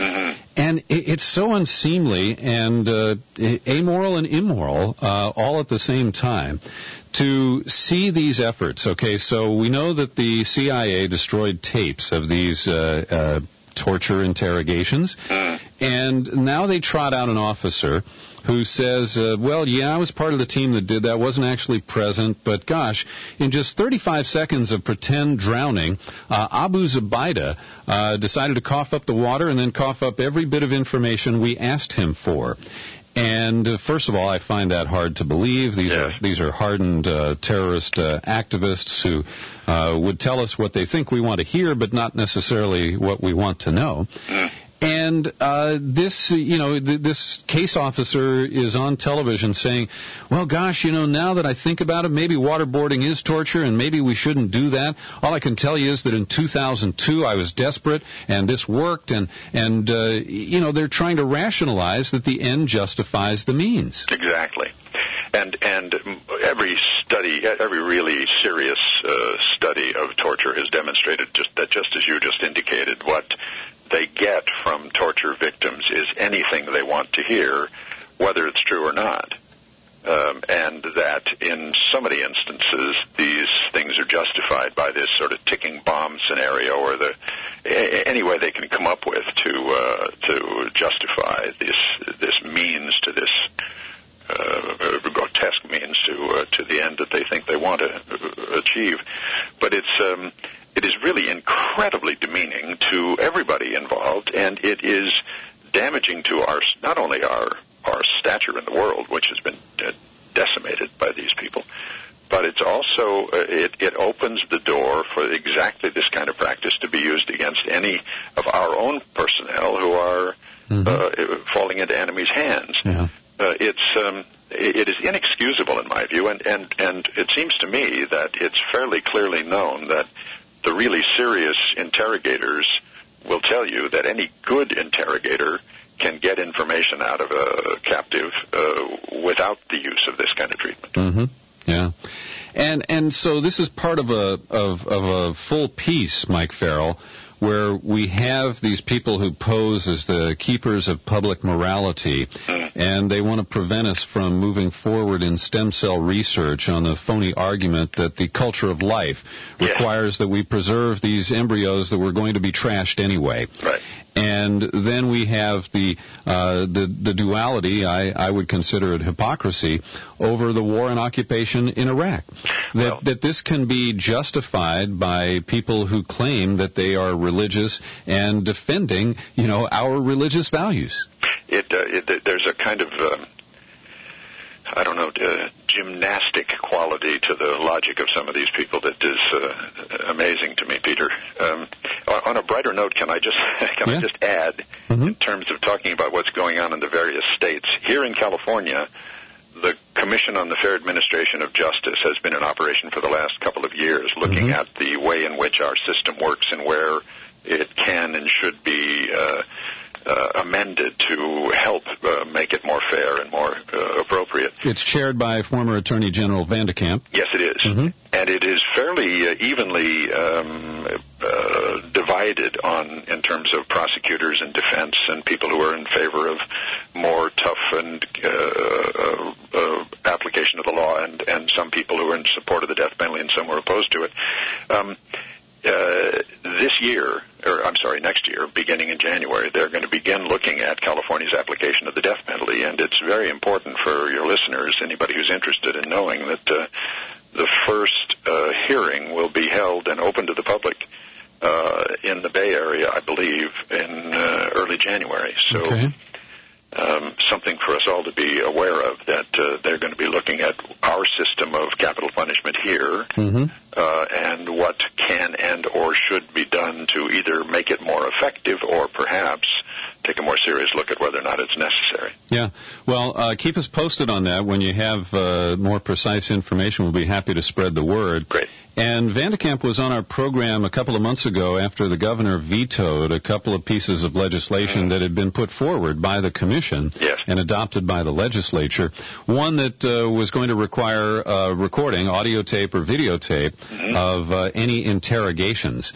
And it, it's so unseemly and uh, amoral and immoral uh, all at the same time to see these efforts. Okay, so we know that the C I A destroyed tapes of these uh, uh, torture interrogations, and now they trot out an officer who says, uh, well, yeah, I was part of the team that did that, wasn't actually present, but gosh, in just thirty-five seconds of pretend drowning, uh, Abu Zubaydah uh, decided to cough up the water and then cough up every bit of information we asked him for. And uh, first of all, I find that hard to believe. These are these are hardened uh, terrorist uh, activists who uh, would tell us what they think we want to hear, but not necessarily what we want to know. And uh, this, you know, th- this case officer is on television saying, well, gosh, you know, now that I think about it, maybe waterboarding is torture and maybe we shouldn't do that. All I can tell you is that in two thousand two I was desperate and this worked. And, and uh, you know, they're trying to rationalize that the end justifies the means. Exactly. And and every study, every really serious uh, study of torture has demonstrated just that, just as you just indicated, what they get from torture victims is anything they want to hear, whether it's true or not. Um, and that in so many instances, these things are justified by this sort of ticking bomb scenario, or the a, any way they can come up with to uh, to justify this this means to this uh, grotesque means to uh, to the end that they think they want to achieve. But it's um, it is really incredibly demeaning to everybody involved, and it is damaging to our not only our our stature in the world, which has been uh, decimated by these people, but it's also uh, it, it opens the door for exactly this kind of practice to be used against any of our own personnel who are mm-hmm. uh, falling into enemies' hands. Yeah. Uh, it's um, it is inexcusable in my view, and, and, and it seems to me that it's fairly clearly known that the really serious interrogators will tell you that any good interrogator can get information out of a captive uh, without the use of this kind of treatment. Mm-hmm. Yeah, and and so this is part of a of of a full piece, Mike Farrell, where we have these people who pose as the keepers of public morality, and they want to prevent us from moving forward in stem cell research on the phony argument that the culture of life requires that we preserve these embryos that were going to be trashed anyway. Right. And then we have the uh, the, the duality, I, I would consider it hypocrisy, over the war and occupation in Iraq. That, well, that this can be justified by people who claim that they are religious and defending, you know, our religious values. It, uh, it there's a kind of um, I don't know uh, gymnastic quality to the logic of some of these people that is uh, amazing to me, Peter. Um, on a brighter note, can I just can yeah. I just add, mm-hmm. in terms of talking about what's going on in the various states here in California, the Commission on the Fair Administration of Justice has been in operation for the last couple of years, looking mm-hmm. at the way in which our system works and where it can and should be uh, uh, amended to help uh, make it more fair and more uh, appropriate. It's chaired by former Attorney General Van de Kamp. Yes, it is. Mm-hmm. And it is fairly uh, evenly um, uh, divided on in terms of prosecutors and defense and people who are in favor of more tough and uh, uh, uh, application of the law, and, and some people who are in support of the death penalty and some who are opposed to it. Um, uh, this year, or I'm sorry, next year, beginning in January, they're going to begin looking at California's application of the death penalty, and it's very important for your listeners, anybody who's interested in knowing, that uh, the first uh, hearing will be held and open to the public uh, in the Bay Area, I believe, in uh, early January. So okay. um, something for us all to be aware of, that uh, they're going to be looking at our system of capital punishment here mm-hmm. uh, and what can and or should be done to either make it more effective or perhaps take a more serious look at whether or not it's necessary. Yeah. Well, uh, keep us posted on that. When you have uh, more precise information, we'll be happy to spread the word. Great. And Van de Kamp was on our program a couple of months ago after the governor vetoed a couple of pieces of legislation mm. that had been put forward by the commission yes. and adopted by the legislature. One that uh, was going to require uh, recording, audio tape or videotape, mm-hmm. of uh, any interrogations.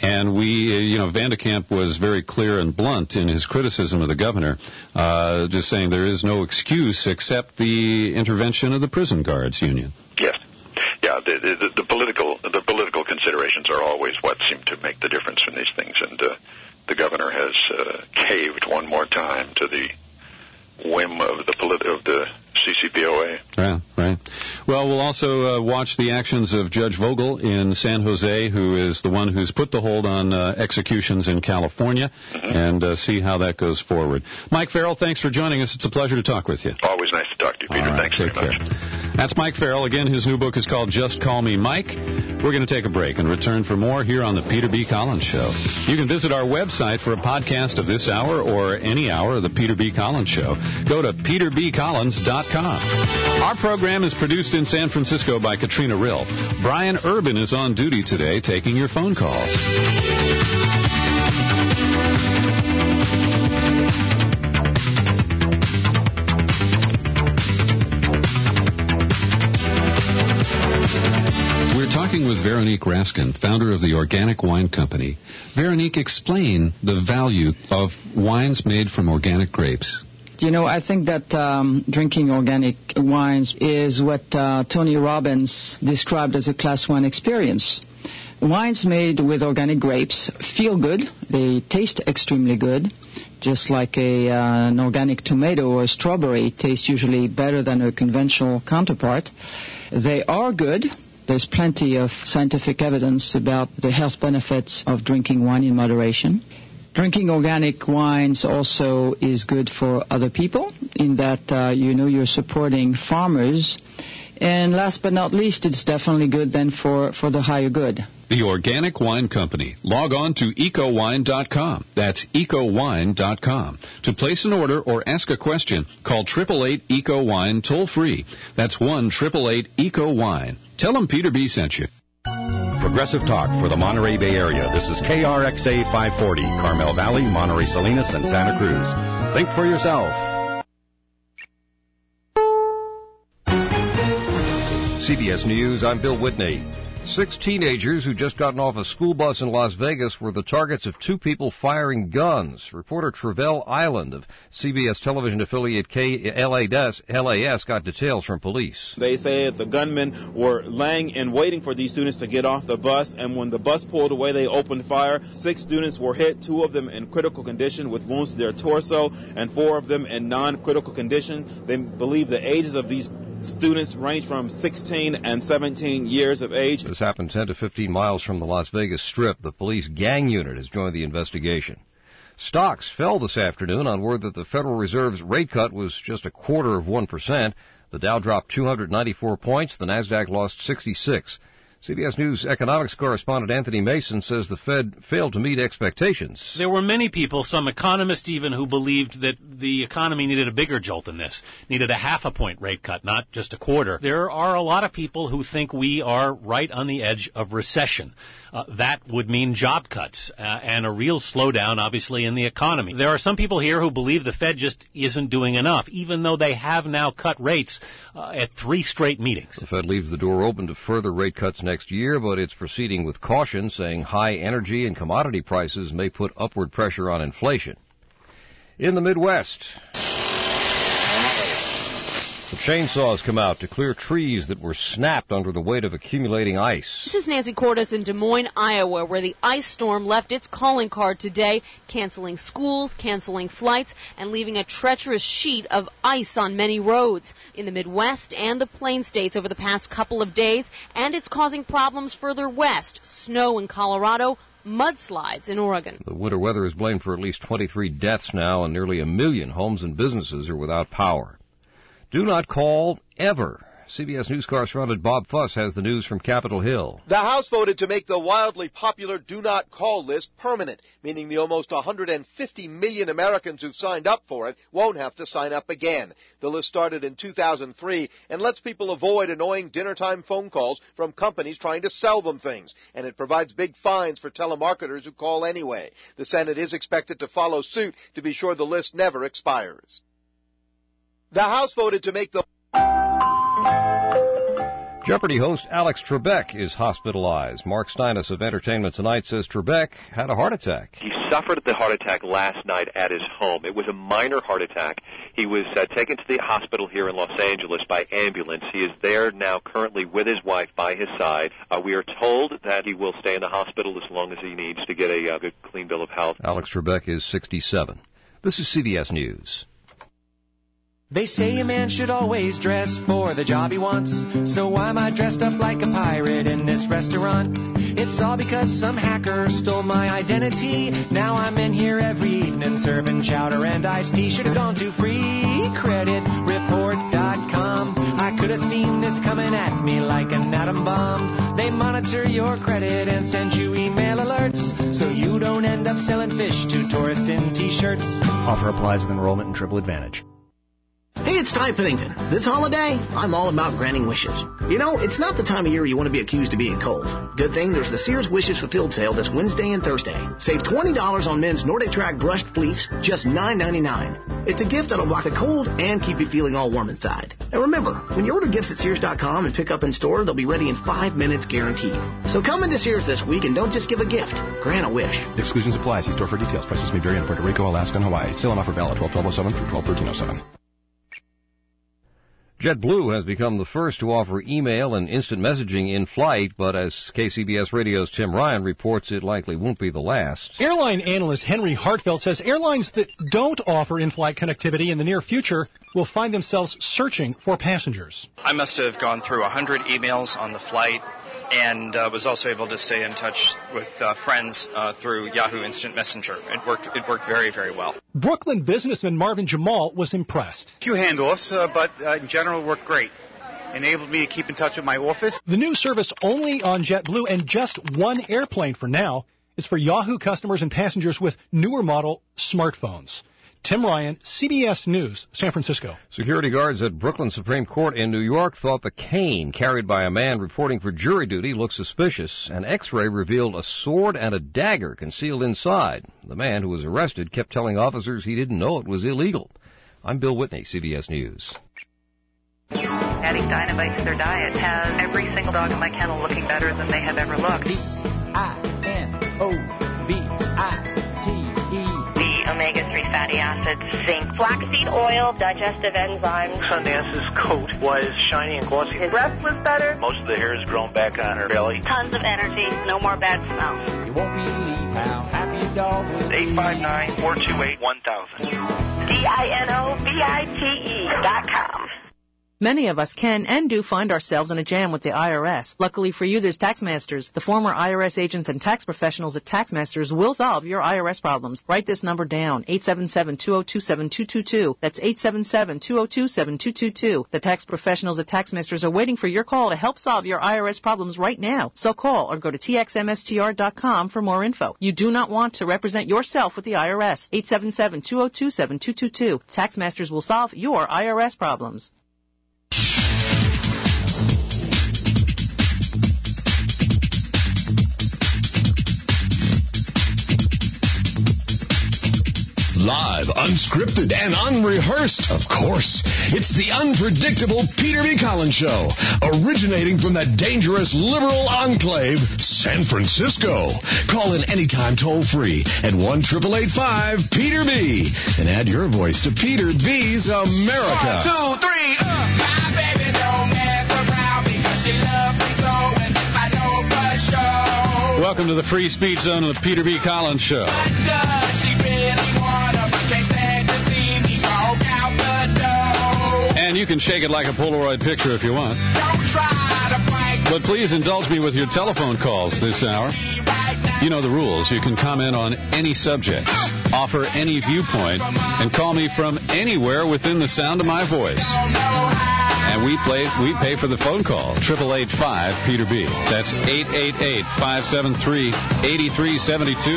And we, uh, you know, Vandekamp was very clear and blunt in his criticism of the governor, uh, just saying there is no excuse except the intervention of the prison guards union. Yes. Yeah, the, the, the political the political considerations are always what seem to make the difference in these things, and uh, the governor has uh, caved one more time to the whim of the polit- of the C C P O A. Yeah, right. Well, we'll also uh, watch the actions of Judge Vogel in San Jose, who is the one who's put the hold on uh, executions in California, mm-hmm. and uh, see how that goes forward. Mike Farrell, thanks for joining us. It's a pleasure to talk with you. Always nice to talk to you, Peter. Right, thanks very care. much. That's Mike Farrell. Again, his new book is called Just Call Me Mike. We're going to take a break and return for more here on the Peter B. Collins Show. You can visit our website for a podcast of this hour or any hour of the Peter B. Collins Show. Go to peter b collins dot com. Our program is produced in San Francisco by Katrina Rill. Brian Urban is on duty today taking your phone calls. We're talking with Veronique Raskin, founder of the Organic Wine Company. Veronique, explain the value of wines made from organic grapes. You know, I think that um, drinking organic wines is what uh, Tony Robbins described as a class one experience. Wines made with organic grapes feel good. They taste extremely good. Just like a, uh, an organic tomato or a strawberry tastes usually better than a conventional counterpart. They are good. There's plenty of scientific evidence about the health benefits of drinking wine in moderation. Drinking organic wines also is good for other people in that, uh, you know, you're supporting farmers. And last but not least, it's definitely good then for, for the higher good. The Organic Wine Company. Log on to eco wine dot com. That's eco wine dot com. To place an order or ask a question, call eight eight eight, E C O, WINE toll free. That's one eight eight eight, E C O, WINE. Tell them Peter B. sent you. Progressive Talk for the Monterey Bay Area. This is K R X A five forty, Carmel Valley, Monterey Salinas, and Santa Cruz. Think for yourself. C B S News, I'm Bill Whitney. Six teenagers who just gotten off a school bus in Las Vegas were the targets of two people firing guns. Reporter Travell Island of C B S television affiliate K L A S got details from police. They say the gunmen were laying and waiting for these students to get off the bus, and when the bus pulled away, they opened fire. Six students were hit, two of them in critical condition with wounds to their torso, and four of them in non-critical condition. They believe the ages of these students range from sixteen and seventeen years of age. This happened ten to fifteen miles from the Las Vegas Strip. The police gang unit has joined the investigation. Stocks fell this afternoon on word that the Federal Reserve's rate cut was just a quarter of one percent. The Dow dropped two hundred ninety-four points. The Nasdaq lost sixty-six. C B S News economics correspondent Anthony Mason says the Fed failed to meet expectations. There were many people, some economists even, who believed that the economy needed a bigger jolt than this, needed a half a point rate cut, not just a quarter. There are a lot of people who think we are right on the edge of recession. Uh, that would mean job cuts uh, and a real slowdown, obviously, in the economy. There are some people here who believe the Fed just isn't doing enough, even though they have now cut rates uh, at three straight meetings. The Fed leaves the door open to further rate cuts next year, but it's proceeding with caution, saying high energy and commodity prices may put upward pressure on inflation. In the Midwest, the chainsaws come out to clear trees that were snapped under the weight of accumulating ice. This is Nancy Cordes in Des Moines, Iowa, where the ice storm left its calling card today, canceling schools, canceling flights, and leaving a treacherous sheet of ice on many roads in the Midwest and the Plain States over the past couple of days, and it's causing problems further west, snow in Colorado, mudslides in Oregon. The winter weather is blamed for at least twenty-three deaths now, and nearly a million homes and businesses are without power. Do not call ever. C B S News correspondent Bob Fuss has the news from Capitol Hill. The House voted to make the wildly popular Do Not Call list permanent, meaning the almost one hundred fifty million Americans who signed up for it won't have to sign up again. The list started in two thousand three and lets people avoid annoying dinner-time phone calls from companies trying to sell them things, and it provides big fines for telemarketers who call anyway. The Senate is expected to follow suit to be sure the list never expires. The House voted to make the... Jeopardy host Alex Trebek is hospitalized. Mark Steinis of Entertainment Tonight says Trebek had a heart attack. He suffered the heart attack last night at his home. It was a minor heart attack. He was uh, taken to the hospital here in Los Angeles by ambulance. He is there now currently with his wife by his side. Uh, we are told that he will stay in the hospital as long as he needs to get a uh, good, clean bill of health. Alex Trebek is sixty-seven. This is C B S News. They say a man should always dress for the job he wants. So why am I dressed up like a pirate in this restaurant? It's all because some hacker stole my identity. Now I'm in here every evening serving chowder and iced tea. Should have gone to free credit report dot com. I could have seen this coming at me like an atom bomb. They monitor your credit and send you email alerts so you don't end up selling fish to tourists in T-shirts. Offer applies with enrollment in Triple Advantage. Hey, it's Ty Pennington. This holiday, I'm all about granting wishes. You know, it's not the time of year you want to be accused of being cold. Good thing there's the Sears Wishes Fulfilled sale this Wednesday and Thursday. Save twenty dollars on men's Nordic Track brushed fleece, just nine ninety-nine. It's a gift that'll block the cold and keep you feeling all warm inside. And remember, when you order gifts at Sears dot com and pick up in store, they'll be ready in five minutes guaranteed. So come into Sears this week and don't just give a gift. Grant a wish. Exclusions apply. See store for details. Prices may vary in Puerto Rico, Alaska, and Hawaii. Still on offer valid twelve twelve oh seven through twelve thirteen oh seven. JetBlue has become the first to offer email and instant messaging in flight, but as K C B S Radio's Tim Ryan reports, it likely won't be the last. Airline analyst Henry Hartfeld says airlines that don't offer in-flight connectivity in the near future will find themselves searching for passengers. I must have gone through one hundred emails on the flight and uh, was also able to stay in touch with uh, friends uh, through Yahoo Instant Messenger. It worked It worked very, very well. Brooklyn businessman Marvin Jamal was impressed. A few handoffs, uh, but uh, in general, it worked great. Enabled me to keep in touch with my office. The new service only on JetBlue and just one airplane for now is for Yahoo customers and passengers with newer model smartphones. Tim Ryan, C B S News, San Francisco. Security guards at Brooklyn Supreme Court in New York thought the cane carried by a man reporting for jury duty looked suspicious. An X-ray revealed a sword and a dagger concealed inside. The man who was arrested kept telling officers he didn't know it was illegal. I'm Bill Whitney, C B S News. Adding Dynamite to their diet has every single dog in my kennel looking better than they have ever looked. D I N O V I T E. Omega three fatty acids, zinc, flaxseed oil, digestive enzymes. Sundance coat was shiny and glossy. His breath was better. Most of the hair has grown back on her belly. Tons of energy, no more bad smells. You won't believe how happy a dog will be. eight five nine, four two eight, one thousand. D I N O V I T E dot com. Many of us can and do find ourselves in a jam with the I R S. Luckily for you, there's TaxMasters. The former I R S agents and tax professionals at TaxMasters will solve your I R S problems. Write this number down, eight seven seven, two oh two, seven two two two. That's eight seven seven, two oh two, seven two two two. The tax professionals at TaxMasters are waiting for your call to help solve your I R S problems right now. So call or go to T X M S T R dot com for more info. You do not want to represent yourself with the I R S. eight seven seven, two oh two, seven two two two. TaxMasters will solve your I R S problems. Live, unscripted, and unrehearsed, of course. It's the unpredictable Peter B. Collins Show, originating from the dangerous liberal enclave, San Francisco. Call in anytime toll-free at one eight eight eight five, Peter B. And add your voice to Peter B.'s America. One, two, three, uh. My baby don't mess around because she loves me so, and I know for sure. Welcome to the Free Speech Zone of the Peter B. Collins Show. What does she really want? Can't stand to see me walk out the door. And you can shake it like a Polaroid picture if you want. Don't try to fight. But please indulge me with your telephone calls this hour. You know the rules. You can comment on any subject, offer any viewpoint, and call me from anywhere within the sound of my voice. And we play, we pay for the phone call. eight eight eight five, Peter B. That's eight eight eight, five seven three, eight three seven two.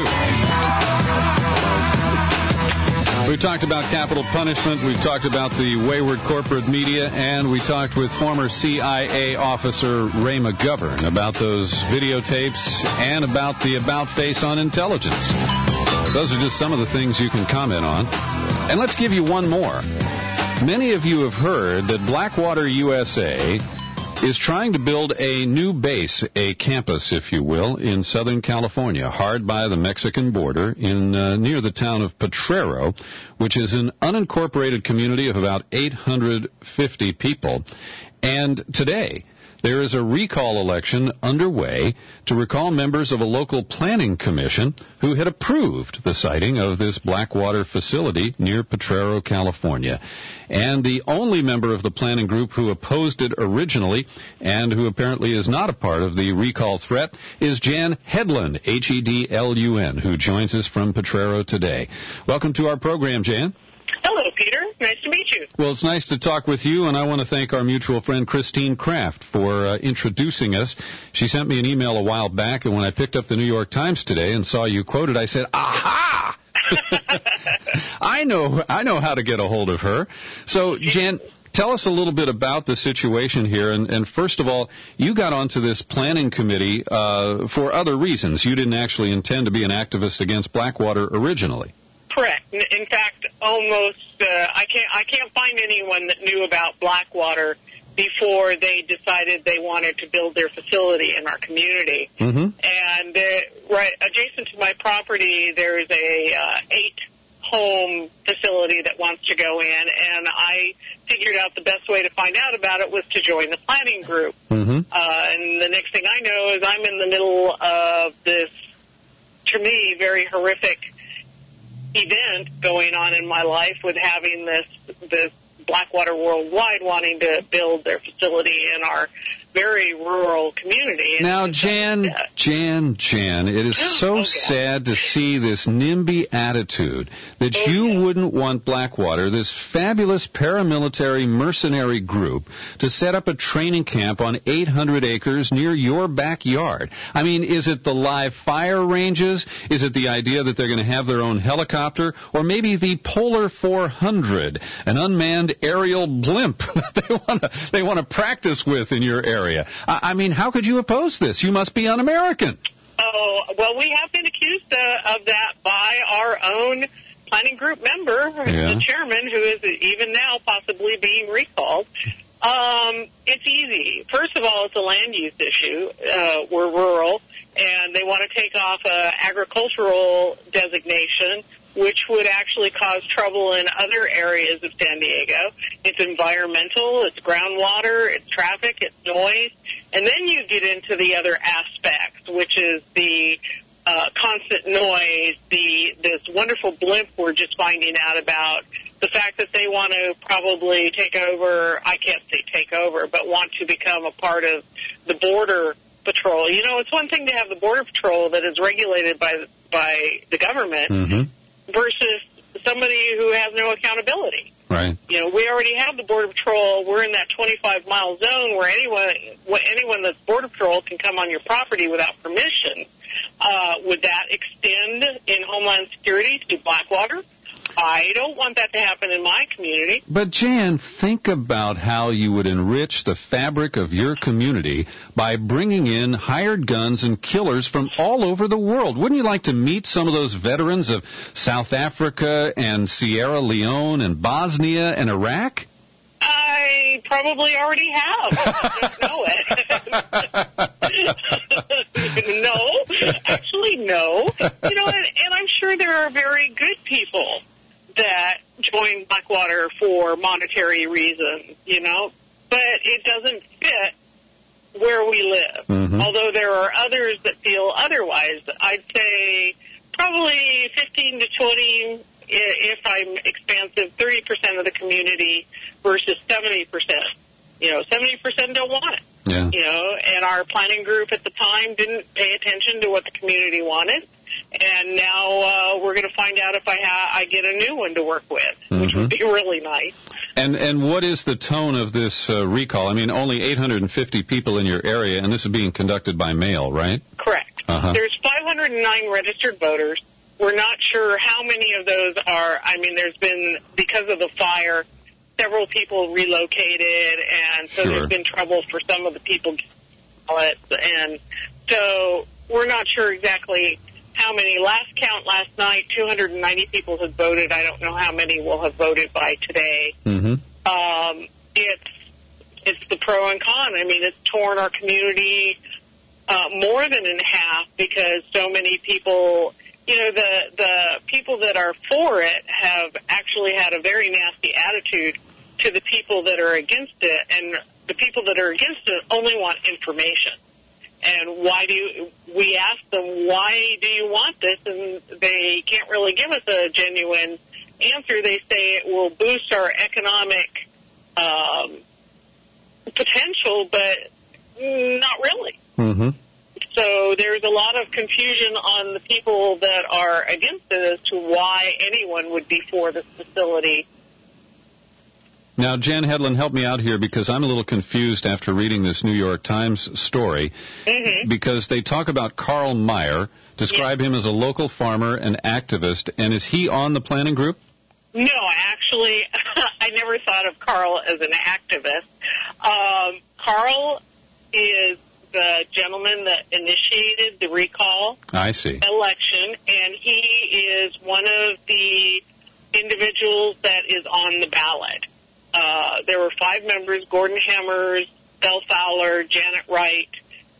We've talked about capital punishment, we've talked about the wayward corporate media, and we talked with former C I A officer Ray McGovern about those videotapes and about the about face on intelligence. Those are just some of the things you can comment on. And let's give you one more. Many of you have heard that Blackwater U S A is trying to build a new base, a campus, if you will, in Southern California, hard by the Mexican border, in uh, near the town of Potrero, which is an unincorporated community of about eight hundred fifty people. And today, there is a recall election underway to recall members of a local planning commission who had approved the siting of this Blackwater facility near Potrero, California. And the only member of the planning group who opposed it originally, and who apparently is not a part of the recall threat, is Jan Hedlund, H E D L U N, who joins us from Potrero today. Welcome to our program, Jan. Hello, Peter. Nice to meet you. Well, it's nice to talk with you, and I want to thank our mutual friend Christine Kraft for uh, introducing us. She sent me an email a while back, and when I picked up the New York Times today and saw you quoted, I said, aha! I know, I know how to get a hold of her. So, Jan, tell us a little bit about the situation here. And, and first of all, you got onto this planning committee uh, for other reasons. You didn't actually intend to be an activist against Blackwater originally. Correct. In fact, almost uh, I can't I can't find anyone that knew about Blackwater before they decided they wanted to build their facility in our community. Mm-hmm. And uh, right adjacent to my property, there's a uh, eight home facility that wants to go in, and I figured out the best way to find out about it was to join the planning group. Mm-hmm. Uh, and the next thing I know is I'm in the middle of this, to me, very horrific event going on in my life with having this this Blackwater Worldwide wanting to build their facility in our very rural community. Now, Jan, Jan, Jan, it is so okay. sad to see this NIMBY attitude that okay. you wouldn't want Blackwater, this fabulous paramilitary mercenary group, to set up a training camp on eight hundred acres near your backyard. I mean, is it the live fire ranges? Is it the idea that they're going to have their own helicopter? Or maybe the Polar four hundred, an unmanned aerial blimp that they want to they want to practice with in your area? I, I mean, how could you oppose this? You must be un-American. Oh, well, we have been accused uh, of that by our own planning group member, yeah. the chairman, who is even now possibly being recalled. Um, it's easy. First of all, it's a land use issue. Uh, we're rural, and they want to take off an agricultural designation, which would actually cause trouble in other areas of San Diego. It's environmental, it's groundwater, it's traffic, it's noise. And then you get into the other aspects, which is the uh, constant noise, the this wonderful blimp we're just finding out about, the fact that they want to probably take over, I can't say take over, but want to become a part of the Border Patrol. You know, it's one thing to have the Border Patrol that is regulated by, by the government, mm-hmm. versus somebody who has no accountability. Right. You know, we already have the Border Patrol. We're in that twenty-five mile zone where anyone anyone that's Border Patrol can come on your property without permission. Uh, would that extend in Homeland Security to Blackwater? I don't want that to happen in my community. But, Jan, think about how you would enrich the fabric of your community by bringing in hired guns and killers from all over the world. Wouldn't you like to meet some of those veterans of South Africa and Sierra Leone and Bosnia and Iraq? I probably already have. I don't know it. No. Actually, no. You know, and, and I'm sure there are very good people that join Blackwater for monetary reasons, you know, but it doesn't fit where we live. Mm-hmm. Although there are others that feel otherwise. I'd say probably fifteen to twenty, if I'm expansive, thirty percent of the community versus seventy percent. You know, seventy percent don't want it. Yeah. You know, and our planning group at the time didn't pay attention to what the community wanted. And now uh, we're going to find out if I ha- I get a new one to work with, mm-hmm. which would be really nice. And and what is the tone of this uh, recall? I mean, only eight hundred fifty people in your area, and this is being conducted by mail, right? Correct. Uh-huh. There's five hundred nine registered voters. We're not sure how many of those are, I mean, there's been, because of the fire, several people relocated, and so sure. there's been trouble for some of the people getting ballots. And so we're not sure exactly how many. Last count last night, two hundred ninety people have voted. I don't know how many will have voted by today. Mm-hmm. Um, it's it's the pro and con. I mean, it's torn our community uh, more than in half because so many people, you know, the the people that are for it have actually had a very nasty attitude to the people that are against it, and the people that are against it only want information. And why do you, we ask them, why do you want this? And they can't really give us a genuine answer. They say it will boost our economic um, potential, but not really. Mm-hmm. So there's a lot of confusion on the people that are against it as to why anyone would be for this facility. Now, Jan Hedlund, help me out here because I'm a little confused after reading this New York Times story mm-hmm. because they talk about Carl Meyer, describe him as a local farmer and activist, and is he on the planning group? No, actually, I never thought of Carl as an activist. Um, Carl is the gentleman that initiated the recall I see. election, and he is one of the individuals that is on the ballot. Uh, there were five members, Gordon Hammers, Bell Fowler, Janet Wright.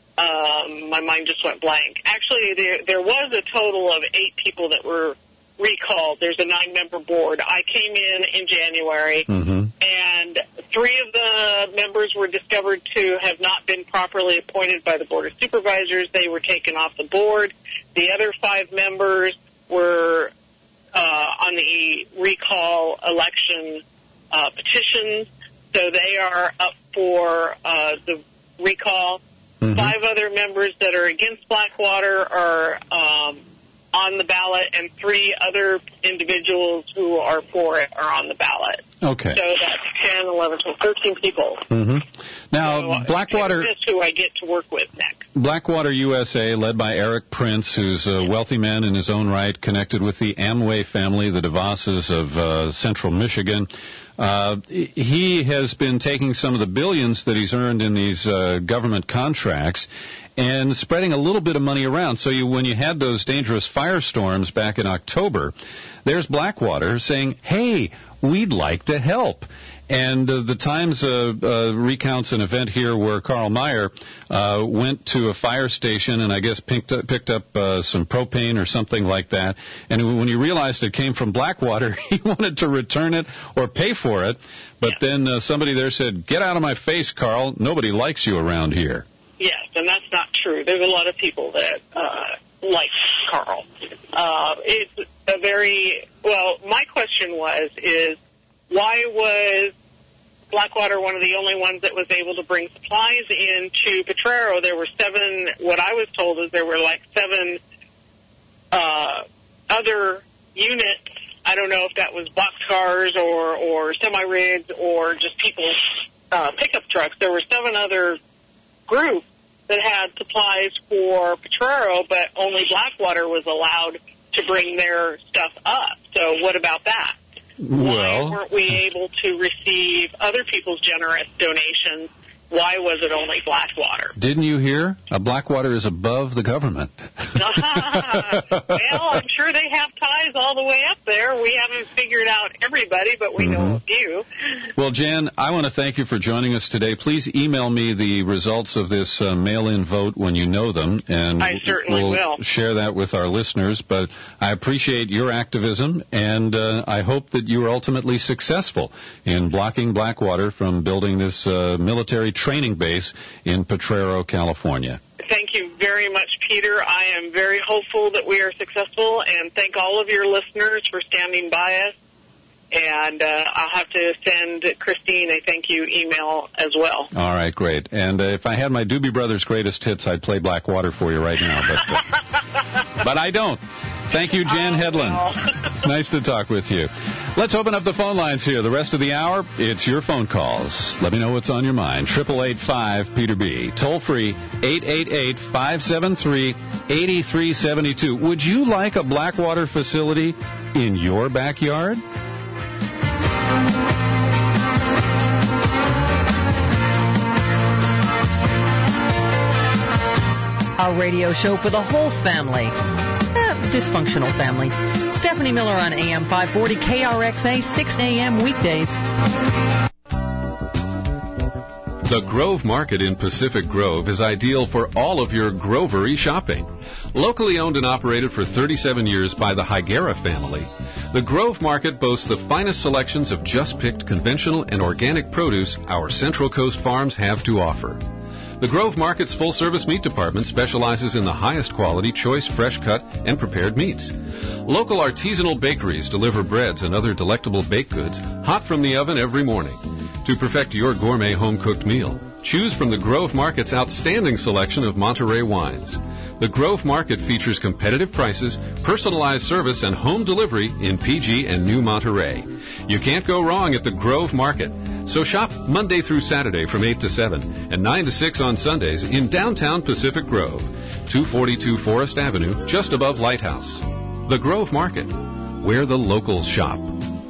Um, my mind just went blank. Actually, there, there was a total of eight people that were recalled. There's a nine-member board. I came in in January, mm-hmm. and three of the members were discovered to have not been properly appointed by the Board of Supervisors. They were taken off the board. The other five members were uh, on the recall election Uh, petitions, so they are up for uh, the recall. Mm-hmm. Five other members that are against Blackwater are um, on the ballot, and three other individuals who are for it are on the ballot. Okay. So that's ten, eleven, twelve, thirteen people. Mm-hmm. Now, so, uh, Blackwater... That's who I get to work with next. Blackwater U S A, led by Eric Prince, who's a wealthy man in his own right, connected with the Amway family, the DeVosses of uh, central Michigan. Uh, he has been taking some of the billions that he's earned in these uh, government contracts and spreading a little bit of money around. So you, when you had those dangerous firestorms back in October, there's Blackwater saying, hey, we'd like to help. And uh, the Times uh, uh, recounts an event here where Carl Meyer uh, went to a fire station and I guess picked up, picked up uh, some propane or something like that. And when he realized it came from Blackwater, he wanted to return it or pay for it. But then uh, somebody there said, get out of my face, Carl. Nobody likes you around here. Yes, and that's not true. There's a lot of people that uh, like Carl. Uh, it's a very, well, my question was, is why was Blackwater one of the only ones that was able to bring supplies into Potrero? There were seven, what I was told is there were like seven uh, other units. I don't know if that was boxcars or, or semi-rigs or just people's uh, pickup trucks. There were seven other groups that had supplies for Potrero, but only Blackwater was allowed to bring their stuff up. So what about that? Well, why weren't we able to receive other people's generous donations? Why was it only Blackwater? Didn't you hear? A Blackwater is above the government. Well, I'm sure they have ties all the way up there. We haven't figured out everybody, but we mm-hmm. know a few. Well, Jan, I want to thank you for joining us today. Please email me the results of this uh, mail-in vote when you know them, and I certainly we'll will share that with our listeners. But I appreciate your activism, and uh, I hope that you are ultimately successful in blocking Blackwater from building this uh, military training base in Potrero, California. Thank you very much, Peter. I am very hopeful that we are successful, and thank all of your listeners for standing by us. And uh, I'll have to send Christine a thank you email as well. All right, great. And uh, if I had my Doobie Brothers greatest hits, I'd play Blackwater for you right now. But, uh, but I don't. Thank you, Jan oh, Hedlund. No. Nice to talk with you. Let's open up the phone lines here. The rest of the hour, it's your phone calls. Let me know what's on your mind. eight eight eight, five, Peter B. Toll free, eight eight eight, five seven three, eight three seven two. Would you like a Blackwater facility in your backyard? A radio show for the whole family. Eh, dysfunctional family. Stephanie Miller on A M five forty K R X A, six a.m. weekdays. The Grove Market in Pacific Grove is ideal for all of your Grovery shopping. Locally owned and operated for thirty-seven years by the Higuera family, the Grove Market boasts the finest selections of just-picked conventional and organic produce our Central Coast farms have to offer. The Grove Market's full-service meat department specializes in the highest quality, choice, fresh-cut, and prepared meats. Local artisanal bakeries deliver breads and other delectable baked goods hot from the oven every morning. To perfect your gourmet home-cooked meal, choose from the Grove Market's outstanding selection of Monterey wines. The Grove Market features competitive prices, personalized service, and home delivery in P G and New Monterey. You can't go wrong at the Grove Market. So shop Monday through Saturday from eight to seven and nine to six on Sundays in downtown Pacific Grove, two forty-two Forest Avenue, just above Lighthouse. The Grove Market, where the locals shop.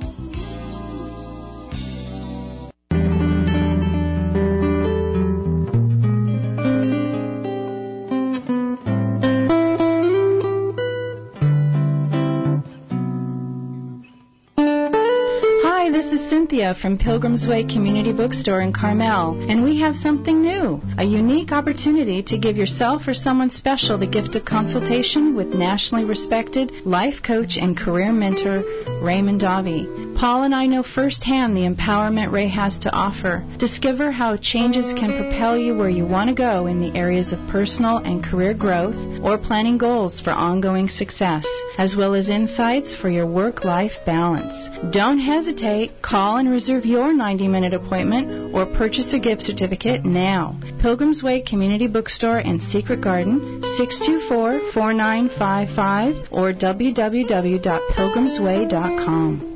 From Pilgrim's Way Community Bookstore in Carmel, and we have something new, a unique opportunity to give yourself or someone special the gift of consultation with nationally respected life coach and career mentor Raymond Davi. Paul and I know firsthand the empowerment Ray has to offer. Discover how changes can propel you where you want to go in the areas of personal and career growth or planning goals for ongoing success, as well as insights for your work-life balance. Don't hesitate. Call and reserve your ninety-minute appointment or purchase a gift certificate now. Pilgrim's Way Community Bookstore and Secret Garden, six two four, four nine five five or w w w dot pilgrims way dot com.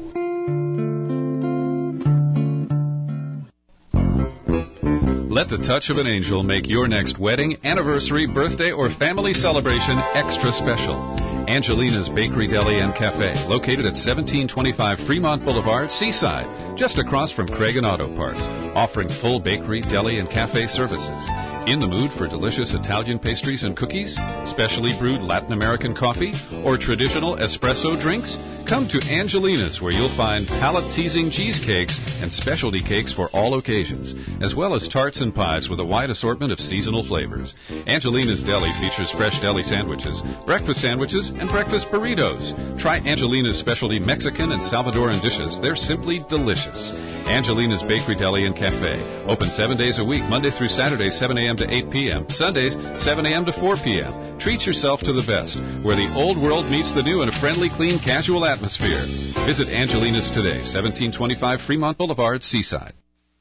Let the touch of an angel make your next wedding, anniversary, birthday, or family celebration extra special. Angelina's Bakery, Deli, and Cafe, located at seventeen twenty-five Fremont Boulevard, Seaside, just across from Craig and Auto Parts, offering full bakery, deli, and cafe services. In the mood for delicious Italian pastries and cookies, specially brewed Latin American coffee, or traditional espresso drinks? Come to Angelina's, where you'll find palate-teasing cheesecakes and specialty cakes for all occasions, as well as tarts and pies with a wide assortment of seasonal flavors. Angelina's Deli features fresh deli sandwiches, breakfast sandwiches, and breakfast burritos. Try Angelina's specialty Mexican and Salvadoran dishes. They're simply delicious. Angelina's Bakery, Deli, and Cafe. Open seven days a week, Monday through Saturday, seven a.m. to eight p.m. Sundays, seven a.m. to four p.m. Treat yourself to the best, where the old world meets the new in a friendly, clean, casual atmosphere. Visit Angelina's today, seventeen twenty-five Fremont Boulevard, Seaside.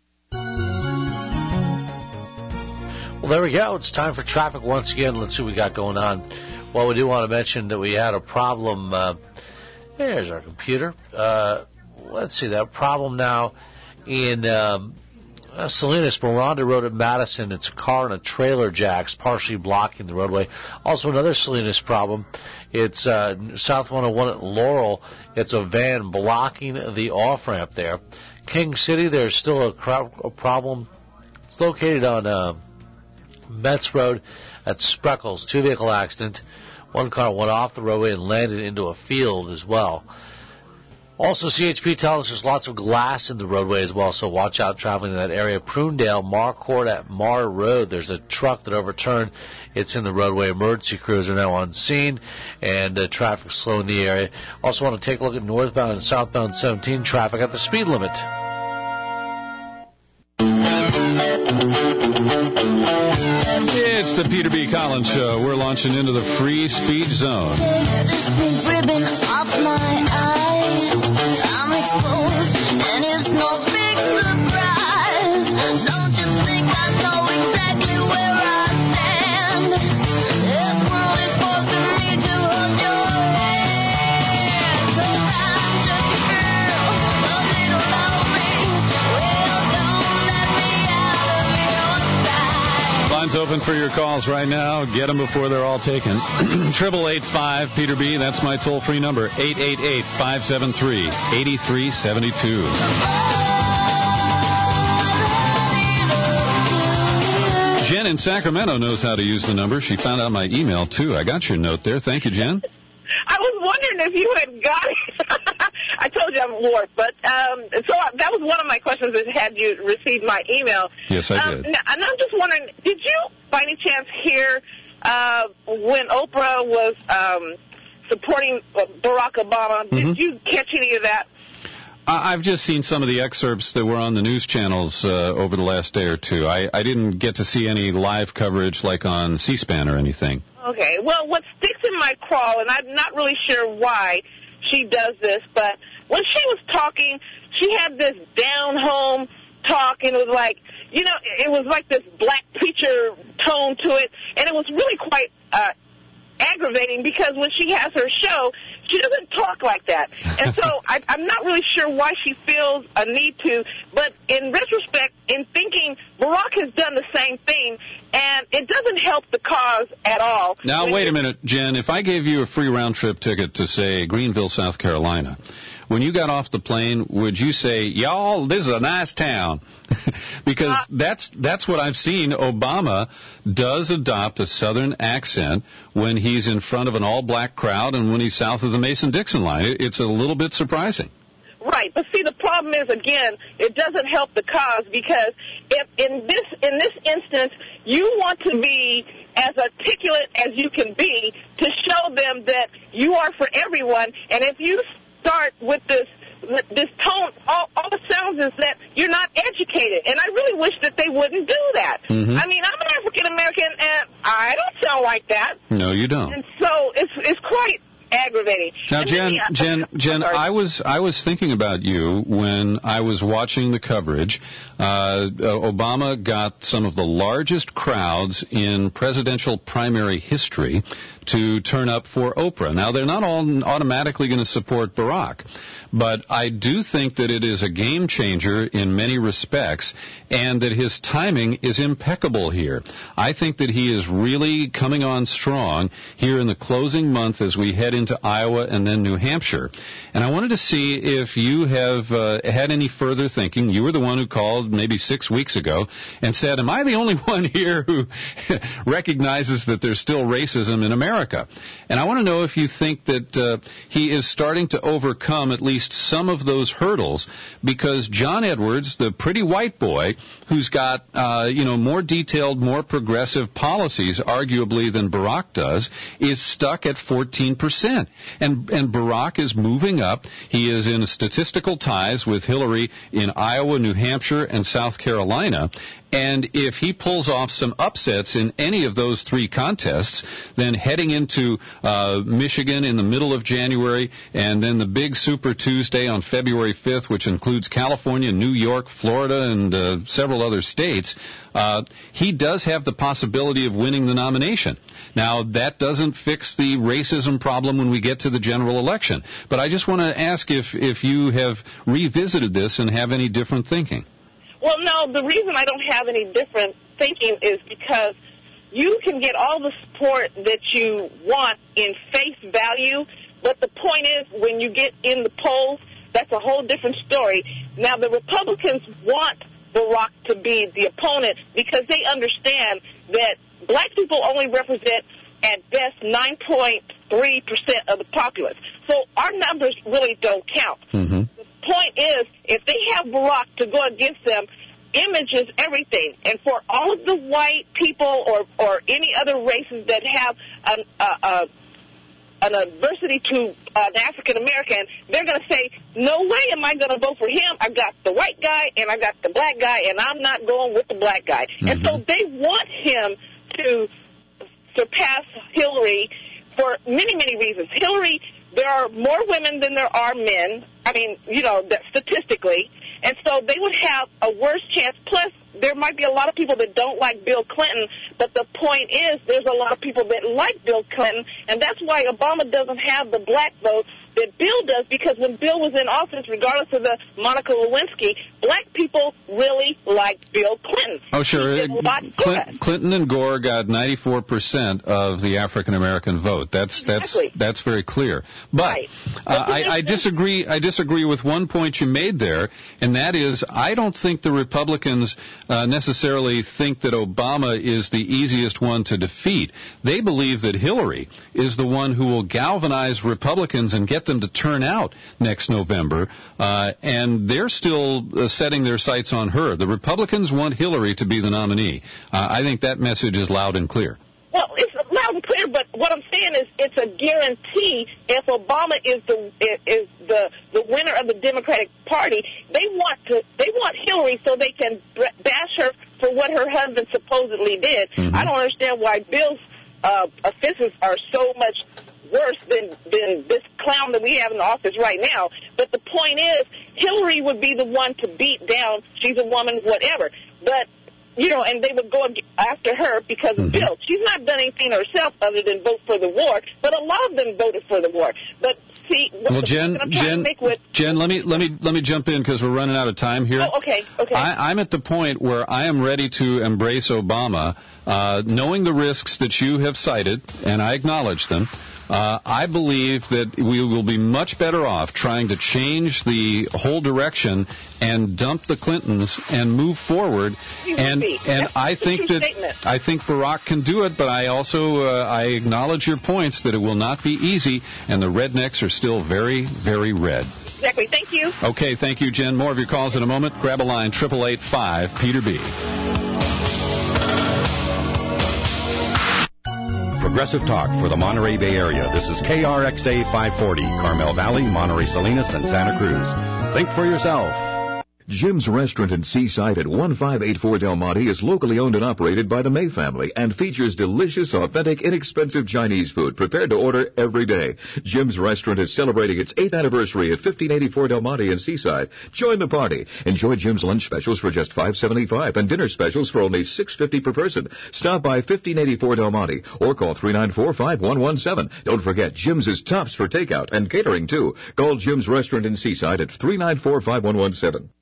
Well, there we go. It's time for traffic once again. Let's see what we got going on. Well, we do want to mention that we had a problem. Uh, there's our computer. Uh, let's see, that problem now in um, uh, Salinas, Miranda Road at Madison. It's a car and a trailer jacks partially blocking the roadway. Also another Salinas problem. It's uh, South one oh one at Laurel. It's a van blocking the off-ramp there. King City, there's still a, cro- a problem. It's located on uh, Metz Road at Spreckles. Two-vehicle accident. One car went off the roadway and landed into a field as well. Also, C H P tells us there's lots of glass in the roadway as well, so watch out traveling in that area. Prunedale, Marcourt at Mar Road, there's a truck that overturned. It's in the roadway. Emergency crews are now on scene, and uh, traffic slow in the area. Also want to take a look at northbound and southbound seventeen traffic at the speed limit. It's the Peter B. Collins Show. We're launching into the free speech zone. Ribbon off my eyes, I'm exposed, and it's no big surprise. Don't you think I know exactly where I stand? This world is forcing me to hold your hand. 'Cause I'm just a girl, a little lonely. Well, don't let me out of your sight. Lines open for your calls right now. Get them before they're all taken. Triple eight five Peter B. That's my toll-free number. eight eight eight, five seven three, eight three seven two. Jen in Sacramento knows how to use the number. She found out my email, too. I got your note there. Thank you, Jen. I was wondering if you had got it. I told you I'm Lord, but um, so that was one of my questions. Is had you received my email? Yes, I um, did. And I'm just wondering, did you by any chance hear uh, when Oprah was um, supporting Barack Obama? Did Mm-hmm. you catch any of that? I've just seen some of the excerpts that were on the news channels uh, over the last day or two. I, I didn't get to see any live coverage like on C-SPAN or anything. Okay. Well, what sticks in my craw, and I'm not really sure why she does this, but when she was talking, she had this down-home talk, and it was like, you know, it was like this black preacher tone to it, and it was really quite uh, aggravating because when she has her show, she doesn't talk like that. And so I, I'm not really sure why she feels a need to, but in retrospect, in thinking, Barack has done the same thing, and it doesn't help the cause at all. Now, wait a minute, Jen. If I gave you a free round-trip ticket to, say, Greenville, South Carolina, when you got off the plane, would you say, y'all, this is a nice town? Because uh, that's that's what I've seen. Obama does adopt a Southern accent when he's in front of an all-black crowd and when he's south of the Mason-Dixon line. It, it's a little bit surprising. Right, but see, the problem is, again, it doesn't help the cause because if in this in this instance you want to be as articulate as you can be to show them that you are for everyone, and if you start with this this tone, all, all it sounds is that you're not educated, and I really wish that they wouldn't do that. Mm-hmm. I mean, I'm an African American, and I don't sound like that. No, you don't. And so it's it's quite aggravating. Now, and Jen, then, Jen, Jen, I was I was thinking about you when I was watching the coverage. Uh, Obama got some of the largest crowds in presidential primary history to turn up for Oprah. Now, they're not all automatically going to support Barack, but I do think that it is a game changer in many respects, and that his timing is impeccable here. I think that he is really coming on strong here in the closing month as we head into Iowa and then New Hampshire. And I wanted to see if you have uh, had any further thinking. You were the one who called maybe six weeks ago and said, am I the only one here who recognizes that there's still racism in America? And I want to know if you think that uh, he is starting to overcome at least some of those hurdles, because John Edwards, the pretty white boy who's got uh, you know more detailed, more progressive policies arguably than Barack does, is stuck at fourteen percent. And, and Barack is moving up. He is in statistical ties with Hillary in Iowa, New Hampshire, and South Carolina. And if he pulls off some upsets in any of those three contests, then heading into uh, Michigan in the middle of January, and then the big Super Tuesday on February fifth, which includes California, New York, Florida, and uh, several other states, uh, he does have the possibility of winning the nomination. Now, that doesn't fix the racism problem when we get to the general election. But I just want to ask if, if you have revisited this and have any different thinking. Well, no, the reason I don't have any different thinking is because you can get all the support that you want in face value, but the point is when you get in the polls, that's a whole different story. Now, the Republicans want Barack to be the opponent because they understand that black people only represent at best nine point three percent of the populace. So our numbers really don't count. Mm-hmm. The point is, if they have Barack to go against them, image is everything. And for all of the white people or, or any other races that have an, uh, uh, an adversity to uh, an African American, they're going to say, no way am I going to vote for him. I've got the white guy and I've got the black guy, and I'm not going with the black guy. Mm-hmm. And so they want him to surpass Hillary for many, many reasons. Hillary, there are more women than there are men. I mean, you know, that statistically. And so they would have a worse chance. Plus, there might be a lot of people that don't like Bill Clinton, but the point is there's a lot of people that like Bill Clinton, and that's why Obama doesn't have the black vote that Bill does, because when Bill was in office, regardless of the Monica Lewinsky, black people really liked Bill Clinton. Oh, sure. He did a lot for us. Clinton, Clinton and Gore got ninety-four percent of the African American vote. That's that's Exactly. that's very clear. But Right. uh, I, I disagree. I disagree with one point you made there, and that is I don't think the Republicans uh, necessarily think that Obama is the easiest one to defeat. They believe that Hillary is the one who will galvanize Republicans and get them to turn out next November, uh, and they're still uh, setting their sights on her. The Republicans want Hillary to be the nominee. Uh, I think that message is loud and clear. Well, it's loud and clear, but what I'm saying is it's a guarantee if Obama is the is the the winner of the Democratic Party, they want to they want Hillary so they can bash her for what her husband supposedly did. Mm-hmm. I don't understand why Bill's uh, offenses are so much worse than than this clown that we have in the office right now. But the point is, Hillary would be the one to beat down. She's a woman, whatever. But you know, and they would go after her because of Mm-hmm. Bill. She's not done anything herself other than vote for the war, but a lot of them voted for the war. But see, what Well, the Jen, point I'm trying Jen, to make with, Jen, let me let me let me jump in because we're running out of time here. oh, okay, okay. I, I'm at the point where I am ready to embrace Obama, uh, knowing the risks that you have cited, and I acknowledge them. Uh, I believe that we will be much better off trying to change the whole direction and dump the Clintons and move forward. You And would be. and That's I a think true that statement. I think Barack can do it, but I also uh, I acknowledge your points that it will not be easy, and the rednecks are still very, very red. Exactly. Thank you. Okay, thank you, Jen. More of your calls in a moment. Grab a line, eight eight eight five, Peter B. Progressive Talk for the Monterey Bay Area. This is K R X A five forty, Carmel Valley, Monterey Salinas, and Santa Cruz. Think for yourself. Jim's Restaurant in Seaside at one five eight four Del Monte is locally owned and operated by the May family and features delicious, authentic, inexpensive Chinese food prepared to order every day. Jim's Restaurant is celebrating its eighth anniversary at fifteen eighty-four Del Monte in Seaside. Join the party. Enjoy Jim's lunch specials for just five seventy-five and dinner specials for only six fifty per person. Stop by fifteen eighty-four Del Monte or call three nine four, five one one seven. Don't forget, Jim's is tops for takeout and catering too. Call Jim's Restaurant in Seaside at three nine four, five one one seven.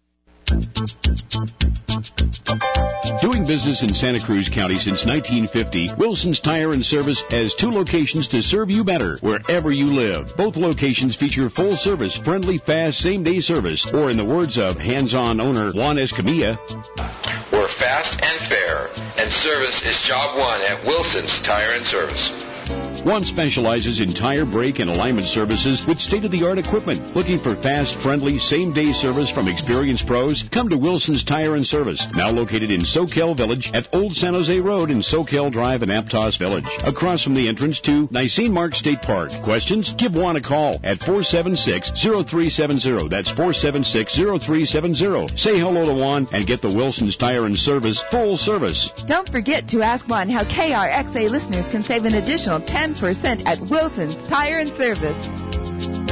Doing business in Santa Cruz County since nineteen fifty, Wilson's Tire and Service has two locations to serve you better wherever you live. Both locations feature full service, friendly, fast, same-day service, or in the words of hands-on owner Juan Escamilla, we're fast and fair, and service is job one at Wilson's Tire and Service. Juan specializes in tire, brake, and alignment services with state-of-the-art equipment. Looking for fast, friendly, same-day service from experienced pros? Come to Wilson's Tire and Service, now located in Soquel Village at Old San Jose Road in Soquel Drive in Aptos Village, across from the entrance to Nisene Mark State Park. Questions? Give Juan a call at four seven six, zero three seven zero. That's four seven six, zero three seven zero. Say hello to Juan and get the Wilson's Tire and Service full service. Don't forget to ask Juan how K R X A listeners can save an additional ten percent at Wilson's Tire and Service.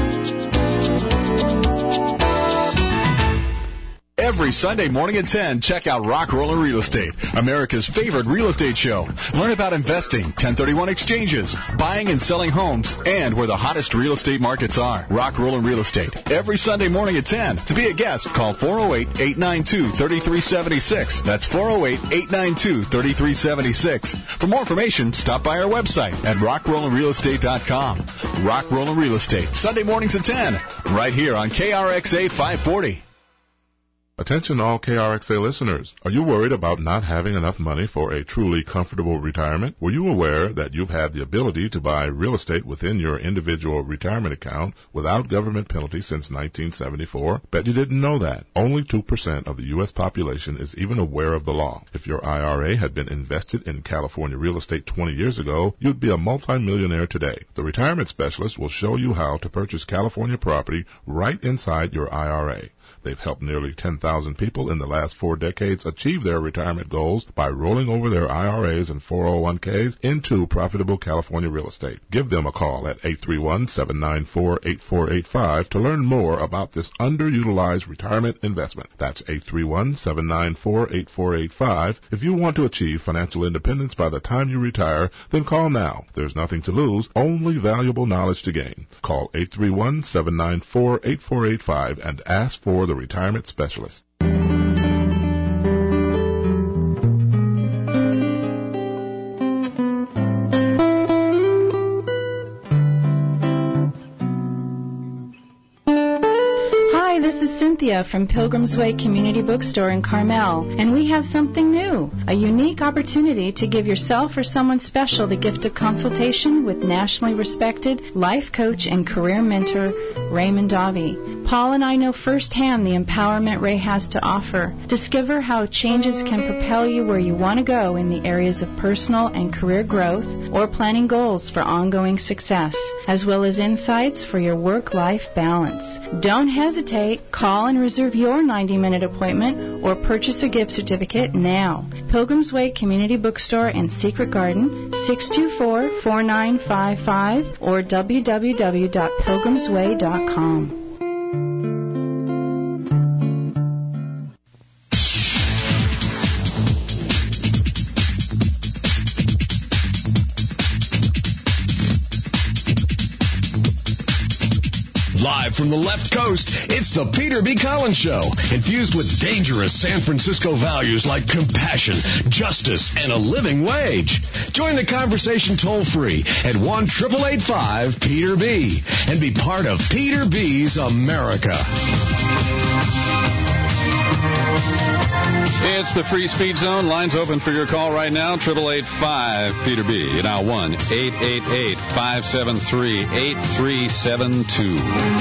Every Sunday morning at ten, check out Rock Rollin' Real Estate, America's favorite real estate show. Learn about investing, ten thirty-one exchanges, buying and selling homes, and where the hottest real estate markets are. Rock Rollin' Real Estate, every Sunday morning at ten. To be a guest, call four oh eight, eight nine two, three three seven six. That's four oh eight, eight nine two, three three seven six. For more information, stop by our website at rock rollin real estate dot com. Rock Rollin' Real Estate, Sunday mornings at ten, right here on K R X A five forty. Attention all K R X A listeners. Are you worried about not having enough money for a truly comfortable retirement? Were you aware that you've had the ability to buy real estate within your individual retirement account without government penalty since nineteen seventy-four? Bet you didn't know that. Only two percent of the U S population is even aware of the law. If your I R A had been invested in California real estate twenty years ago, you'd be a multimillionaire today. The retirement specialist will show you how to purchase California property right inside your I R A. They've helped nearly ten thousand people in the last four decades achieve their retirement goals by rolling over their I R As and four oh one k's into profitable California real estate. Give them a call at eight three one, seven nine four, eight four eight five to learn more about this underutilized retirement investment. That's eight three one, seven nine four, eight four eight five. If you want to achieve financial independence by the time you retire, then call now. There's nothing to lose, only valuable knowledge to gain. Call eight three one, seven nine four, eight four eight five and ask for the retirement specialist. From Pilgrim's Way Community Bookstore in Carmel, and we have something new, a unique opportunity to give yourself or someone special the gift of consultation with nationally respected life coach and career mentor Raymond Davi. Paul and I know firsthand the empowerment Ray has to offer. Discover how changes can propel you where you want to go in the areas of personal and career growth or planning goals for ongoing success, as well as insights for your work-life balance. Don't hesitate. Call and reserve your ninety-minute appointment or purchase a gift certificate now. Pilgrim's Way Community Bookstore and Secret Garden, six two four, four nine five five or w w w dot pilgrims way dot com. Live from the left coast, it's the Peter B. Collins Show, infused with dangerous San Francisco values like compassion, justice, and a living wage. Join the conversation toll-free at one eight eight eight five Peter B and be part of Peter B's America. It's the Free Speech Zone. Lines open for your call right now. eight eight eight five Peter B. Now one eight eight eight, five seven three, eight three seven two.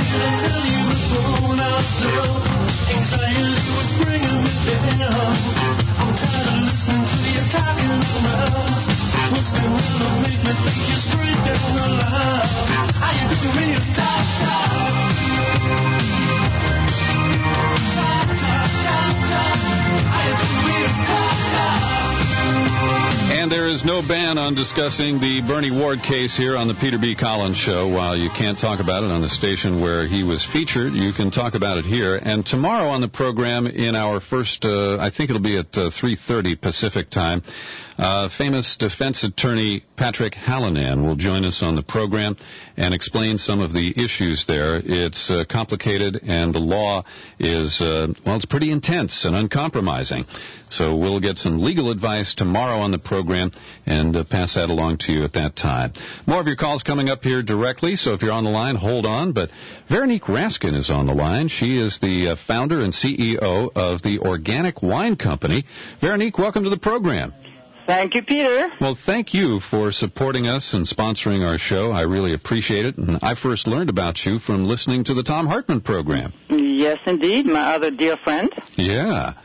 And there is no ban on discussing the Bernie Ward case here on the Peter B. Collins Show. While you can't talk about it on the station where he was featured, you can talk about it here. And tomorrow on the program, in our first, uh, I think it'll be at uh, three thirty Pacific time, uh, famous defense attorney Patrick Hallinan will join us on the program and explain some of the issues there. It's uh, complicated, and the law is, uh, well, it's pretty intense and uncompromising. So we'll get some legal advice tomorrow on the program and uh, pass that along to you at that time. More of your calls coming up here directly, so if you're on the line, hold on. But Veronique Raskin is on the line. She is the uh, founder and C E O of the Organic Wine Company. Veronique, welcome to the program. Thank you, Peter. Well, thank you for supporting us and sponsoring our show. I really appreciate it. And I first learned about you from listening to the Tom Hartman program. Yes, indeed, my other dear friend. Yeah.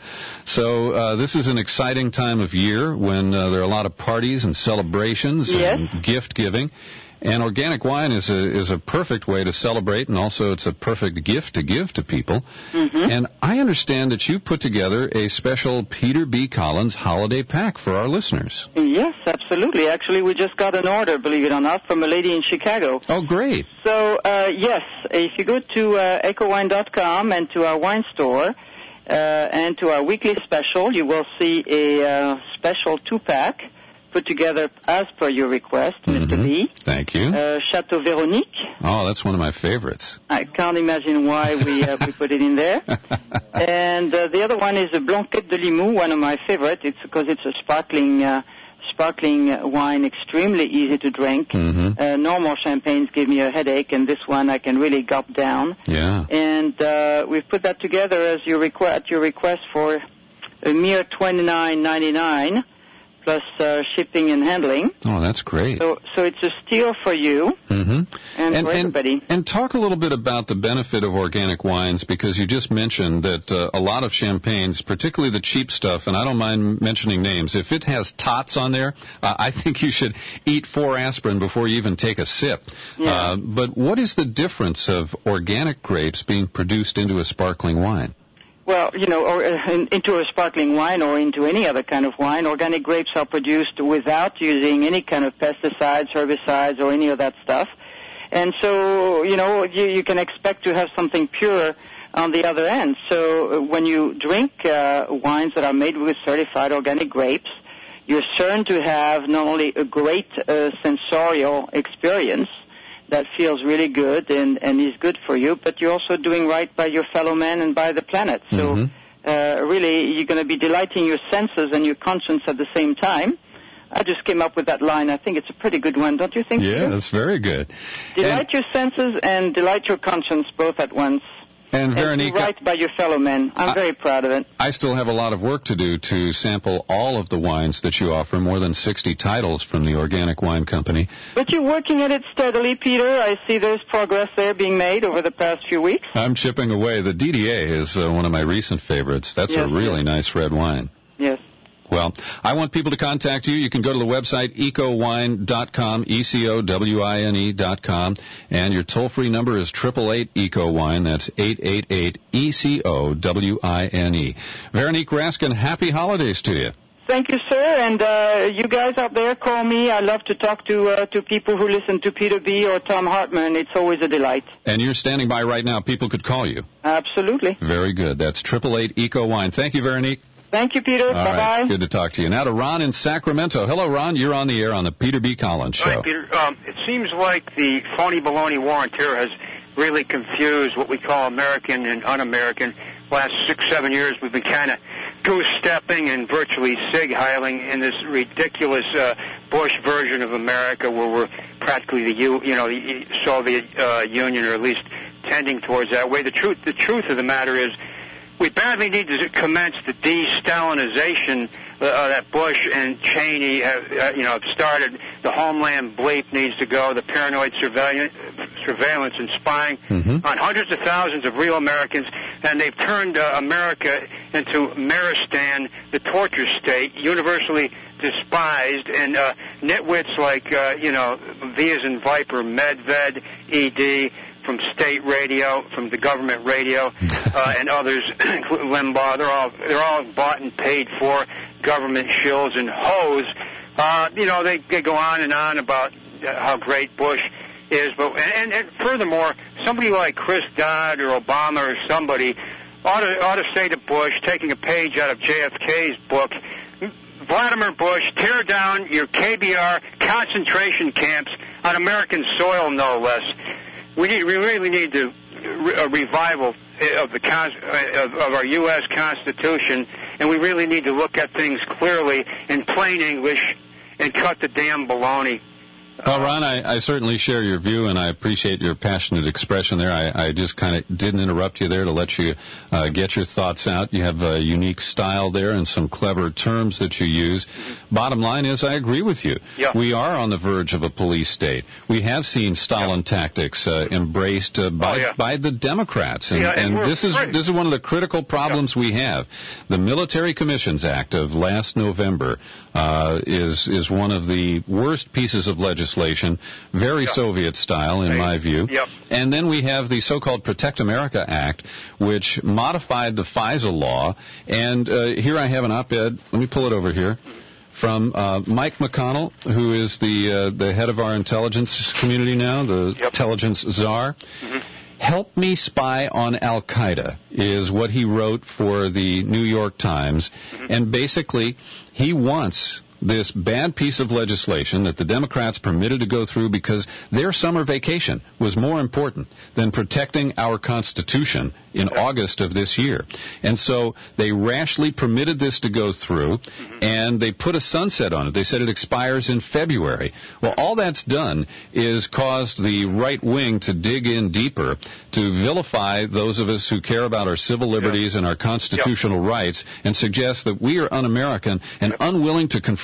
So uh, this is an exciting time of year when uh, there are a lot of parties and celebrations yes. and gift giving. And organic wine is a is a perfect way to celebrate, and also it's a perfect gift to give to people. Mm-hmm. And I understand that you put together a special Peter B. Collins holiday pack for our listeners. Yes, absolutely. Actually, we just got an order, believe it or not, from a lady in Chicago. Oh, great. So, uh, yes, if you go to uh, echo wine dot com and to our wine store uh, and to our weekly special, you will see a uh, special two-pack put together as per your request, mm-hmm. Mister B. Thank you. Uh, Chateau Véronique. Oh, that's one of my favorites. I can't imagine why we uh, we put it in there. And uh, the other one is a Blanquette de Limoux, one of my favorites. It's because it's a sparkling uh, sparkling wine, extremely easy to drink. Mm-hmm. Uh, normal champagnes give me a headache, and this one I can really gulp down. Yeah. And uh, we've put that together as your requ- at your request for a mere twenty-nine ninety-nine. plus uh, shipping and handling. Oh, that's great. So, so it's a steal for you mm-hmm. and, and for everybody. And, and talk a little bit about the benefit of organic wines, because you just mentioned that uh, a lot of champagnes, particularly the cheap stuff, and I don't mind mentioning names, if it has tots on there, uh, I think you should eat four aspirin before you even take a sip. Yeah. Uh, but what is the difference of organic grapes being produced into a sparkling wine? Well, you know, or, uh, in, into a sparkling wine or into any other kind of wine, organic grapes are produced without using any kind of pesticides, herbicides, or any of that stuff. And so, you know, you, you can expect to have something pure on the other end. So uh, when you drink uh, wines that are made with certified organic grapes, you're certain to have not only a great uh, sensorial experience that feels really good and, and is good for you, but you're also doing right by your fellow man and by the planet. So mm-hmm. uh, really, you're going to be delighting your senses and your conscience at the same time. I just came up with that line. I think it's a pretty good one, don't you think? Yeah, Peter? that's very good. Delight and, your senses and delight your conscience both at once. And, Veronica, and do right by your fellow men. I'm I, very proud of it. I still have a lot of work to do to sample all of the wines that you offer, more than sixty titles from the Organic Wine Company. But you're working at it steadily, Peter. I see there's progress there being made over the past few weeks. I'm chipping away. The D D A is uh, one of my recent favorites. That's yes, a really yes. nice red wine. Yes. Well, I want people to contact you. You can go to the website eco wine dot com, E C O W I N E dot com, and your toll-free number is eight eight eight, ECO-WINE. That's eight eight eight, E C O W I N E. Veronique Raskin, happy holidays to you. Thank you, sir. And uh, you guys out there, call me. I love to talk to uh, to people who listen to Peter B. or Tom Hartman. It's always a delight. And you're standing by right now. People could call you. Absolutely. Very good. That's eight eight eight, ECO-WINE. Thank you, Veronique. Thank you, Peter. All Bye-bye. Right. Good to talk to you. Now to Ron in Sacramento. Hello, Ron. You're on the air on the Peter B. Collins Show. Hi, Peter. Um, it seems like the phony baloney war on terror has really confused what we call American and un-American. Last six, seven years, we've been kind of goose-stepping and virtually sig-heiling in this ridiculous uh, Bush version of America, where we're practically the U, you know, the Soviet uh, Union, or at least tending towards that way. The truth, the truth of the matter is, we badly need to commence the de-Stalinization uh, that Bush and Cheney have, uh, you know, have started. The homeland bleep needs to go. The paranoid surveillance, surveillance and spying mm-hmm. on hundreds of thousands of real Americans, and they've turned uh, America into Meristan, the torture state, universally despised, and uh, nitwits like, uh, you know, V as in Viper, Medved, E D, from state radio, from the government radio, uh, and others, Limbaugh, they're all they're all bought and paid for government shills and hoes. Uh, you know, they, they go on and on about how great Bush is, but and, and furthermore, somebody like Chris Dodd or Obama or somebody ought to ought to say to Bush, taking a page out of J F K's book, Vladimir Bush, tear down your K B R concentration camps on American soil, no less. We need, we really need to a revival of the of, of our U S Constitution, and we really need to look at things clearly in plain English and cut the damn baloney. Well, Ron, I, I certainly share your view, and I appreciate your passionate expression there. I, I just kind of didn't interrupt you there to let you uh, get your thoughts out. You have a unique style there and some clever terms that you use. Mm-hmm. Bottom line is, I agree with you. Yeah. We are on the verge of a police state. We have seen Stalin yeah. tactics uh, embraced uh, by oh, yeah. by the Democrats, and, yeah, and, and this is right. this is one of the critical problems yeah. we have. The Military Commissions Act of last November uh, is is one of the worst pieces of legislation. Very yep. Soviet style, in right. my view. Yep. And then we have the so-called Protect America Act, which modified the FISA law. And uh, here I have an op-ed. Let me pull it over here. From uh, Mike McConnell, who is the uh, the head of our intelligence community now, the yep. intelligence czar. Mm-hmm. Help me spy on Al-Qaeda is what he wrote for the New York Times. Mm-hmm. And basically, he wants this bad piece of legislation that the Democrats permitted to go through because their summer vacation was more important than protecting our Constitution in August of this year. And so they rashly permitted this to go through, mm-hmm. and they put a sunset on it. They said it expires in February. Well, all that's done is caused the right wing to dig in deeper to vilify those of us who care about our civil liberties yeah. and our constitutional yeah. rights, and suggest that we are un-American and unwilling to confront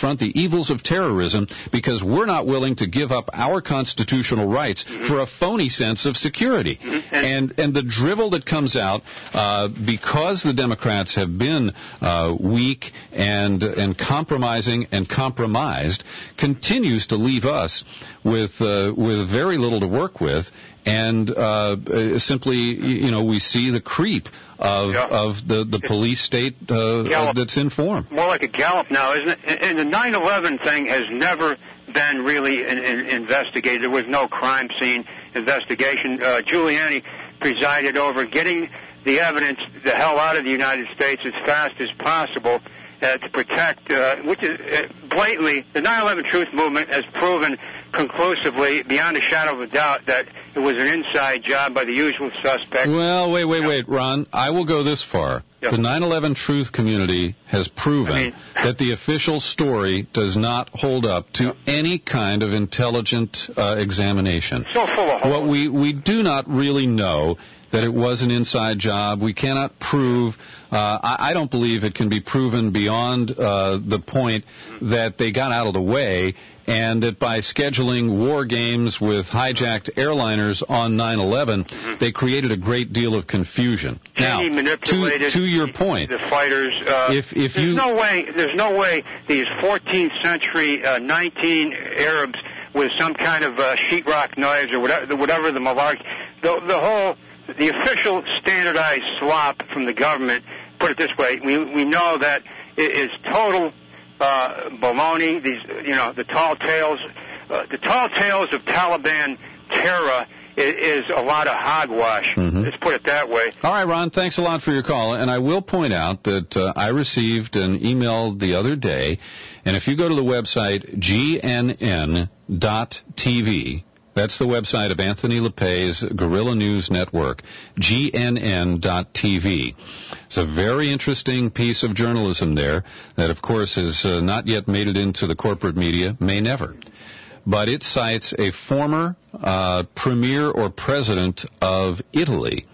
confront the evils of terrorism because we're not willing to give up our constitutional rights mm-hmm. for a phony sense of security. Mm-hmm. And and the drivel that comes out uh, because the Democrats have been uh, weak and and compromising and compromised continues to leave us with uh, with very little to work with. And uh, simply, you know, we see the creep of yeah. of the, the police state uh, that's in form. More like a Gallup now, isn't it? And the nine eleven thing has never been really in, in, investigated. There was no crime scene investigation. Uh, Giuliani presided over getting the evidence the hell out of the United States as fast as possible uh, to protect, uh, which is uh, blatantly, the nine eleven Truth Movement has proven conclusively, beyond a shadow of a doubt, that it was an inside job by the usual suspect. Well, wait, wait, wait, Ron. I will go this far. Yep. The nine eleven Truth community has proven I mean, that the official story does not hold up to yep. any kind of intelligent uh, examination. So full of holes. What we, we do not really know that it was an inside job. We cannot prove, uh, I, I don't believe it can be proven beyond uh, the point that they got out of the way and that by scheduling war games with hijacked airliners on nine eleven, mm-hmm. they created a great deal of confusion. Now, he manipulated to, to your point, the fighters. Uh, if, if there's you, no way, there's no way these fourteenth century, uh, nineteen Arabs with some kind of uh, sheetrock knives or whatever, whatever the malarkey, the, the whole, the official standardized slop from the government. Put it this way: we we know that it is total. Uh, baloney, these, you know, the tall tales, uh, the tall tales of Taliban terror is, is a lot of hogwash. Mm-hmm. Let's put it that way. All right, Ron, thanks a lot for your call. And I will point out that uh, I received an email the other day, and if you go to the website G N N dot T V, that's the website of Anthony LePay's Guerrilla News Network, G N N dot T V. It's a very interesting piece of journalism there that, of course, has uh, not yet made it into the corporate media, may never. But it cites a former uh, premier or president of Italy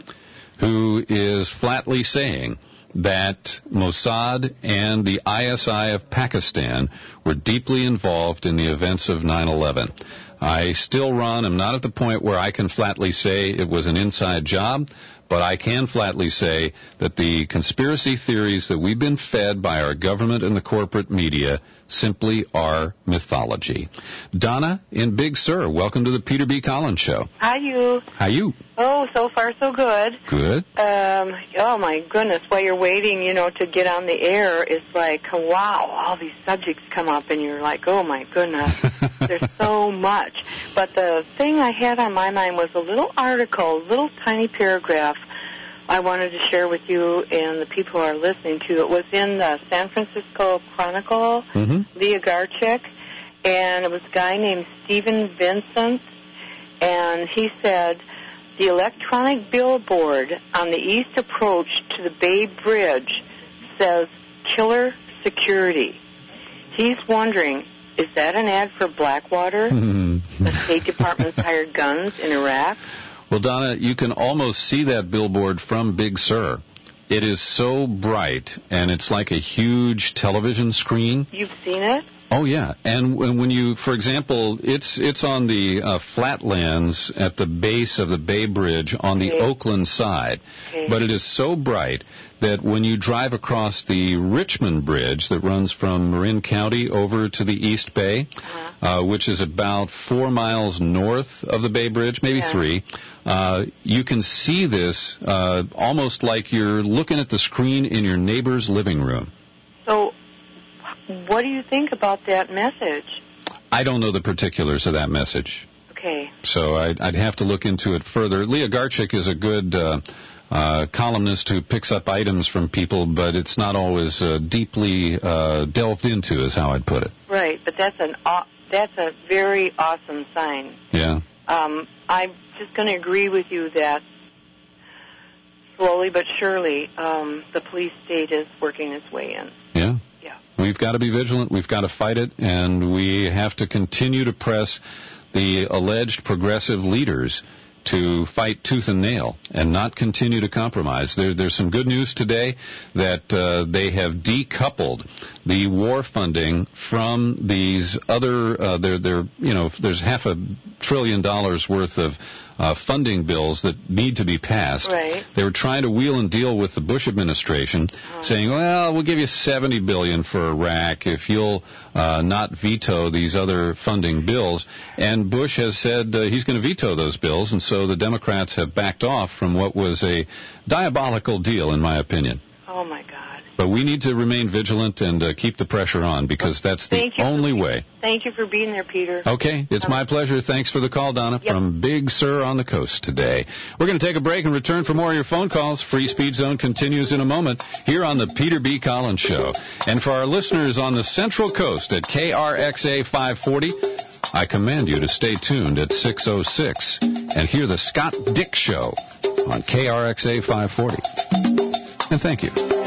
who is flatly saying that Mossad and the I S I of Pakistan were deeply involved in the events of nine eleven. I still, Ron, am not at the point where I can flatly say it was an inside job, but I can flatly say that the conspiracy theories that we've been fed by our government and the corporate media simply are mythology. Donna in Big Sur, welcome to the Peter B. Collins Show. How you? How you? Oh, so far so good. Good. Um, oh, my goodness. While you're waiting, you know, to get on the air, it's like, wow, all these subjects come up, and you're like, oh, my goodness, there's so much. But the thing I had on my mind was a little article, a little tiny paragraph I wanted to share with you and the people who are listening to. It was in the San Francisco Chronicle, mm-hmm. Leah Garchik, and it was a guy named Stephen Vincent, and he said, the electronic billboard on the east approach to the Bay Bridge says killer security. He's wondering, is that an ad for Blackwater, the State Department's hired guns in Iraq? Well, Donna, you can almost see that billboard from Big Sur. It is so bright, and it's like a huge television screen. You've seen it? Oh, yeah. And when you, for example, it's it's on the uh, flatlands at the base of the Bay Bridge on the okay. Oakland side. Okay. But it is so bright that when you drive across the Richmond Bridge that runs from Marin County over to the East Bay, uh-huh. uh, which is about four miles north of the Bay Bridge, maybe yeah. three, uh, you can see this uh, almost like you're looking at the screen in your neighbor's living room. So what do you think about that message? I don't know the particulars of that message. Okay. So I'd, I'd have to look into it further. Leah Garchik is a good uh, uh, columnist who picks up items from people, but it's not always uh, deeply uh, delved into, is how I'd put it. Right, but that's an aw- that's a very awesome sign. Yeah. Um, I'm just going to agree with you that slowly but surely um, the police state is working its way in. Yeah. We've got to be vigilant. We've got to fight it, and we have to continue to press the alleged progressive leaders to fight tooth and nail and not continue to compromise. There, there's some good news today that uh, they have decoupled the war funding from these other. Uh, they're, they're, you know, there's half a trillion dollars worth of uh, funding bills that need to be passed. Right. They were trying to wheel and deal with the Bush administration, oh. saying, "Well, we'll give you seventy billion dollars for Iraq if you'll uh, not veto these other funding bills." And Bush has said uh, he's going to veto those bills, and so the Democrats have backed off from what was a diabolical deal, in my opinion. Oh, my God. But we need to remain vigilant and uh, keep the pressure on, because that's the only way. Thank you for being there, Peter. Okay, it's my pleasure. Thanks for the call, Donna, Yep. from Big Sur on the coast today. We're going to take a break and return for more of your phone calls. Free Speed Zone continues in a moment here on the Peter B. Collins Show. And for our listeners on the Central Coast at K R X A five forty, I command you to stay tuned at six oh six and hear the Scott Dick Show on K R X A five forty. And thank you.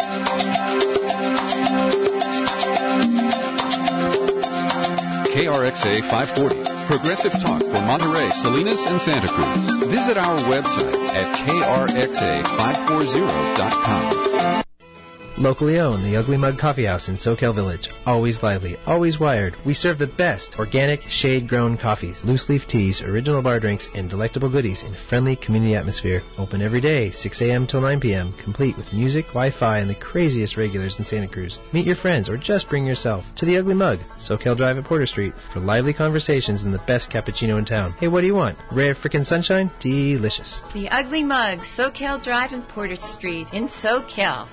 K R X A five forty, progressive talk for Monterey, Salinas, and Santa Cruz. Visit our website at K R X A five forty dot com. Locally owned, the Ugly Mug Coffee House in Soquel Village. Always lively, always wired. We serve the best organic, shade-grown coffees, loose-leaf teas, original bar drinks, and delectable goodies in a friendly community atmosphere. Open every day, six a.m. till nine p.m., complete with music, Wi-Fi, and the craziest regulars in Santa Cruz. Meet your friends or just bring yourself to the Ugly Mug, Soquel Drive at Porter Street, for lively conversations and the best cappuccino in town. Hey, what do you want? Rare frickin' sunshine? Delicious. The Ugly Mug, Soquel Drive and Porter Street in Soquel.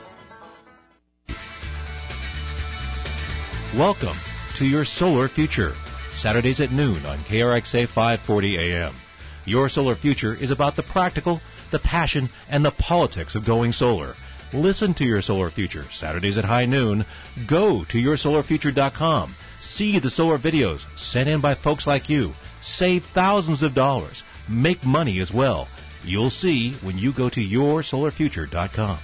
Welcome to Your Solar Future, Saturdays at noon on K R X A five forty A M. Your Solar Future is about the practical, the passion, and the politics of going solar. Listen to Your Solar Future, Saturdays at high noon. Go to your solar future dot com. See the solar videos sent in by folks like you. Save thousands of dollars. Make money as well. You'll see when you go to your solar future dot com.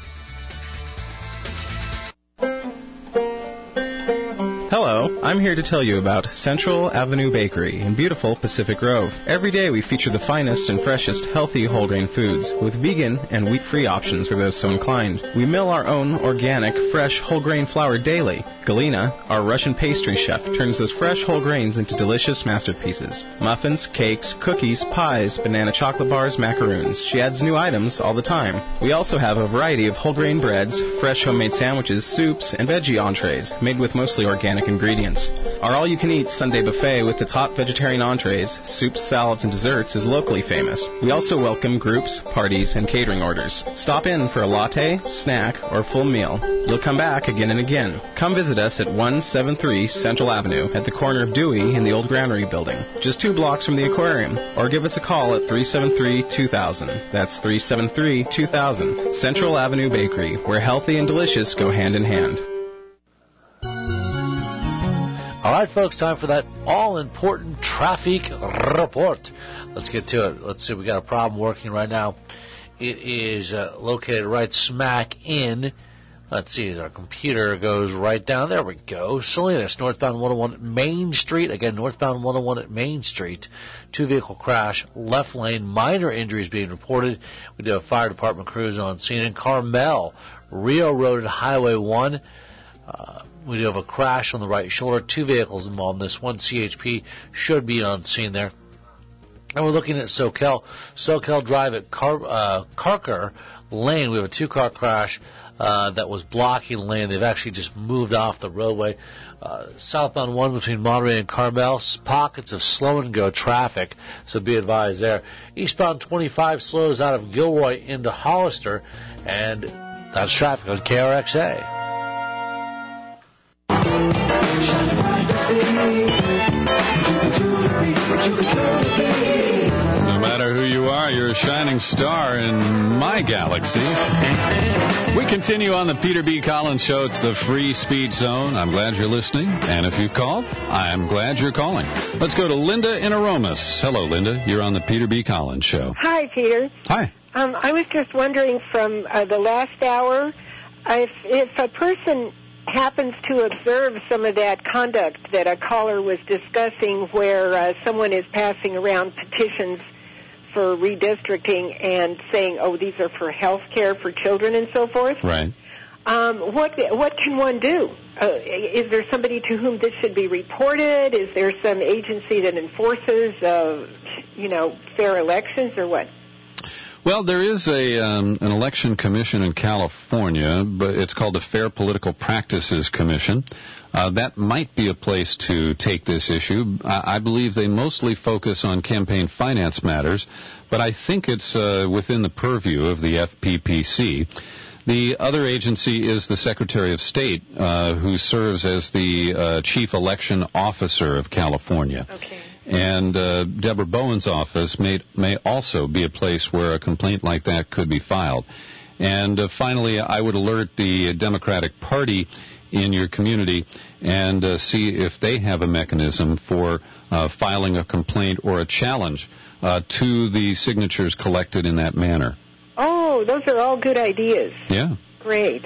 Hello, I'm here to tell you about Central Avenue Bakery in beautiful Pacific Grove. Every day we feature the finest and freshest healthy whole grain foods with vegan and wheat-free options for those so inclined. We mill our own organic, fresh whole grain flour daily. Galina, our Russian pastry chef, turns those fresh whole grains into delicious masterpieces. Muffins, cakes, cookies, pies, banana chocolate bars, macaroons. She adds new items all the time. We also have a variety of whole grain breads, fresh homemade sandwiches, soups, and veggie entrees made with mostly organic ingredients. Our all-you-can-eat Sunday buffet with its hot vegetarian entrees, soups, salads, and desserts is locally famous. We also welcome groups, parties, and catering orders. Stop in for a latte, snack, or full meal. You'll come back again and again. Come visit us at one seventy-three Central Avenue at the corner of Dewey and the old Granary building, just two blocks from the aquarium. Or give us a call at three seven three, two thousand. That's three seven three, two thousand. Central Avenue Bakery, where healthy and delicious go hand in hand. All right, folks, time for that all-important traffic report. Let's get to it. Let's see, we got a problem working right now. It is uh, located right smack in, let's see, as our computer goes right down. There we go. Salinas, northbound one oh one at Main Street. Again, northbound one oh one at Main Street. Two-vehicle crash, left lane, minor injuries being reported. We do have fire department crews on scene. In Carmel, Rio Road at Highway one. Uh, we do have a crash on the right shoulder. Two vehicles involved in this. One C H P should be on scene there. And we're looking at Soquel. Soquel Drive at Car, uh, Carker Lane. We have a two-car crash uh, that was blocking the lane. They've actually just moved off the roadway. Uh, southbound one between Monterey and Carmel. Pockets of slow-and-go traffic, so be advised there. Eastbound twenty-five slows out of Gilroy into Hollister. And that's traffic on K R X A. No matter who you are, you're a shining star in my galaxy. We continue on the Peter B. Collins Show. It's the Free Speed Zone. I'm glad you're listening. And if you've called, I'm glad you're calling. Let's go to Linda in Aromas. Hello, Linda. You're on the Peter B. Collins Show. Hi, Peter. Hi. Um, I was just wondering from uh, the last hour, if, if a person happens to observe some of that conduct that a caller was discussing where uh, someone is passing around petitions for redistricting and saying, oh, these are for health care for children and so forth. Right. Um, what what can one do? Uh, is there somebody to whom this should be reported? Is there some agency that enforces, uh, you know, fair elections or what? Well, there is a um, an election commission in California, but it's called the Fair Political Practices Commission. Uh, that might be a place to take this issue. I, I believe they mostly focus on campaign finance matters, but I think it's uh, within the purview of the F P P C. The other agency is the Secretary of State, uh, who serves as the uh, Chief Election Officer of California. Okay. And uh, Deborah Bowen's office may may also be a place where a complaint like that could be filed. And uh, finally, I would alert the Democratic Party in your community and uh, see if they have a mechanism for uh, filing a complaint or a challenge uh, to the signatures collected in that manner. Oh, those are all good ideas. Yeah. Great.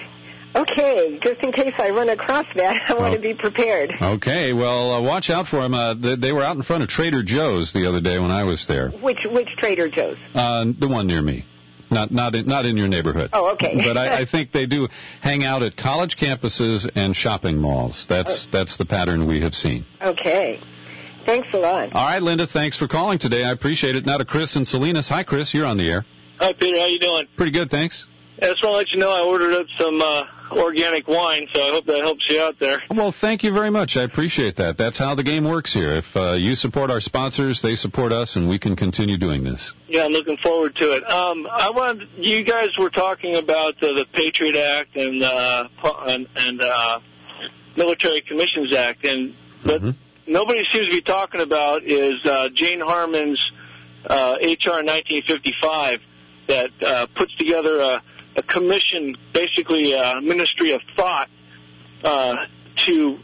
Okay, just in case I run across that, I want oh. to be prepared. Okay, well, uh, watch out for them. Uh, they, they were out in front of Trader Joe's the other day when I was there. Which which Trader Joe's? Uh, the one near me. Not not in, not in your neighborhood. Oh, okay. But I, I think they do hang out at college campuses and shopping malls. That's oh. that's the pattern we have seen. Okay. Thanks a lot. All right, Linda, thanks for calling today. I appreciate it. Now to Chris and Salinas. Hi, Chris. You're on the air. Hi, Peter. How you doing? Pretty good, thanks. I just want to let you know I ordered up some uh, organic wine, so I hope that helps you out there. Well, thank you very much. I appreciate that. That's how the game works here. If uh, you support our sponsors, they support us, and we can continue doing this. Yeah, I'm looking forward to it. Um, I wanted, you guys were talking about uh, the Patriot Act and uh, and, and uh, Military Commissions Act, and what mm-hmm. nobody seems to be talking about is uh, Jane Harman's uh, H R nineteen fifty-five that uh, puts together a a commission, basically a ministry of thought, uh, to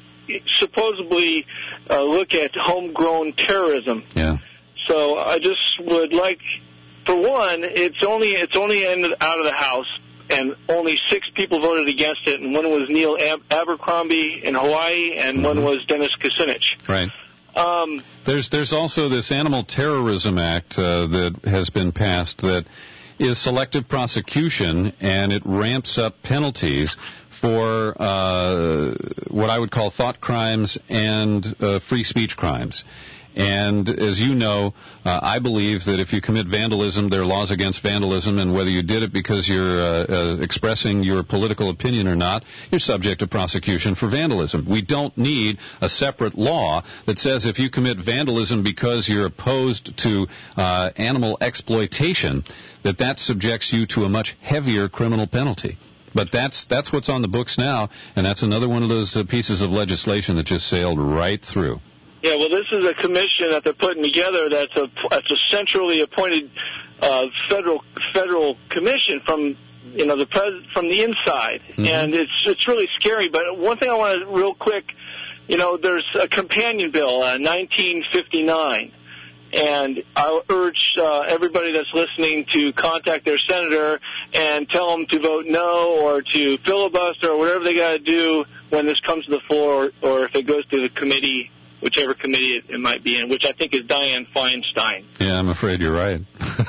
supposedly uh, look at homegrown terrorism. Yeah. So I just would like, for one, it's only it's only ended out of the House, and only six people voted against it, and one was Neil Ab- Abercrombie in Hawaii, and mm-hmm. one was Dennis Kucinich. Right. Um, there's there's also this Animal Terrorism Act uh, that has been passed that is selective prosecution, and it ramps up penalties for uh, what I would call thought crimes and uh, free speech crimes. And as you know, uh, I believe that if you commit vandalism, there are laws against vandalism, and whether you did it because you're uh, uh, expressing your political opinion or not, you're subject to prosecution for vandalism. We don't need a separate law that says if you commit vandalism because you're opposed to uh, animal exploitation, that that subjects you to a much heavier criminal penalty. But that's that's what's on the books now, and that's another one of those uh, pieces of legislation that just sailed right through. Yeah, well, this is a commission that they're putting together that's a, that's a centrally appointed uh, federal federal commission from you know the pres- from the inside, mm-hmm. and it's it's really scary. But one thing I want to real quick, you know, there's a companion bill, uh, nineteen fifty-nine, and I urge uh, everybody that's listening to contact their senator and tell them to vote no or to filibuster or whatever they got to do when this comes to the floor, or, or if it goes to the committee. Whichever committee it, it might be in, which I think is Dianne Feinstein. Yeah, I'm afraid you're right.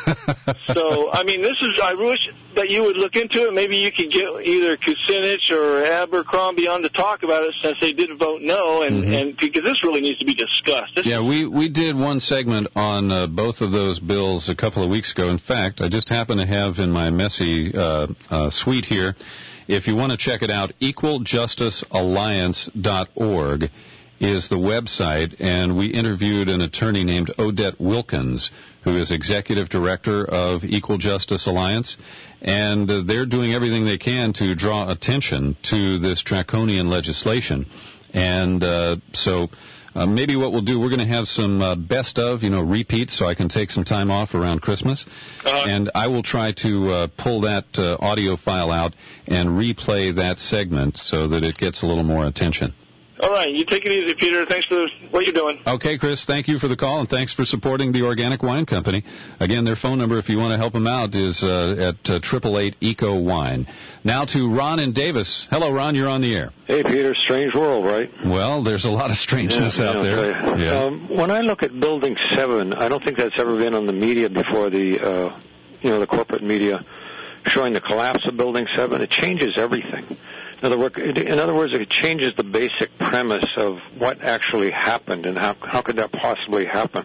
So, I mean, this is, I wish that you would look into it. Maybe you could get either Kucinich or Abercrombie on to talk about it since they did vote no, and, mm-hmm. and because this really needs to be discussed. This yeah, we, we did one segment on uh, both of those bills a couple of weeks ago. In fact, I just happen to have in my messy uh, uh, suite here, if you want to check it out, equal justice alliance dot org. Is the website, and we interviewed an attorney named Odette Wilkins, who is executive director of Equal Justice Alliance, and uh, they're doing everything they can to draw attention to this draconian legislation. And uh, so uh, maybe what we'll do, we're going to have some uh, best of, you know, repeats, so I can take some time off around Christmas, uh-huh. and I will try to uh, pull that uh, audio file out and replay that segment so that it gets a little more attention. All right. You take it easy, Peter. Thanks for what you're doing. Okay, Chris, thank you for the call, and thanks for supporting the Organic Wine Company. Again, their phone number, if you want to help them out, is uh, at eight eight eight, E C O, wine. Now to Ron in Davis. Hello, Ron. You're on the air. Hey, Peter. Strange world, right? Well, there's a lot of strangeness yeah, out yeah, there. Right. Yeah. Um, when I look at Building seven, I don't think that's ever been on the media before, the, uh, you know, the corporate media, showing the collapse of Building seven. It changes everything. In other, words, in other words, it changes the basic premise of what actually happened and how how could that possibly happen.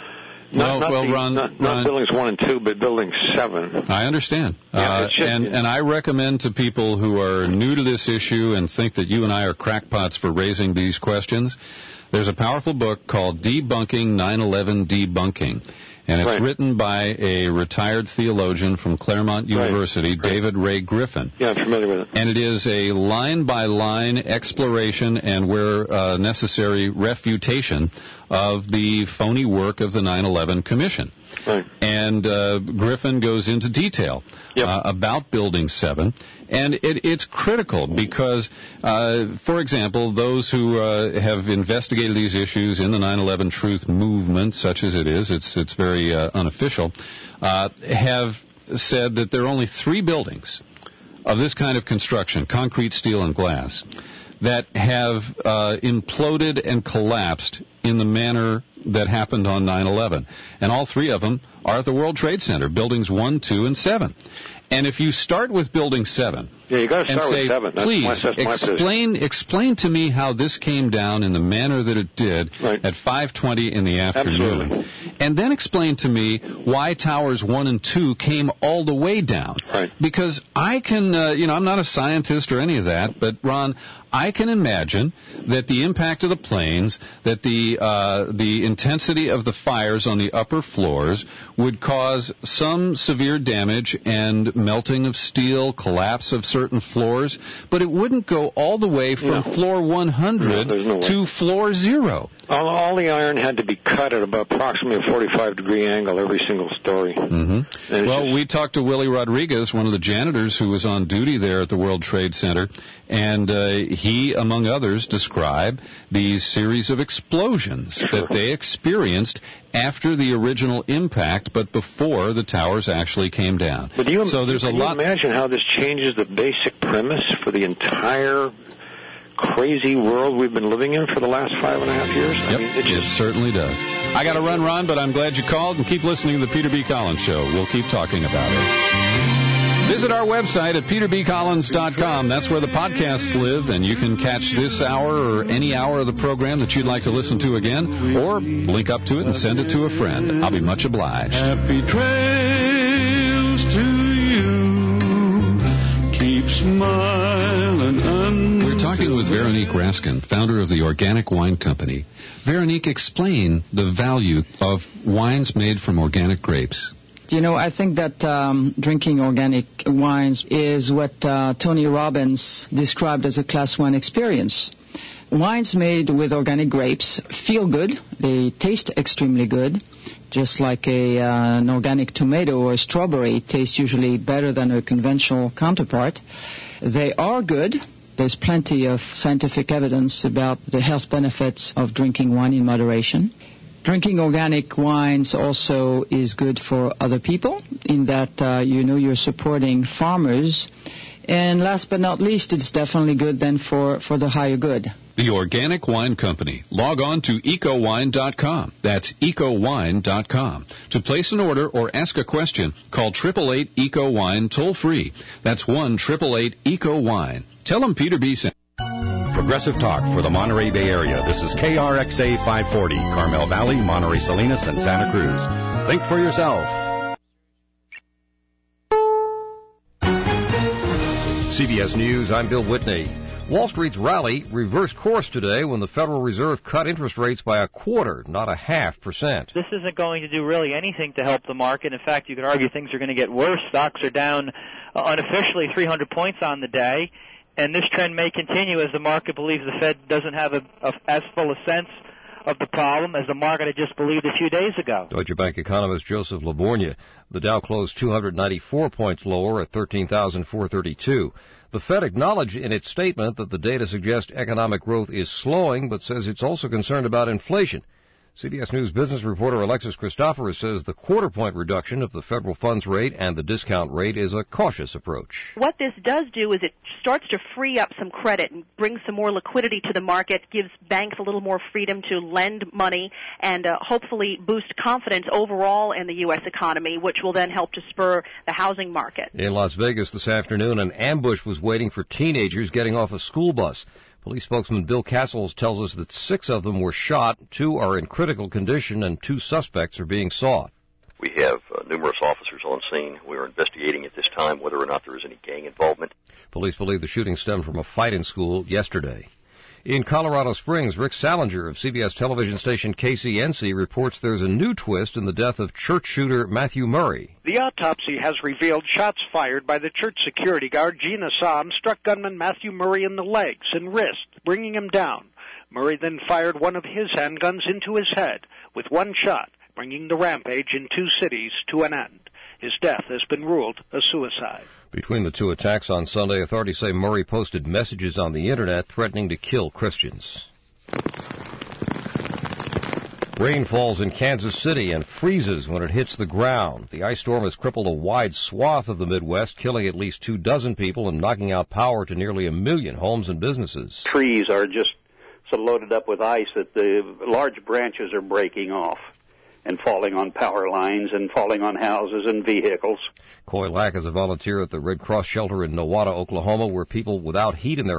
Not, well, not well, the, Ron, not, Ron, not buildings one and two, but building seven. I understand. Yeah, uh, just, and, and I recommend to people who are new to this issue and think that you and I are crackpots for raising these questions, there's a powerful book called Debunking nine eleven Debunking. And it's right. written by a retired theologian from Claremont University, right. David right. Ray Griffin. Yeah, I'm familiar with it. And it is a line-by-line exploration and, where uh, necessary, refutation of the phony work of the nine eleven Commission. Right. And uh, Griffin goes into detail yep. uh, about Building seven. And it, it's critical because, uh, for example, those who uh, have investigated these issues in the nine eleven Truth Movement, such as it is, it's, it's very uh, unofficial, uh, have said that there are only three buildings of this kind of construction, concrete, steel, and glass, that have uh, imploded and collapsed in the manner that happened on nine eleven. And all three of them are at the World Trade Center, buildings one, two, and seven. And if you start with building seven, yeah, you got to start say, with seven. That's please my, that's my explain position. explain to me how this came down in the manner that it did right. at five twenty in the afternoon. Absolutely. And then explain to me why towers one and two came all the way down. Right. Because I can, uh, you know, I'm not a scientist or any of that, but Ron, I can imagine that the impact of the planes, that the uh, the intensity of the fires on the upper floors would cause some severe damage and melting of steel, collapse of certain floors, but it wouldn't go all the way from no. floor one hundred no, no to floor zero. All, all the iron had to be cut at about approximately a forty-five degree angle every single story. Mm-hmm. Well, just... we talked to Willie Rodriguez, one of the janitors who was on duty there at the World Trade Center, and uh, he, among others, described these series of explosions sure. that they experienced after the original impact, but before the towers actually came down. But do you, so there's a can lot. you imagine how this changes the basic premise for the entire crazy world we've been living in for the last five and a half years? Yep, I mean, it, just... it certainly does. I got to run, Ron, but I'm glad you called, and keep listening to the Peter B. Collins Show. We'll keep talking about it. Visit our website at peter b collins dot com. That's where the podcasts live, and you can catch this hour or any hour of the program that you'd like to listen to again, or link up to it and send it to a friend. I'll be much obliged. Happy trails to you. Keep smiling. Un- We're talking with Veronique Raskin, founder of the Organic Wine Company. Veronique, explain the value of wines made from organic grapes. You know, I think that um, drinking organic wines is what uh, Tony Robbins described as a class one experience. Wines made with organic grapes feel good. They taste extremely good. Just like a, uh, an organic tomato or a strawberry tastes usually better than a conventional counterpart. They are good. There's plenty of scientific evidence about the health benefits of drinking wine in moderation. Drinking organic wines also is good for other people in that, uh, you know, you're supporting farmers. And last but not least, it's definitely good then for, for the higher good. The Organic Wine Company. Log on to eco wine dot com. That's eco wine dot com. To place an order or ask a question, call eight eight eight, E C O, wine toll free. That's one eight eight eight, E C O, wine. Tell them Peter B. sent. Progressive Talk for the Monterey Bay Area. This is K R X A five forty, Carmel Valley, Monterey Salinas, and Santa Cruz. Think for yourself. C B S News, I'm Bill Whitney. Wall Street's rally reversed course today when the Federal Reserve cut interest rates by a quarter, not a half percent. This isn't going to do really anything to help the market. In fact, you could argue things are going to get worse. Stocks are down uh, unofficially three hundred points on the day. And this trend may continue as the market believes the Fed doesn't have a, a, as full a sense of the problem as the market had just believed a few days ago. Deutsche Bank economist Joseph Labornia. The Dow closed two hundred ninety-four points lower at thirteen thousand four hundred thirty-two. The Fed acknowledged in its statement that the data suggests economic growth is slowing, but says it's also concerned about inflation. C B S News business reporter Alexis Christoforous says the quarter-point reduction of the federal funds rate and the discount rate is a cautious approach. What this does do is it starts to free up some credit and bring some more liquidity to the market, gives banks a little more freedom to lend money, and uh, hopefully boost confidence overall in the U S economy, which will then help to spur the housing market. In Las Vegas this afternoon, an ambush was waiting for teenagers getting off a school bus. Police spokesman Bill Castles tells us that six of them were shot, two are in critical condition, and two suspects are being sought. We have uh, numerous officers on scene. We are investigating at this time whether or not there is any gang involvement. Police believe the shooting stemmed from a fight in school yesterday. In Colorado Springs, Rick Salinger of C B S television station K C N C reports there's a new twist in the death of church shooter Matthew Murray. The autopsy has revealed shots fired by the church security guard Gene Assam struck gunman Matthew Murray in the legs and wrist, bringing him down. Murray then fired one of his handguns into his head with one shot, bringing the rampage in two cities to an end. His death has been ruled a suicide. Between the two attacks on Sunday, authorities say Murray posted messages on the Internet threatening to kill Christians. Rain falls in Kansas City and freezes when it hits the ground. The ice storm has crippled a wide swath of the Midwest, killing at least two dozen people and knocking out power to nearly a million homes and businesses. Trees are just so loaded up with ice that the large branches are breaking off and falling on power lines and falling on houses and vehicles. Coy Lack is a volunteer at the Red Cross shelter in Nowata, Oklahoma, where people without heat in their